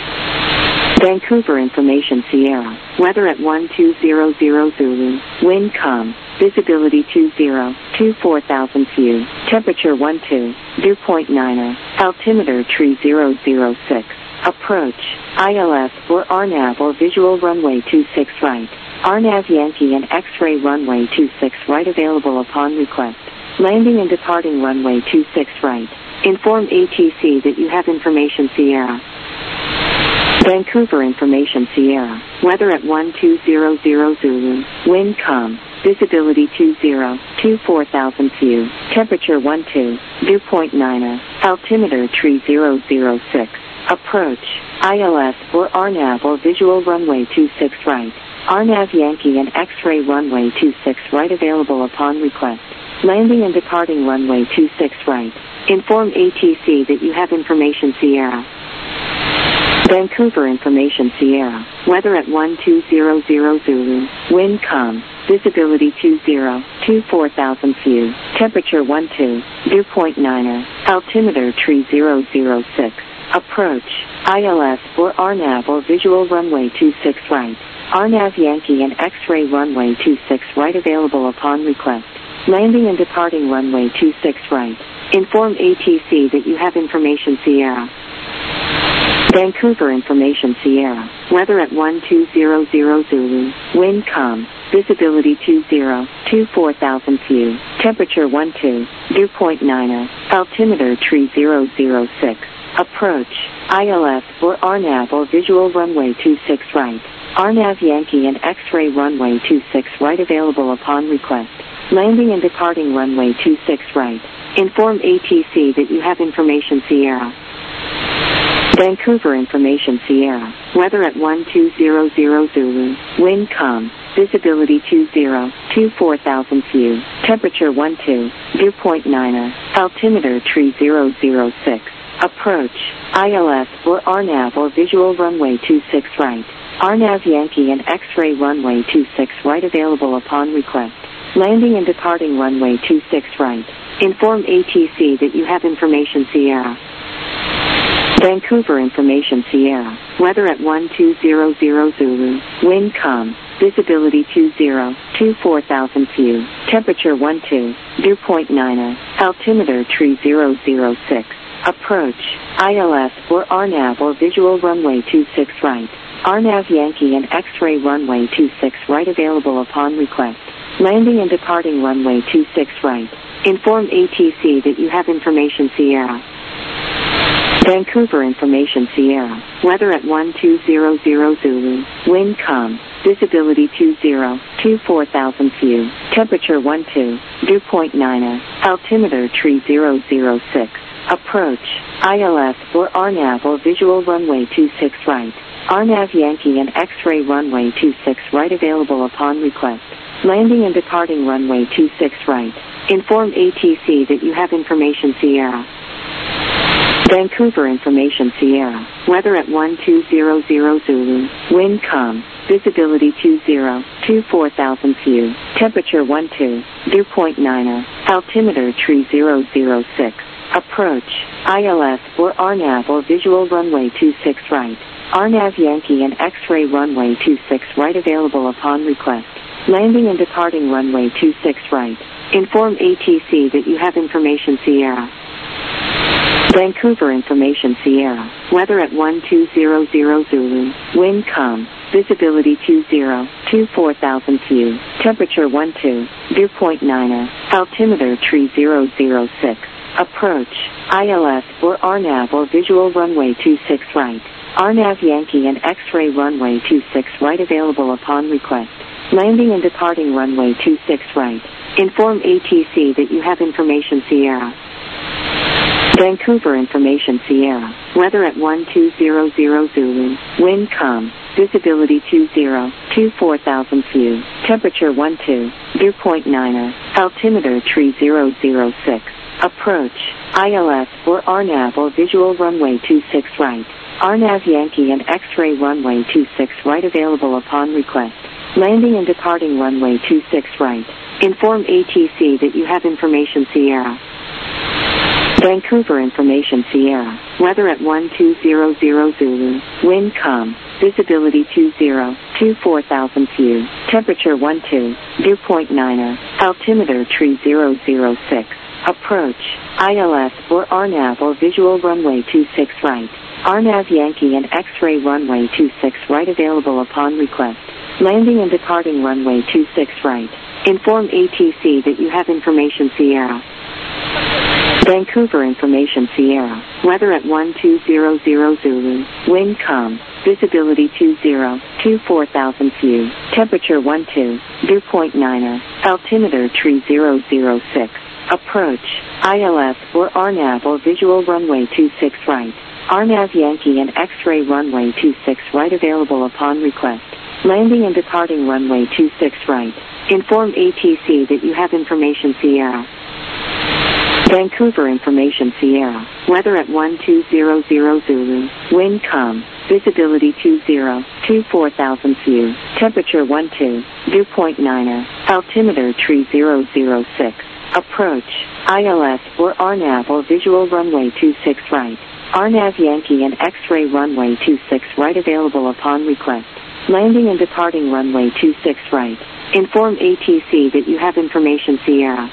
Vancouver Information Sierra. Weather at 1200 Zulu. Wind calm. Visibility 20, 4000 few. Temperature 12. Dew point 9er. Altimeter 3006. Approach. ILS or RNAV or visual runway 26 right. RNAV Yankee and X-ray runway 26 right available upon request. Landing and departing runway 26 right. Inform ATC that you have information Sierra. Vancouver Information Sierra. Weather at 1200 Zulu. Wind calm. Visibility 20, 4000 few. Temperature 12. Dew point 9er. Altimeter 3006. Approach. ILS or RNAV or visual runway 26 right. RNAV Yankee and X-ray runway 26 right available upon request. Landing and departing runway 26 right. Inform ATC that you have information Sierra. Vancouver Information Sierra. Weather at 1200 Zulu. Wind calm. Visibility 20, 4000 few. Temperature 12. Dew point 9er. Altimeter 3006. Approach. ILS or RNAV or visual runway 26 right. RNAV Yankee and X-ray runway 26 right available upon request. Landing and departing runway 26 right. Inform ATC that you have information Sierra. Vancouver Information Sierra. Weather at 1200 Zulu. Wind calm. Visibility 20, 4000 few. Temperature 12. Dew point 9er. Altimeter 3006. Approach. ILS or RNAV or visual runway 26 right. RNAV Yankee and X-ray runway 26 right available upon request. Landing and departing runway 26 right. Inform ATC that you have information Sierra. Vancouver Information Sierra. Weather at 1200 Zulu. Wind calm. visibility 20, 24,000 view, temperature 12, dew point 9er, altimeter 3006, approach, ILS or RNAV or visual runway 26 right, RNAV Yankee and X-ray runway 26 right available upon request, landing and departing runway 26 right, inform ATC that you have information Sierra. Vancouver information Sierra, weather at 1200 Zulu, wind calm, visibility 20, 24,000 view, temperature 12, dew point 9er, altimeter 3006, approach, ILS or RNAV or visual runway 26 right, RNAV Yankee and X-ray runway 26 right available upon request, landing and departing runway 26 right, inform ATC that you have information Sierra. Vancouver information Sierra, weather at 1200 Zulu, wind calm, visibility 20, 24,000 view, temperature 12, dew point 9er, altimeter 3006, approach, ILS or RNAV or visual runway 26 right, RNAV Yankee and X-ray runway 26 right available upon request, landing and departing runway 26 right, inform ATC that you have information Sierra. Vancouver information Sierra, weather at 1200 Zulu, wind calm, visibility 20, 24,000 view, temperature 12, dew point 9er, altimeter 3006, approach, ILS or RNAV or visual runway 26 right, RNAV Yankee and X-ray runway 26 right available upon request, landing and departing runway 26 right, inform ATC that you have information Sierra. Vancouver information Sierra, weather at 1200 Zulu, wind calm, visibility 20, 24,000 view, temperature 12, dew point 9er, altimeter 3006, approach, ILS or RNAV or visual runway 26 right, RNAV Yankee and X-ray runway 26 right available upon request, landing and departing runway 26 right, inform ATC that you have information Sierra. Vancouver information Sierra, weather at 1200 Zulu, wind calm, visibility 20, 24,000 view, temperature 12, dew point 9er, altimeter 3006, approach, ILS or RNAV or visual runway 26 right, RNAV Yankee and X-ray runway 26 right available upon request, landing and departing runway 26 right, inform ATC that you have information Sierra. Vancouver information Sierra, weather at 1200 Zulu, wind calm, visibility 20, 24,000 view, temperature 12, dew point 9er, altimeter 3006, approach, ILS or RNAV or visual runway 26 right, RNAV Yankee and X-ray runway 26 right available upon request, landing and departing runway 26 right, inform ATC that you have information Sierra. Vancouver information Sierra, weather at 1200 Zulu, wind calm, visibility 20, 24,000 view, temperature 12, dew point 9er, altimeter 3006, approach, ILS or RNAV or visual runway 26 right, RNAV Yankee and X-ray runway 26 right available upon request, landing and departing runway 26 right, inform ATC that you have information Sierra. Vancouver information Sierra, weather at 1200 Zulu, wind calm, visibility 20, 24,000 view, temperature 12, dew point 9er, altimeter 3006, approach, ILS or RNAV or visual runway 26 right, RNAV Yankee and X-ray runway 26 right available upon request, landing and departing runway 26 right, inform ATC that you have information Sierra.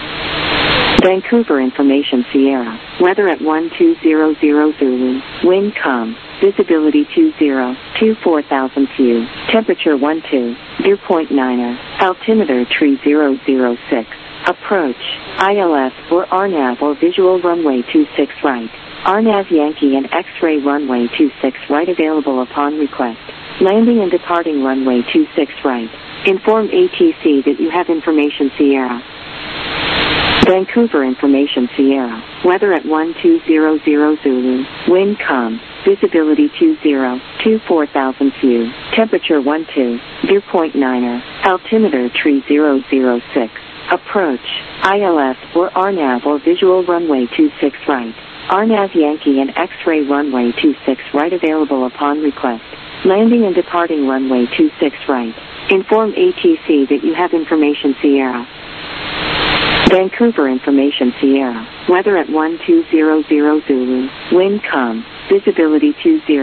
Vancouver information Sierra, weather at 1200 Zulu, wind calm, visibility 20, 24,000 view, temperature 12, dew point 9er, altimeter 3006, approach, ILS or RNAV or visual runway 26 right, RNAV Yankee and X-ray runway 26 right available upon request, landing and departing runway 26 right, inform ATC that you have information Sierra. Vancouver information Sierra, weather at 1200 Zulu, wind calm, visibility 20, 24,000 view, temperature 12, dew point 9er, altimeter tree 006, approach, ILS or RNAV or visual runway 26 right, RNAV Yankee and X-ray runway 26 right available upon request, landing and departing runway 26 right, inform ATC that you have information Sierra. Vancouver information Sierra, weather at 1200 Zulu, wind calm, visibility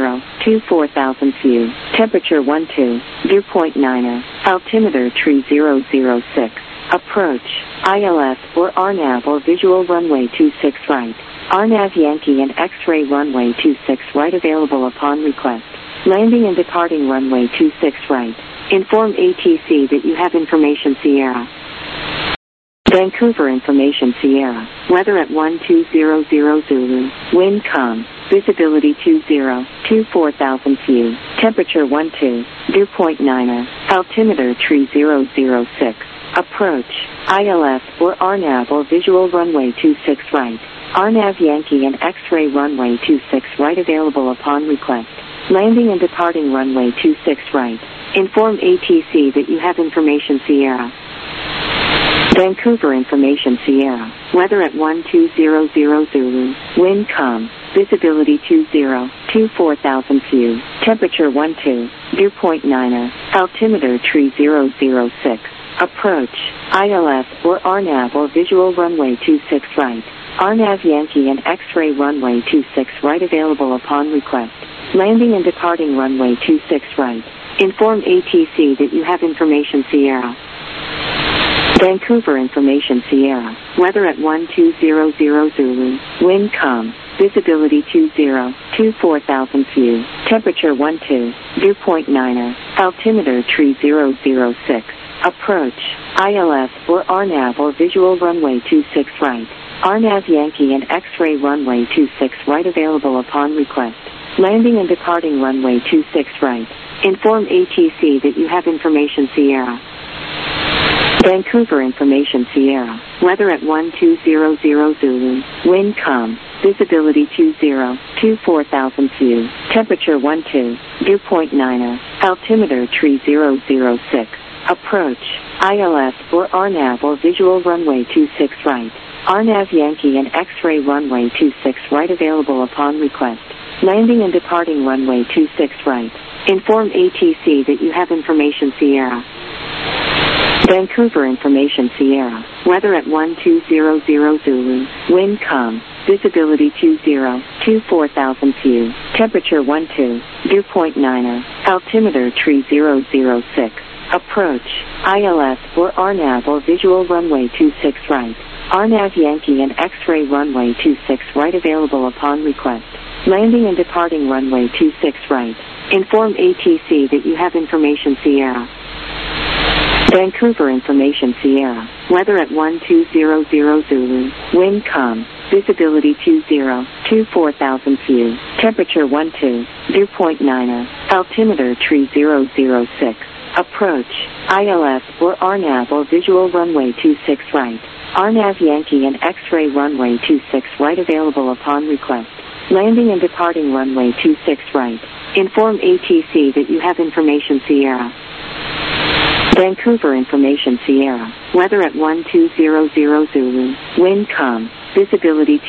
24,000 feet, temperature 12, dew point 9er, altimeter tree 006, approach, ILS or RNAV or visual runway 26 right, RNAV Yankee and X-ray runway 26 right available upon request, landing and departing runway 26 right, inform ATC that you have information Sierra. Vancouver information Sierra, weather at 1200 Zulu, wind calm, visibility 24,000 feet, temperature 12, dew point 9er, altimeter tree 006, approach, ILS or RNAV or visual runway 26 right, RNAV Yankee and X-ray runway 26 right available upon request, landing and departing runway 26 right, inform ATC that you have information Sierra. Vancouver information Sierra, weather at 1200 Zulu, wind calm, visibility 24,000 feet, temperature 12, dew point 9er, altimeter tree 006, approach, ILS or RNAV or visual runway 26 right, RNAV Yankee and X-ray runway 26 right available upon request, landing and departing runway 26 right, inform ATC that you have information Sierra. Vancouver information Sierra, weather at 1200 Zulu, wind calm, visibility 24,000 feet, temperature 12, dew point 9er, altimeter tree 006, approach, ILS or RNAV or visual runway 26 right, RNAV Yankee and X-ray runway 26 right available upon request, landing and departing runway 26 right, inform ATC that you have information Sierra. Vancouver information Sierra, weather at 1200 Zulu, wind calm, visibility 24,000 feet, temperature 12, dew point 9er, altimeter tree 006, approach, ILS or RNAV or visual runway 26 right, RNAV Yankee and X-ray runway 26 right available upon request, landing and departing runway 26 right, inform ATC that you have information Sierra. Vancouver information Sierra, weather at 1200 Zulu, wind calm, visibility 24,000 feet, temperature 12, dew point 9er, altimeter tree 006, approach, ILS or RNAV or visual runway 26 right, RNAV Yankee and X-ray runway 26 right available upon request, landing and departing runway 26 right, inform ATC that you have information Sierra. Vancouver information Sierra, weather at 1200 Zulu, wind calm, visibility 24,000 feet, temperature 12, dew point 9er, altimeter tree 006, approach, ILS or RNAV or visual runway 26 right, RNAV Yankee and X-ray runway 26 right available upon request, landing and departing runway 26 right, inform ATC that you have information Sierra. Vancouver information Sierra, weather at 1200 Zulu, wind calm, visibility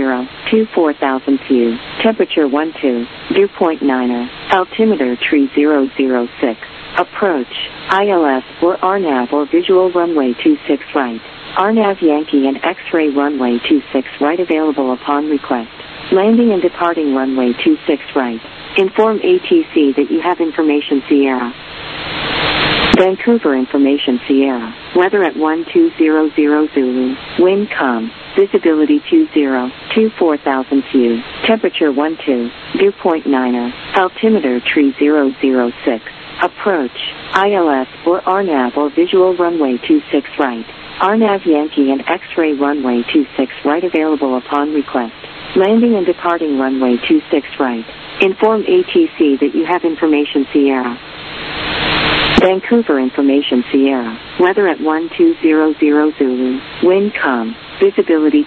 24,000 feet, temperature 12, dew point 9er, altimeter tree 006, approach, ILS or RNAV or visual runway 26 right, RNAV Yankee and X-ray runway 26 right available upon request, landing and departing runway 26 right, inform ATC that you have information Sierra. Vancouver information Sierra, weather at 1200 Zulu, wind calm, visibility 24,000 feet, temperature 12, dew point 9er, altimeter tree 006, approach, ILS or RNAV or visual runway 26 right, RNAV Yankee and X-ray runway 26 right available upon request, landing and departing runway 26 right, inform ATC that you have information Sierra. Vancouver information Sierra, weather at 1200 Zulu, wind calm, visibility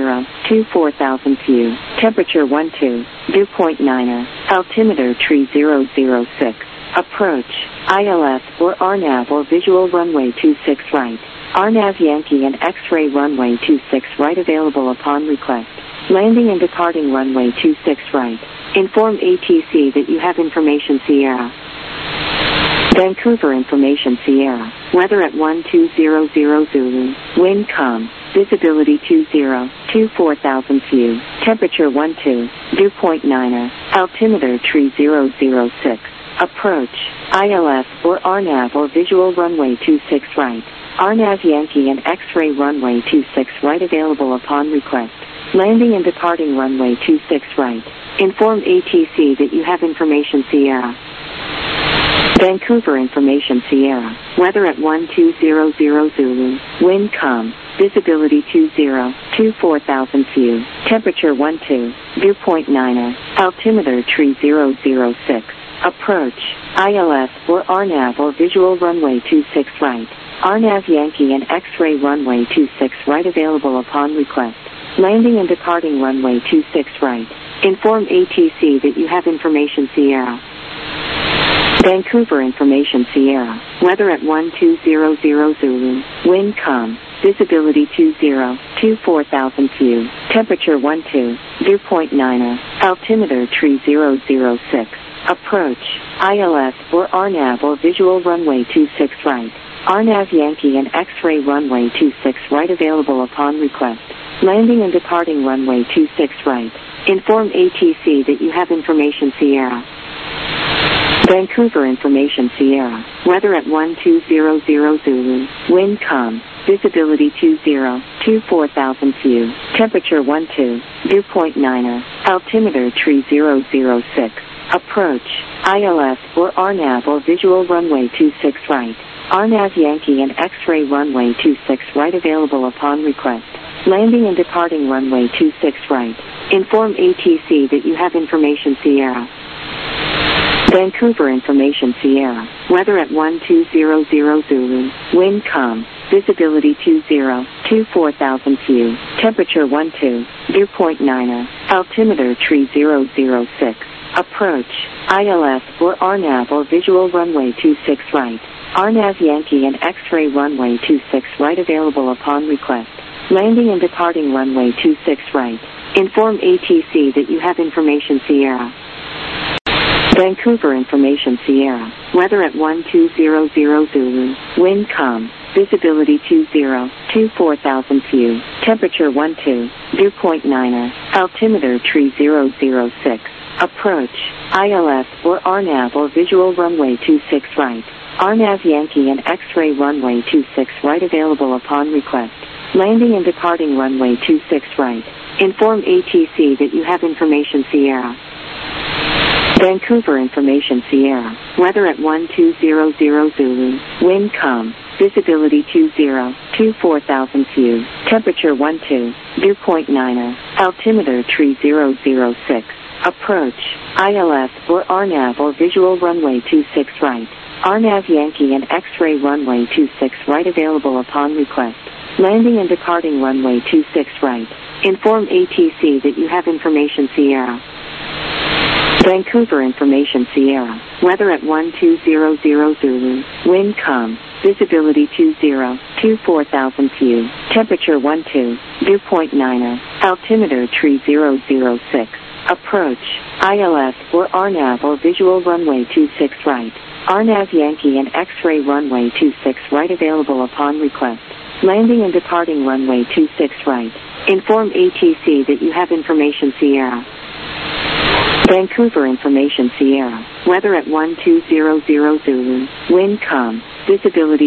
24,000 feet, temperature 12, dew point 9er, altimeter tree 006, Approach, ILS or RNAV or visual runway 26 right. RNAV Yankee and X-ray runway 26 right available upon request. Landing and departing runway 26 right. Inform ATC that you have information Sierra. Vancouver information Sierra. Weather at 1200 Zulu. Wind calm. Visibility 24,000 few. Temperature 12. Dew point 9er. Altimeter 3006. Approach, ILS or RNAV or visual runway 26 right. RNAV Yankee and X-ray runway 26 right available upon request. Landing and departing runway 26 right. Inform ATC that you have information Sierra. Vancouver information Sierra. Weather at 1200 Zulu. Wind calm. Visibility 24,000 few. Temperature 12. Dew point 9er. Altimeter 3006. Approach, ILS or RNAV or visual runway 26 right. RNAV Yankee and X-ray runway 26 right available upon request. Landing and departing runway 26 right. Inform ATC that you have information Sierra. Vancouver information Sierra. Weather at 1200 Zulu. Wind calm. Visibility 24,000 few. Temperature 12. Dew point 9er. Altimeter 3006. Approach, ILS or RNAV or visual runway 26 right. RNAV Yankee and X-ray runway 26 right available upon request. Landing and departing runway 26 right. Inform ATC that you have information Sierra. Vancouver information Sierra. Weather at 1200 Zulu. Wind calm. Visibility 24,000 few. Temperature 12. Dew point 9er. Altimeter 3006. Approach, ILS or RNAV or visual runway 26 right. RNAV Yankee and X-ray runway 26 right available upon request. Landing and departing runway 26 right. Inform ATC that you have information Sierra. Vancouver information Sierra. Weather at 1200 Zulu. Wind calm. Visibility 24,000 few. Temperature 12. Dew point 9er. Altimeter 3006. Approach, ILS or RNAV or visual runway 26 right. RNAV Yankee and X-ray runway 26 right available upon request. Landing and departing runway 26 right. Inform ATC that you have information Sierra. Vancouver information Sierra. Weather at 1200 Zulu. Wind calm. Visibility 24,000 few. Temperature 12. Dew point 9er. Altimeter 3006. Approach, ILS or RNAV or visual runway 26 right. RNAV Yankee and X-ray runway 26 right available upon request. Landing and departing runway 26 right. Inform ATC that you have information Sierra. Vancouver information Sierra. Weather at 1200 Zulu. Wind calm. Visibility 24,000 few. Temperature 12. Dew point 9er. Altimeter 3006. Approach, ILS or RNAV or visual runway 26 right. RNAV Yankee and X-ray runway 26 right available upon request. Landing and departing runway 26 right. Inform ATC that you have information Sierra. Vancouver information Sierra. Weather at 1200 Zulu. Wind calm. Visibility 24,000 few. Temperature 12. Dew point 9er. Altimeter 3006. Approach, ILS or RNAV or visual runway 26 right. RNAV Yankee and X-ray runway 26 right available upon request. Landing and departing runway 26 right. Inform ATC that you have information Sierra. Vancouver information Sierra. Weather at 1200 Zulu. Wind calm. Visibility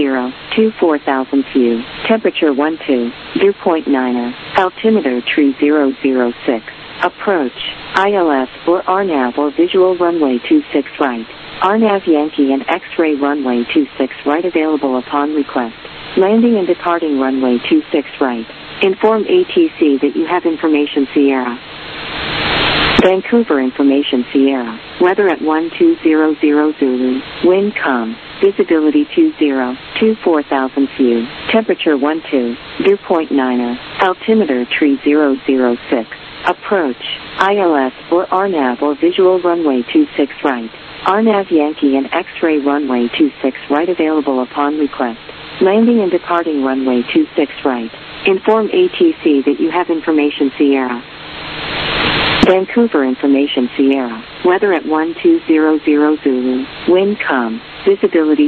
24,000 few. Temperature 12. Dew point 9er. Altimeter 3006. Approach, ILS or RNAV or visual runway 26 right. RNAV Yankee and X-ray runway 26 right available upon request. Landing and departing runway 26 right. Inform ATC that you have information Sierra. Vancouver information Sierra. Weather at 1200 Zulu. Wind calm. Visibility 24,000 few. Temperature 12. Dew point 9er. Altimeter 3006. Approach, ILS or RNAV or visual runway 26 right. RNAV Yankee and X-ray runway 26 right available upon request. Landing and departing runway 26 right. Inform ATC that you have information Sierra. Vancouver information Sierra. Weather at 1200 Zulu. Wind calm. Visibility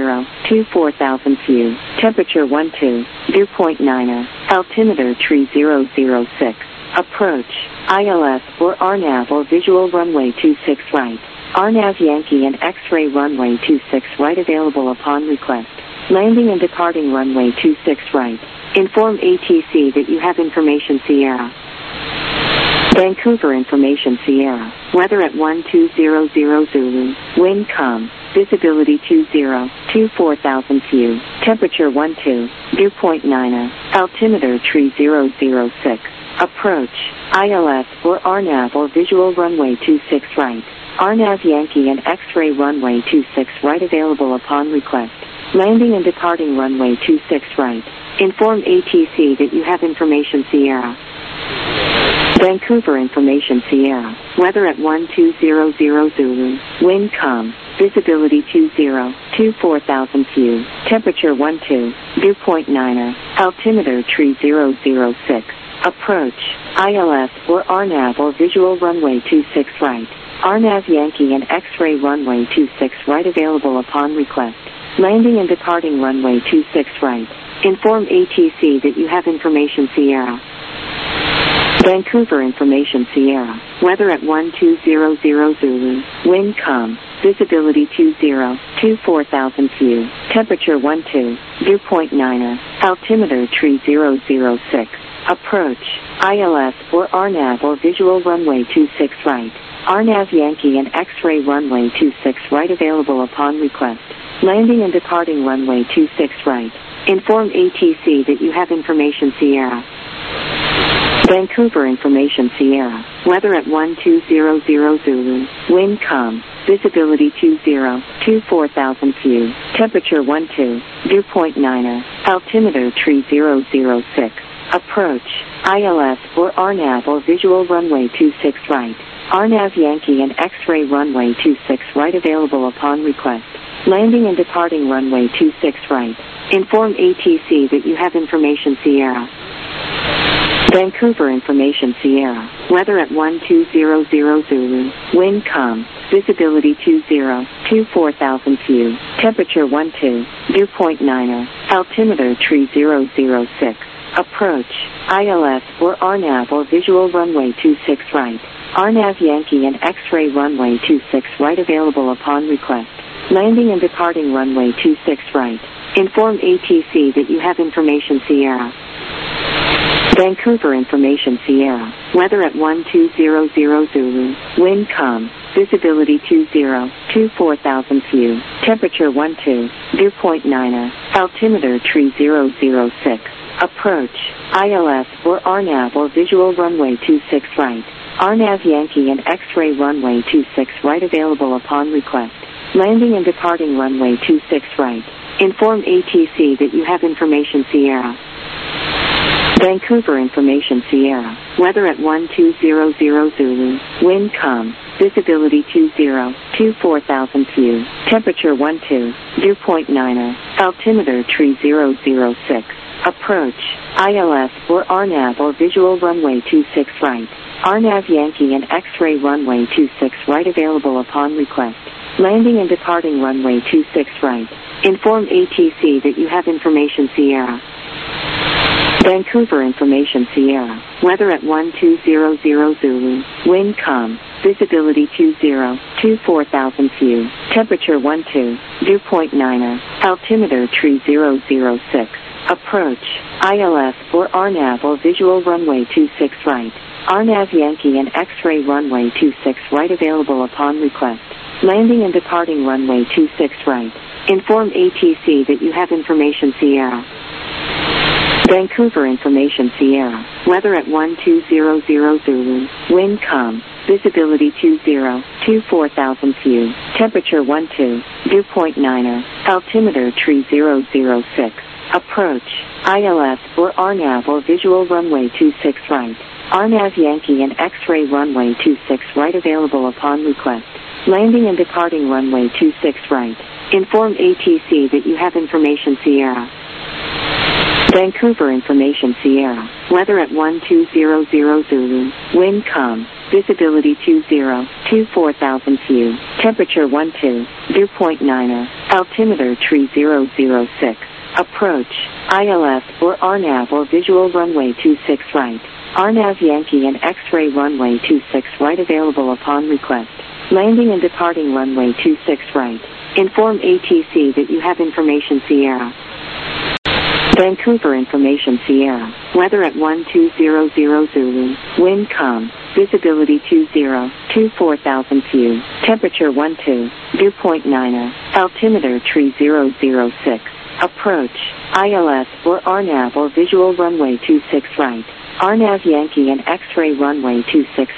24,000 few. Temperature 12. Dew point 9er. Altimeter 3006. Approach. ILS or RNAV or visual runway 26 right. RNAV Yankee and X-ray runway 26 right available upon request. Landing and departing runway 26 right. Inform ATC that you have information Sierra. Vancouver information Sierra. Weather at 1200 Zulu. Wind calm. Visibility 24,000 few. Temperature 12. Dew point 9er. Altimeter 3006. Approach. ILS or RNAV or visual runway 26 right. RNAV Yankee and X-ray runway 26 right available upon request. Landing and departing runway 26 right. Inform ATC that you have information Sierra. Vancouver information Sierra. Weather at 1200 Zulu. Wind calm. Visibility 24,000 few. Temperature 12. Dew point 9er. Altimeter 3006. Approach. ILS or RNAV or visual runway 26 right. RNAV Yankee and X-ray runway 26 right available upon request. Landing and departing runway 26 right. Inform ATC that you have information Sierra. Vancouver information Sierra. Weather at 1200 Zulu. Wind calm. Visibility 24,000 few. Temperature 12. Dew point 9er. Altimeter 3006. Approach. ILS or RNAV or visual runway 26 right. RNAV Yankee and X-ray runway 26 right available upon request. Landing and departing runway 26 right. Inform ATC that you have information Sierra. Vancouver information Sierra. Weather at 1200 Zulu. Wind calm. Visibility 24,000 few. Temperature 12. Dew point 9er. Altimeter 3006. Approach. ILS or RNAV or visual runway 26 right. RNAV Yankee and X-ray runway 26 right available upon request. Landing and departing runway 26 right. Inform ATC that you have information Sierra. Vancouver information Sierra. Weather at 1200 Zulu. Wind calm. Visibility 24,000 few. Temperature 12. Dew point 9er. Altimeter 3006. Approach. ILS or RNAV or visual runway 26 right. RNAV Yankee and X-ray runway 26 right available upon request. Landing and departing runway 26 right. Inform ATC that you have information Sierra. Vancouver information Sierra. Weather at 1200 Zulu. Wind calm. Visibility 24,000 few. Temperature 12. Dew point 9er. Altimeter 3006. Approach. ILS or RNAV or visual runway 26 right. RNAV Yankee and X-ray runway 26 right available upon request. Landing and departing runway 26 right. Inform ATC that you have information Sierra. Vancouver information Sierra. Weather at 1200 Zulu. Wind calm. Visibility 24,000 few. Temperature 12. Dew point 9er. Altimeter 3006. Approach. ILS or RNAV or visual runway 26 right. RNAV Yankee and X-ray runway 26 right available upon request. Landing and departing runway 26 right. Inform ATC that you have information Sierra. Vancouver information Sierra. Weather at 1200 Zulu. Wind calm. Visibility 24,000 few. Temperature 12. Dew point 9er. Altimeter 3006. Approach. ILS or RNAV or visual runway 26 right. RNAV Yankee and X-ray runway 26 right available upon request. Landing and departing runway 26 right. Inform ATC that you have information Sierra. Vancouver information Sierra. Weather at 1200 Zulu. Wind calm. Visibility 24,000 few. Temperature 12. Dew point 9er. Altimeter 3006. Approach. ILS or RNAV or visual runway 26 right. RNAV Yankee and X-ray runway 26 right available upon request. Landing and departing runway 26 right. Inform ATC that you have information Sierra. Vancouver information Sierra. Weather at 1200 Zulu. Wind calm. Visibility 24,000 few. Temperature 12. Dew point 9er. Altimeter 3006. Approach. ILS or RNAV or visual runway 26 right. RNAV Yankee and X-ray runway 26 right available upon request. Landing and departing runway 26 right. Inform ATC that you have information Sierra. Vancouver information Sierra. Weather at 1200 Zulu. Wind calm. Visibility 24,000 few. Temperature 12. Dew point 9er. Altimeter 3006. Approach. ILS or RNAV or visual runway 26 right. RNAV Yankee and X-ray runway 26